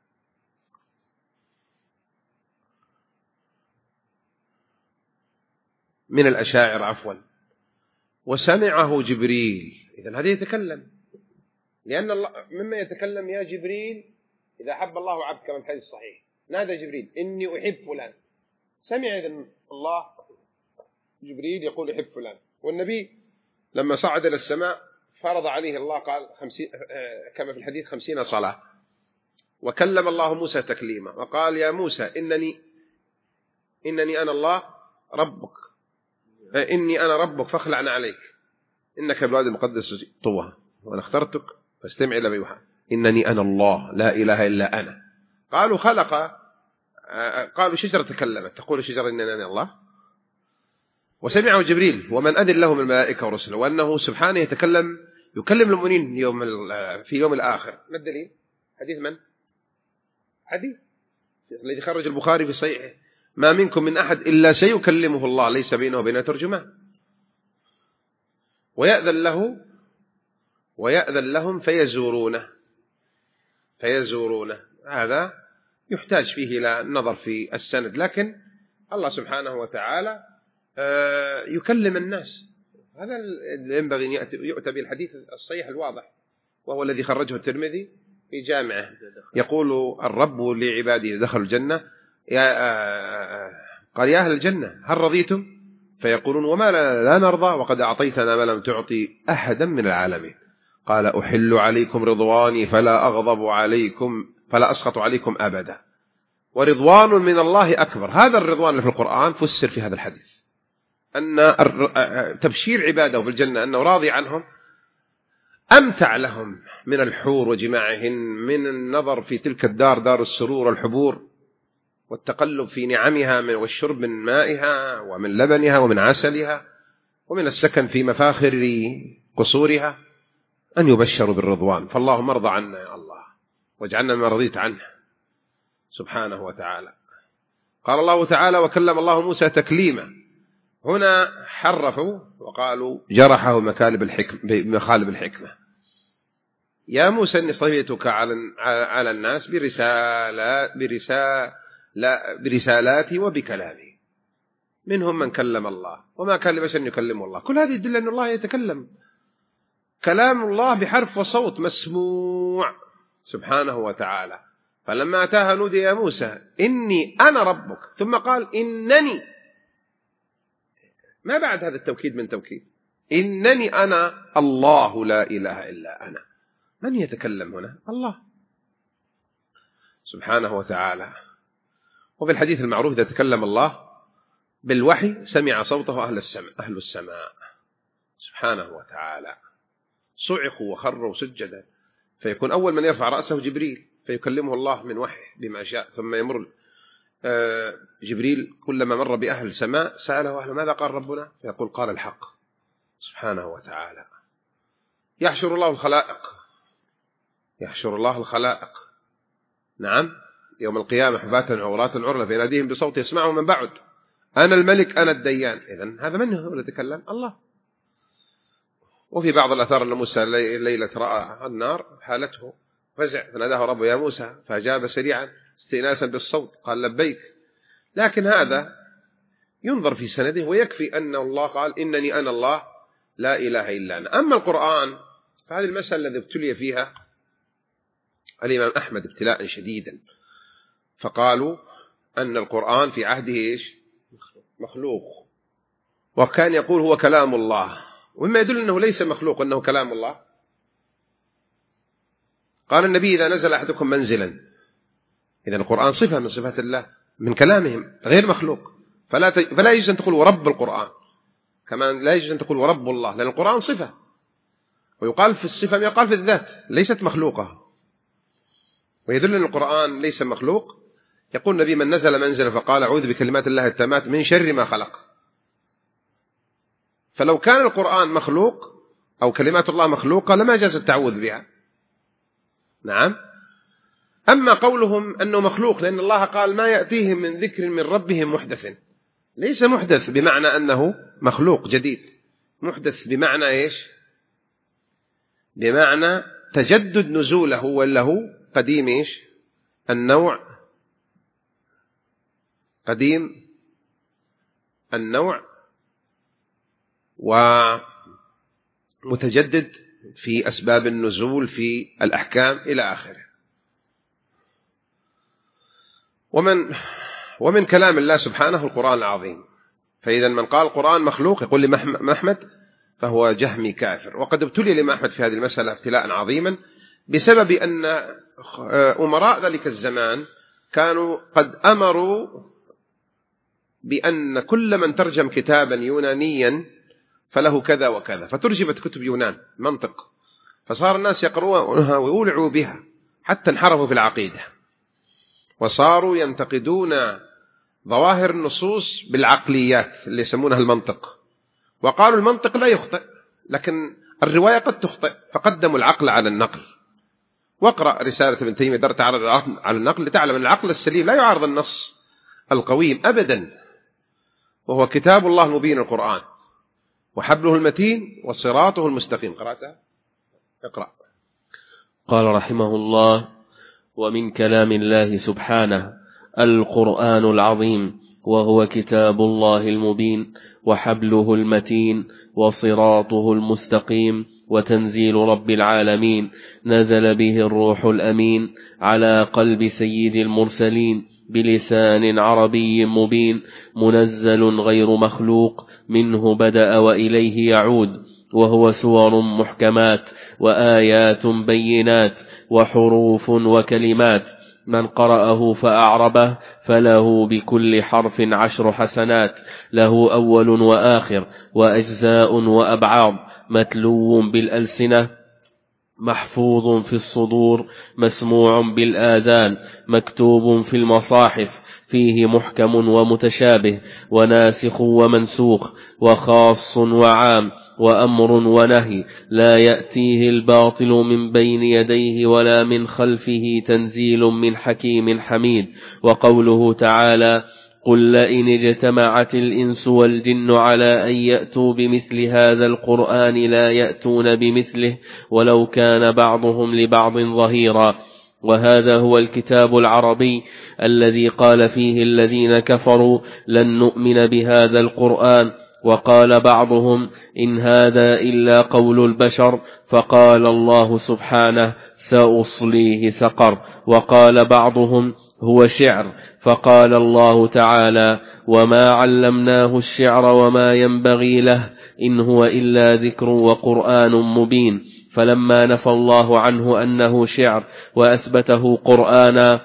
من الأشاعرة عفوا. وسمعه جبريل، إذن هذا يتكلم، لأن الله مما يتكلم يا جبريل إذا أحب الله عبد كما في الحديث الصحيح، نادى جبريل إني أحب فلان، سمع إذن الله جبريل يقول أحب فلان. والنبي لما صعد إلى السماء فرض عليه الله قال خمسين كما في الحديث خمسين صلاة، وكلم الله موسى تكليما وقال: يا موسى إنني إنني أنا الله ربك، إني أنا ربك فاخلعنا عليك، إنك بالواد المقدس طوى، وأنا اخترتك فاستمع إلى ما يوحى، إنني أنا الله لا إله إلا أنا. قالوا خلق، قالوا شجرة تكلمت، تقول الشجرة إنني أنا الله. وسمعه جبريل ومن أذن له من الملائكة ورسله، وأنه سبحانه يتكلم يكلم المؤمنين يوم في يوم الآخر. ما الدليل؟ حديث من؟ حديث الذي خرج البخاري في صحيحه: ما منكم من أحد إلا سيكلمه الله ليس بينه وبينه ترجمان. ويأذن له ويأذن لهم فيزورونه فيزورونه هذا يحتاج فيه إلى النظر في السند، لكن الله سبحانه وتعالى يكلم الناس. هذا اللي ينبغي أن يؤتى بالحديث الصحيح الواضح، وهو الذي خرجه الترمذي في جامعه، يقول الرب لعباده دخلوا الجنة يا قال: يا أهل الجنة هل رضيتم؟ فيقولون: وما لا نرضى وقد أعطيتنا ما لم تعطي أحدا من العالمين. قال أحل عليكم رضواني فلا أغضب عليكم فلا أسخط عليكم أبدا، ورضوان من الله أكبر. هذا الرضوان اللي في القرآن فسر في هذا الحديث أن تبشير عباده بالجنة أنه راضي عنهم أمتع لهم من الحور وجماعهن، من النظر في تلك الدار دار السرور والحبور والتقلب في نعمها والشرب من مائها ومن لبنها ومن عسلها ومن السكن في مفاخر قصورها، أن يبشروا بالرضوان. فاللهم ارضى عنا يا الله واجعلنا ما رضيت عنه سبحانه وتعالى. قال الله تعالى: وكلم الله موسى تكليما. هنا حرفوا وقالوا جرحه بمخالب الحكمة, بمخالب الحكمة. يا موسى إني اصطفيتك على الناس برسالة برسالة برسالاتي وبكلامي، منهم من كلم الله وما كان لبشر أن يكلمه الله. كل هذه يدل أن الله يتكلم، كلام الله بحرف وصوت مسموع سبحانه وتعالى. فلما أتاها نودي يا موسى إني أنا ربك، ثم قال إنني، ما بعد هذا التوكيد من توكيد، إنني أنا الله لا إله إلا أنا. من يتكلم هنا؟ الله سبحانه وتعالى. وفي الحديث المعروف إذا تكلم الله بالوحي سمع صوته أهل السماء, أهل السماء سبحانه وتعالى، صعقوا وخروا سجدا، فيكون أول من يرفع رأسه جبريل فيكلمه الله من وحي بما شاء، ثم يمر جبريل كلما مر بأهل السماء سأله أهل ماذا قال ربنا، فيقول قال الحق سبحانه وتعالى. يحشر الله الخلائق، يحشر الله الخلائق نعم يوم القيامة حفاة عراة عرلا فيناديهم بصوت يسمعه من بعد أنا الملك أنا الديان. إذن هذا من هو الذي يتكلم؟ الله. وفي بعض الأثار أن موسى ليلة رأى النار حالته فزع فناداه ربه يا موسى فأجاب سريعا استئناسا بالصوت قال لبيك. لكن هذا ينظر في سنده ويكفي أن الله قال إنني أنا الله لا إله إلا أنا. أما القرآن فهذه المسألة التي ابتلي فيها الإمام أحمد ابتلاء شديدا، فقالوا أن القرآن في عهده إيش؟ مخلوق، وكان يقول هو كلام الله، ومما يدل أنه ليس مخلوق أنه كلام الله قال النبي إذا نزل أحدكم منزلا، إذا القرآن صفة من صفات الله من كلامهم غير مخلوق، فلا ت... فلا يجوز أن تقول ورب القرآن، كما لا يجوز أن تقول ورب الله، لأن القرآن صفة، ويقال في الصفة ما يقال في الذات ليست مخلوقة، ويدل أن القرآن ليس مخلوق. يقول النبي من نزل منزلا فقال أعوذ بكلمات الله التامات من شر ما خلق. فلو كان القرآن مخلوق أو كلمات الله مخلوقة لما جاز التعوذ بها. نعم. أما قولهم أنه مخلوق لأن الله قال ما يأتيهم من ذكر من ربهم محدث، ليس محدث بمعنى أنه مخلوق جديد، محدث بمعنى إيش؟ بمعنى تجدد نزوله وله قديم إيش؟ النوع، قديم النوع ومتجدد في أسباب النزول في الأحكام إلى آخره. ومن ومن كلام الله سبحانه القرآن العظيم. فإذا من قال القرآن مخلوق يقول لي أحمد فهو جهمي كافر. وقد ابتلي لي أحمد في هذه المسألة ابتلاء عظيما بسبب أن أمراء ذلك الزمان كانوا قد أمروا بأن كل من ترجم كتابا يونانيا فله كذا وكذا، فترجمت كتب يونان منطق، فصار الناس يقرؤونها ويولعوا بها حتى انحرفوا في العقيدة، وصاروا ينتقدون ظواهر النصوص بالعقليات اللي يسمونها المنطق، وقالوا المنطق لا يخطئ لكن الرواية قد تخطئ، فقدموا العقل على النقل. واقرأ رسالة ابن تيمية در تعرض على النقل لتعلم أن العقل السليم لا يعارض النص القويم أبدا، وهو كتاب الله المبين القرآن وحبله المتين وصراطه المستقيم. قرأتها؟ اقرأ. قال رحمه الله: ومن كلام الله سبحانه القرآن العظيم، وهو كتاب الله المبين وحبله المتين وصراطه المستقيم وتنزيل رب العالمين، نزل به الروح الأمين على قلب سيد المرسلين بلسان عربي مبين، منزل غير مخلوق، منه بدأ وإليه يعود، وهو سور محكمات وآيات بينات وحروف وكلمات، من قرأه فأعربه فله بكل حرف عشر حسنات، له أول وآخر وأجزاء وأبعاض، متلو بالألسنة، محفوظ في الصدور، مسموع بالآذان، مكتوب في المصاحف، فيه محكم ومتشابه، وناسخ ومنسوخ، وخاص وعام، وأمر ونهي، لا يأتيه الباطل من بين يديه ولا من خلفه، تنزيل من حكيم حميد. وقوله تعالى: قل لئن اجتمعت الإنس والجن على أن يأتوا بمثل هذا القرآن لا يأتون بمثله ولو كان بعضهم لبعض ظهيرا. وهذا هو الكتاب العربي الذي قال فيه الذين كفروا لن نؤمن بهذا القرآن، وقال بعضهم إن هذا إلا قول البشر، فقال الله سبحانه سأصليه سقر. وقال بعضهم هو شعر، فقال الله تعالى وما علمناه الشعر وما ينبغي له إن هو إلا ذكر وقرآن مبين. فلما نفى الله عنه أنه شعر وأثبته قرآنا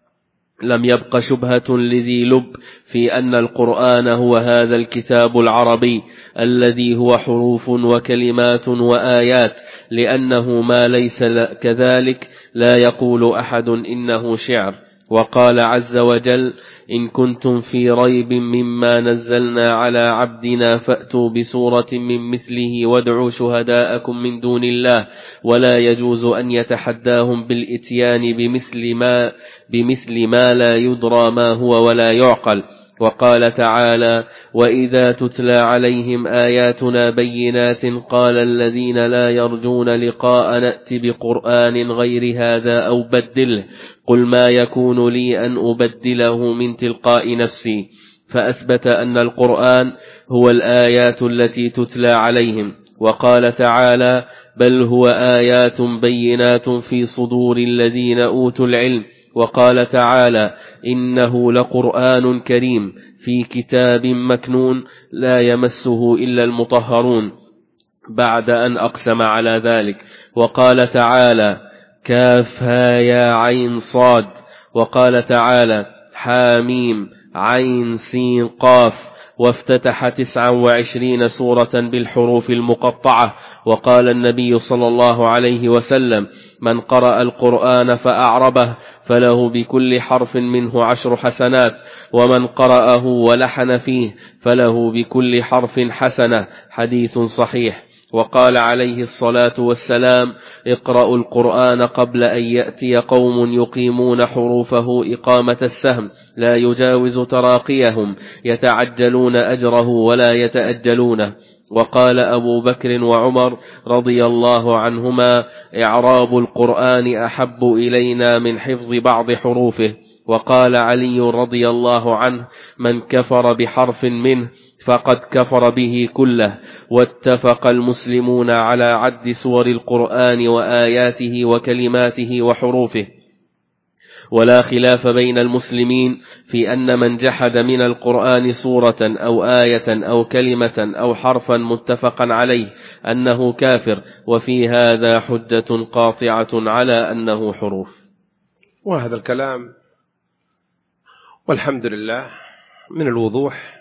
لم يبق شبهة لذي لب في أن القرآن هو هذا الكتاب العربي الذي هو حروف وكلمات وآيات، لأنه ما ليس كذلك لا يقول أحد إنه شعر. وقال عز وجل إن كنتم في ريب مما نزلنا على عبدنا فأتوا بسورة من مثله وادعوا شهداءكم من دون الله، ولا يجوز أن يتحداهم بالإتيان بمثل ما, بمثل ما لا يدرى ما هو ولا يعقل. وقال تعالى وإذا تتلى عليهم آياتنا بينات قال الذين لا يرجون لقاء نأت بقرآن غير هذا أو بدله قل ما يكون لي أن أبدله من تلقاء نفسي. فأثبت أن القرآن هو الآيات التي تتلى عليهم. وقال تعالى بل هو آيات بينات في صدور الذين أوتوا العلم. وقال تعالى إنه لقرآن كريم في كتاب مكنون لا يمسه إلا المطهرون، بعد أن أقسم على ذلك. وقال تعالى كافها يا عين صاد. وقال تعالى حاميم عين سين قاف. وافتتح تسعا وعشرين سورة بالحروف المقطعة. وقال النبي صلى الله عليه وسلم من قرأ القرآن فأعربه فله بكل حرف منه عشر حسنات، ومن قرأه ولحن فيه فله بكل حرف حسنة، حديث صحيح. وقال عليه الصلاة والسلام اقرأوا القرآن قبل أن يأتي قوم يقيمون حروفه إقامة السهم لا يجاوز تراقيهم يتعجلون أجره ولا يتأجلونه. وقال أبو بكر وعمر رضي الله عنهما إعراب القرآن أحب إلينا من حفظ بعض حروفه. وقال علي رضي الله عنه من كفر بحرف منه فقد كفر به كله. واتفق المسلمون على عد سور القرآن وآياته وكلماته وحروفه، ولا خلاف بين المسلمين في أن من جحد من القرآن سورة أو آية أو كلمة أو حرفا متفقا عليه أنه كافر، وفي هذا حجة قاطعة على أنه حروف. وهذا الكلام والحمد لله من الوضوح،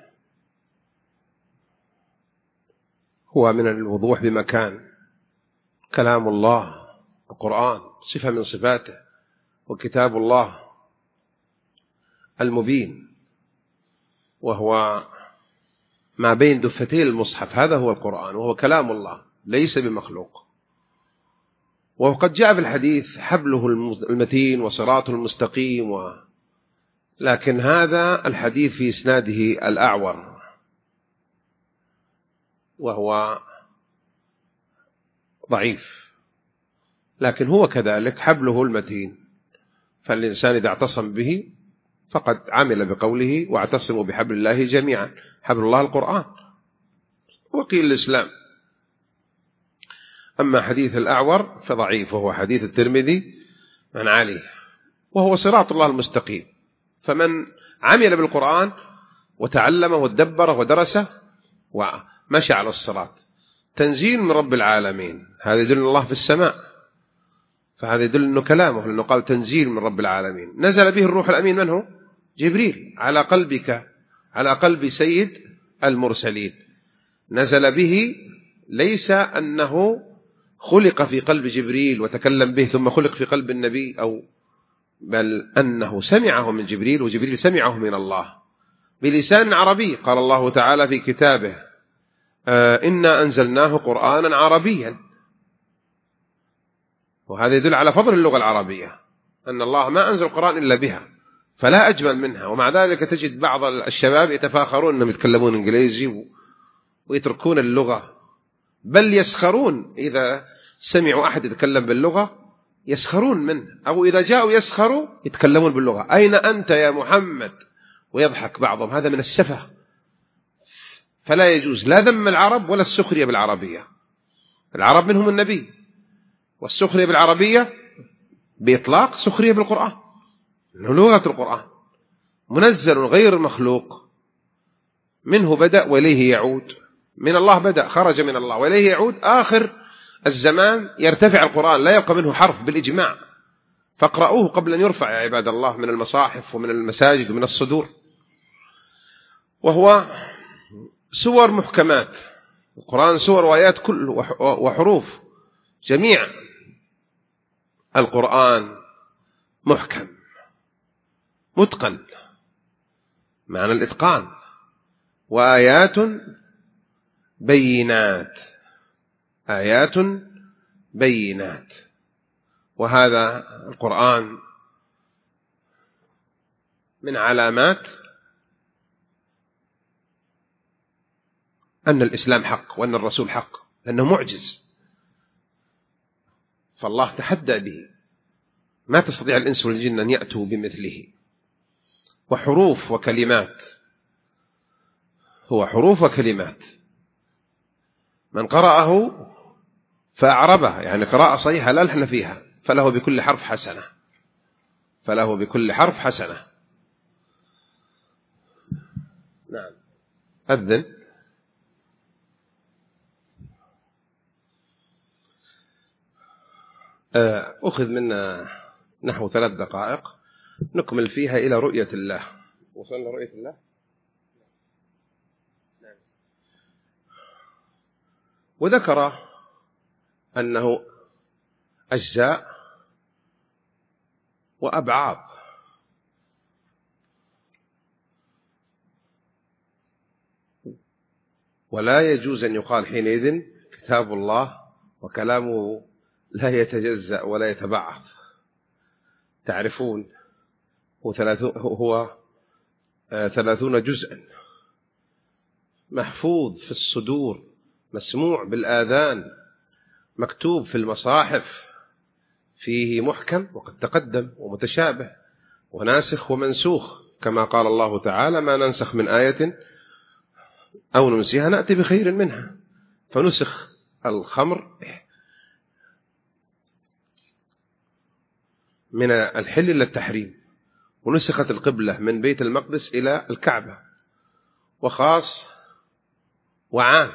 هو من الوضوح بمكان. كلام الله القرآن صفة من صفاته، وكتاب الله المبين، وهو ما بين دفتي المصحف، هذا هو القرآن وهو كلام الله ليس بمخلوق. وقد جاء في الحديث حبله المتين وصراطه المستقيم و... لكن هذا الحديث في إسناده الأعور، وهو ضعيف، لكن هو كذلك حبله المتين، فالإنسان إذا اعتصم به فقد عمل بقوله واعتصموا بحبل الله جميعا. حبل الله القرآن وقيل الإسلام. أما حديث الأعور فضعيف، وهو حديث الترمذي عن علي، وهو صراط الله المستقيم. فمن عمل بالقرآن وتعلمه ودبره ودرسه ومشى على الصراط، تنزيل من رب العالمين، هذا يدل الله في السماء، فهذا يدل أنه كلامه، لأنه قال تنزيل من رب العالمين. نزل به الروح الأمين، من هو؟ جبريل، على قلبك، على قلب سيد المرسلين. نزل به، ليس أنه خلق في قلب جبريل وتكلم به ثم خلق في قلب النبي، أو بل أنه سمعه من جبريل، وجبريل سمعه من الله بلسان عربي. قال الله تعالى في كتابه: آه إنا أنزلناه قرآنا عربيا. وهذا يدل على فضل اللغة العربية، أن الله ما أنزل القرآن إلا بها، فلا أجمل منها. ومع ذلك تجد بعض الشباب يتفاخرون أنهم يتكلمون إنجليزي ويتركون اللغة، بل يسخرون إذا سمعوا أحد يتكلم باللغة يسخرون منه، أو إذا جاءوا يسخروا يتكلمون باللغة. أين أنت يا محمد؟ ويضحك بعضهم. هذا من السفه، فلا يجوز لا ذم العرب ولا السخرية بالعربية. العرب منهم النبي، والسخرية بالعربية بإطلاق سخرية بالقرآن، إنه لغة القرآن منزل غير مخلوق، منه بدأ وإليه يعود، من الله بدأ خرج من الله وإليه يعود. آخر الزمان يرتفع القرآن، لا يبقى منه حرف بالإجماع، فاقرأوه قبل أن يرفع يا عباد الله من المصاحف ومن المساجد ومن الصدور. وهو سور محكمات، القرآن سور وآيات كل وحروف، جميع القرآن محكم متقن، معنى الإتقان، وآيات بينات، آيات بينات. وهذا القرآن من علامات أن الإسلام حق وأن الرسول حق، لأنه معجز، فالله تحدى به، ما تستطيع الإنس والجن أن يأتوا بمثله. وحروف وكلمات، هو حروف وكلمات، من قرأه فأعربه، يعني قراءة صحيحة لا لحن فيها، فله بكل حرف حسنة، فله بكل حرف حسنة. نعم. أذن. أخذ منا نحو ثلاث دقائق نكمل فيها إلى رؤية الله. وصلنا رؤية الله. وذكر أنه أجزاء وأبعاض، ولا يجوز أن يقال حينئذ كتاب الله وكلامه لا يتجزأ ولا يتبعض. تعرفون هو ثلاثون, هو ثلاثون جزءا، محفوظ في الصدور، مسموع بالآذان، مكتوب في المصاحف، فيه محكم وقد تقدم ومتشابه وناسخ ومنسوخ، كما قال الله تعالى: ما ننسخ من آية أو ننسيها نأتي بخير منها. فنسخ الخمر من الحل إلى التحريم، ونسخت القبلة من بيت المقدس إلى الكعبة، وخاص وعام.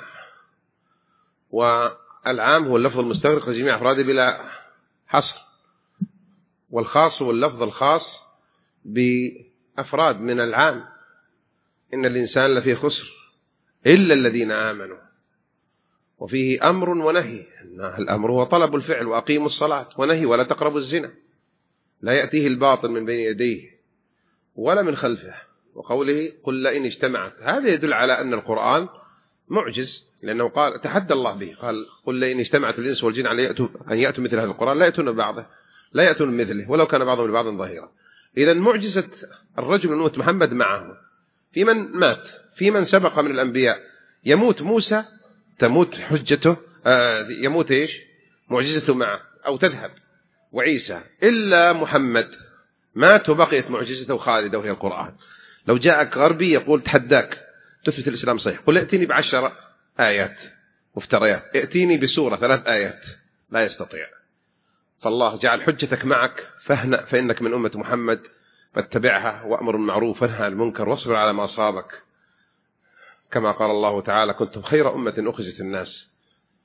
والعام هو اللفظ المستغرق لجميع أفراده بلا حصر، والخاص هو اللفظ الخاص بأفراد من العام: إن الإنسان لفي خسر إلا الذين آمنوا. وفيه أمر ونهي، الأمر هو طلب الفعل، وأقيموا الصلاة، ونهي ولا تقربوا الزنا، لا يأتيه الباطل من بين يديه ولا من خلفه. وقوله: قل لئن اجتمعت، هذا يدل على أن القرآن معجز، لأنه قال تحدى الله به، قال: قل لئن اجتمعت الإنس والجن على أن يأتوا مثل هذا القرآن لا يأتون بعضه، لا يأتون مثله ولو كان بعضهم لبعض ظهيرا. إذن معجزة الرجل من أمة محمد معه، في من مات، في من سبق من الأنبياء، يموت موسى تموت حجته، آه يموت إيش معجزته معه أو تذهب، وعيسى، إلا محمد مات وبقيت معجزته خالدة وهي القرآن. لو جاءك غربي يقول تحداك تثبت الإسلام صحيح، قل ائتني بعشر آيات مفتريات، ائتيني بسورة ثلاث آيات، لا يستطيع. فالله جعل حجتك معك، فهنأ فإنك من أمة محمد، فاتبعها وأمر بالمعروف وانهى عن المنكر واصبر على ما أصابك، كما قال الله تعالى: كنتم خير أمة أخرجت الناس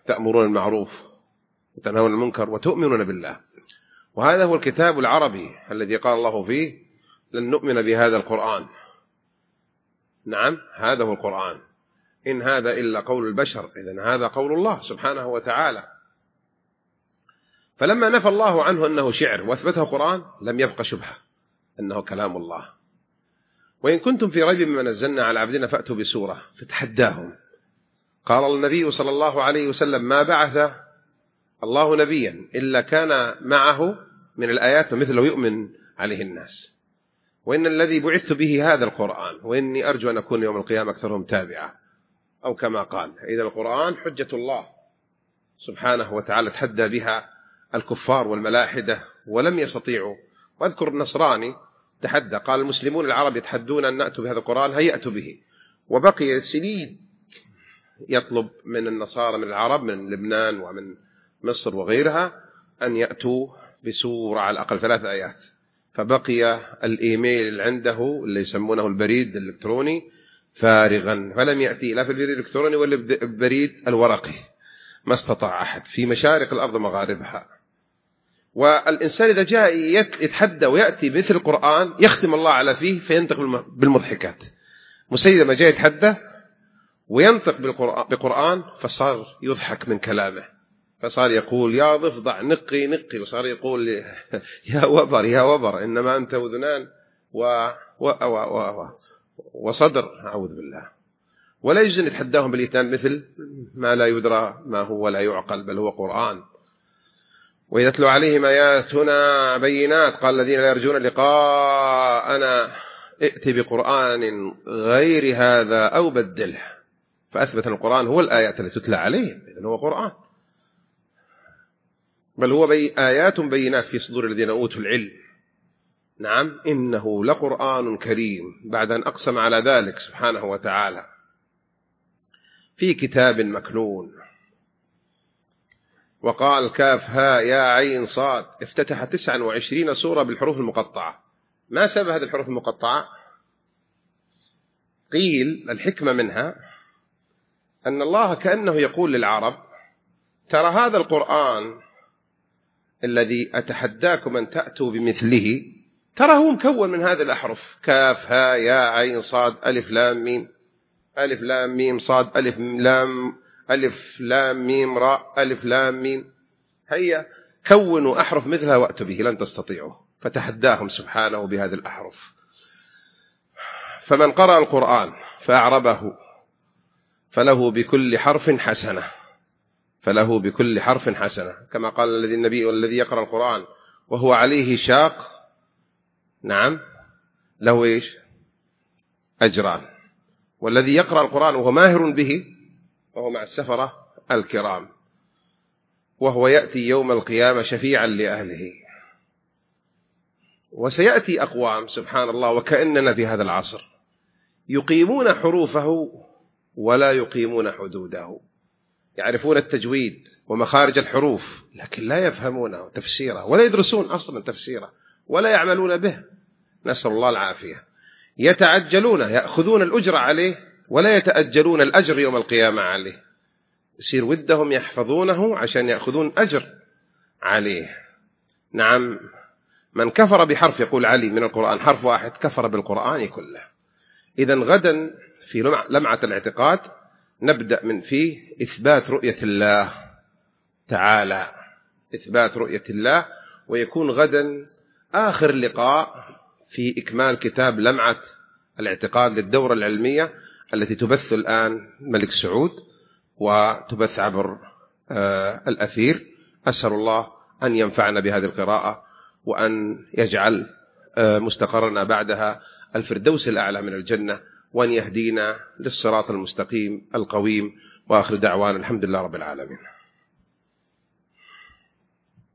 تأمرون بالمعروف وتنهون عن المنكر وتؤمنون بالله. وهذا هو الكتاب العربي الذي قال الله فيه لن نؤمن بهذا القرآن. نعم، هذا هو القرآن، إن هذا إلا قول البشر، إذن هذا قول الله سبحانه وتعالى. فلما نفى الله عنه أنه شعر وأثبته قرآن لم يبقى شبهة أنه كلام الله. وإن كنتم في ريب مما نزلنا على عبدنا فأتوا بسورة، فتحداهم. قال النبي صلى الله عليه وسلم ما بعث الله نبيا إلا كان معه من الآيات مثله يؤمن عليه الناس، وإن الذي بعثت به هذا القرآن، وإني أرجو أن أكون يوم القيامة أكثرهم تابعا، أو كما قال. إذا القرآن حجة الله سبحانه وتعالى تحدى بها الكفار والملاحدة ولم يستطيعوا. واذكر النصراني تحدى، قال المسلمون العرب يتحدون أن نأتوا بهذا القرآن، هيأتوا به. وبقي سنين يطلب من النصارى من العرب من لبنان ومن مصر وغيرها أن يأتوا بسورة على الأقل ثلاث آيات. فبقي الإيميل اللي عنده اللي يسمونه البريد الإلكتروني فارغا، فلم يأتي لا في البريد الإلكتروني ولا البريد الورقي، ما استطاع أحد في مشارق الأرض ومغاربها. والإنسان إذا جاء يتحدى ويأتي مثل القرآن يختم الله على فيه فينطق بالمضحكات. مسيلمة جاء يتحدى وينطق بالقرآن فصار يضحك من كلامه، فصار يقول يا ضفدع نقي نقي، وصار يقول يا وبر يا وبر إنما أنت أذنان و... و... و... و... وصدر، أعوذ بالله. ولا يجوز أن يتحداهم بالاثنان مثل ما لا يدرى ما هو ولا يعقل، بل هو قرآن. وإذا تلو عليهم آياتنا بينات قال الذين لا يرجون لقاءنا ائت بقرآن غير هذا أو بدله. فأثبت القرآن هو الآيات التي تتلى عليهم، إذن هو قرآن، بل هو بي آيات بينات في صدور الذين أوتوا العلم. نعم، إنه لقرآن كريم، بعد أن أقسم على ذلك سبحانه وتعالى في كتاب مكنون. وقال كاف ها يا عين صاد، افتتح تسعة وعشرين سورة بالحروف المقطعة. ما سبب هذه الحروف المقطعة؟ قيل الحكمة منها أن الله كأنه يقول للعرب ترى هذا القرآن الذي أتحداكم أن تأتوا بمثله ترى هو مكون من هذه الأحرف، كاف ها يا عين صاد ألف لام ميم، ألف لام ميم صاد ألف لام ألف لام ميم راء ألف لام ميم. هيا كونوا أحرف مثلها وأتوا به، لن تستطيعوا. فتحداهم سبحانه بهذه الأحرف. فمن قرأ القرآن فأعربه فله بكل حرف حسنة، فله بكل حرف حسنة، كما قال الذي النبي والذي يقرأ القرآن وهو عليه شاق، نعم، له إيش؟ أجران. والذي يقرأ القرآن وهو ماهر به وهو مع السفرة الكرام، وهو يأتي يوم القيامة شفيعا لأهله. وسيأتي أقوام سبحان الله وكأننا في هذا العصر يقيمون حروفه ولا يقيمون حدوده، يعرفون التجويد ومخارج الحروف لكن لا يفهمونه تفسيره، ولا يدرسون أصلا تفسيره ولا يعملون به، نسأل الله العافية. يتعجلون يأخذون الأجر عليه ولا يتأجلون الأجر يوم القيامة عليه، يصير ودهم يحفظونه عشان يأخذون أجر عليه. نعم، من كفر بحرف يقول علي من القرآن حرف واحد كفر بالقرآن كله. إذن غدا في لمعة الاعتقاد نبدأ من فيه إثبات رؤية الله تعالى، إثبات رؤية الله، ويكون غدا آخر لقاء في إكمال كتاب لمعة الاعتقاد للدورة العلمية التي تبث الآن ملك سعود وتبث عبر آه الأثير. أسأل الله أن ينفعنا بهذه القراءة وأن يجعل آه مستقرنا بعدها الفردوس الأعلى من الجنة، وأن يهدينا للصراط المستقيم القويم. وآخر دعوانا الحمد لله رب العالمين.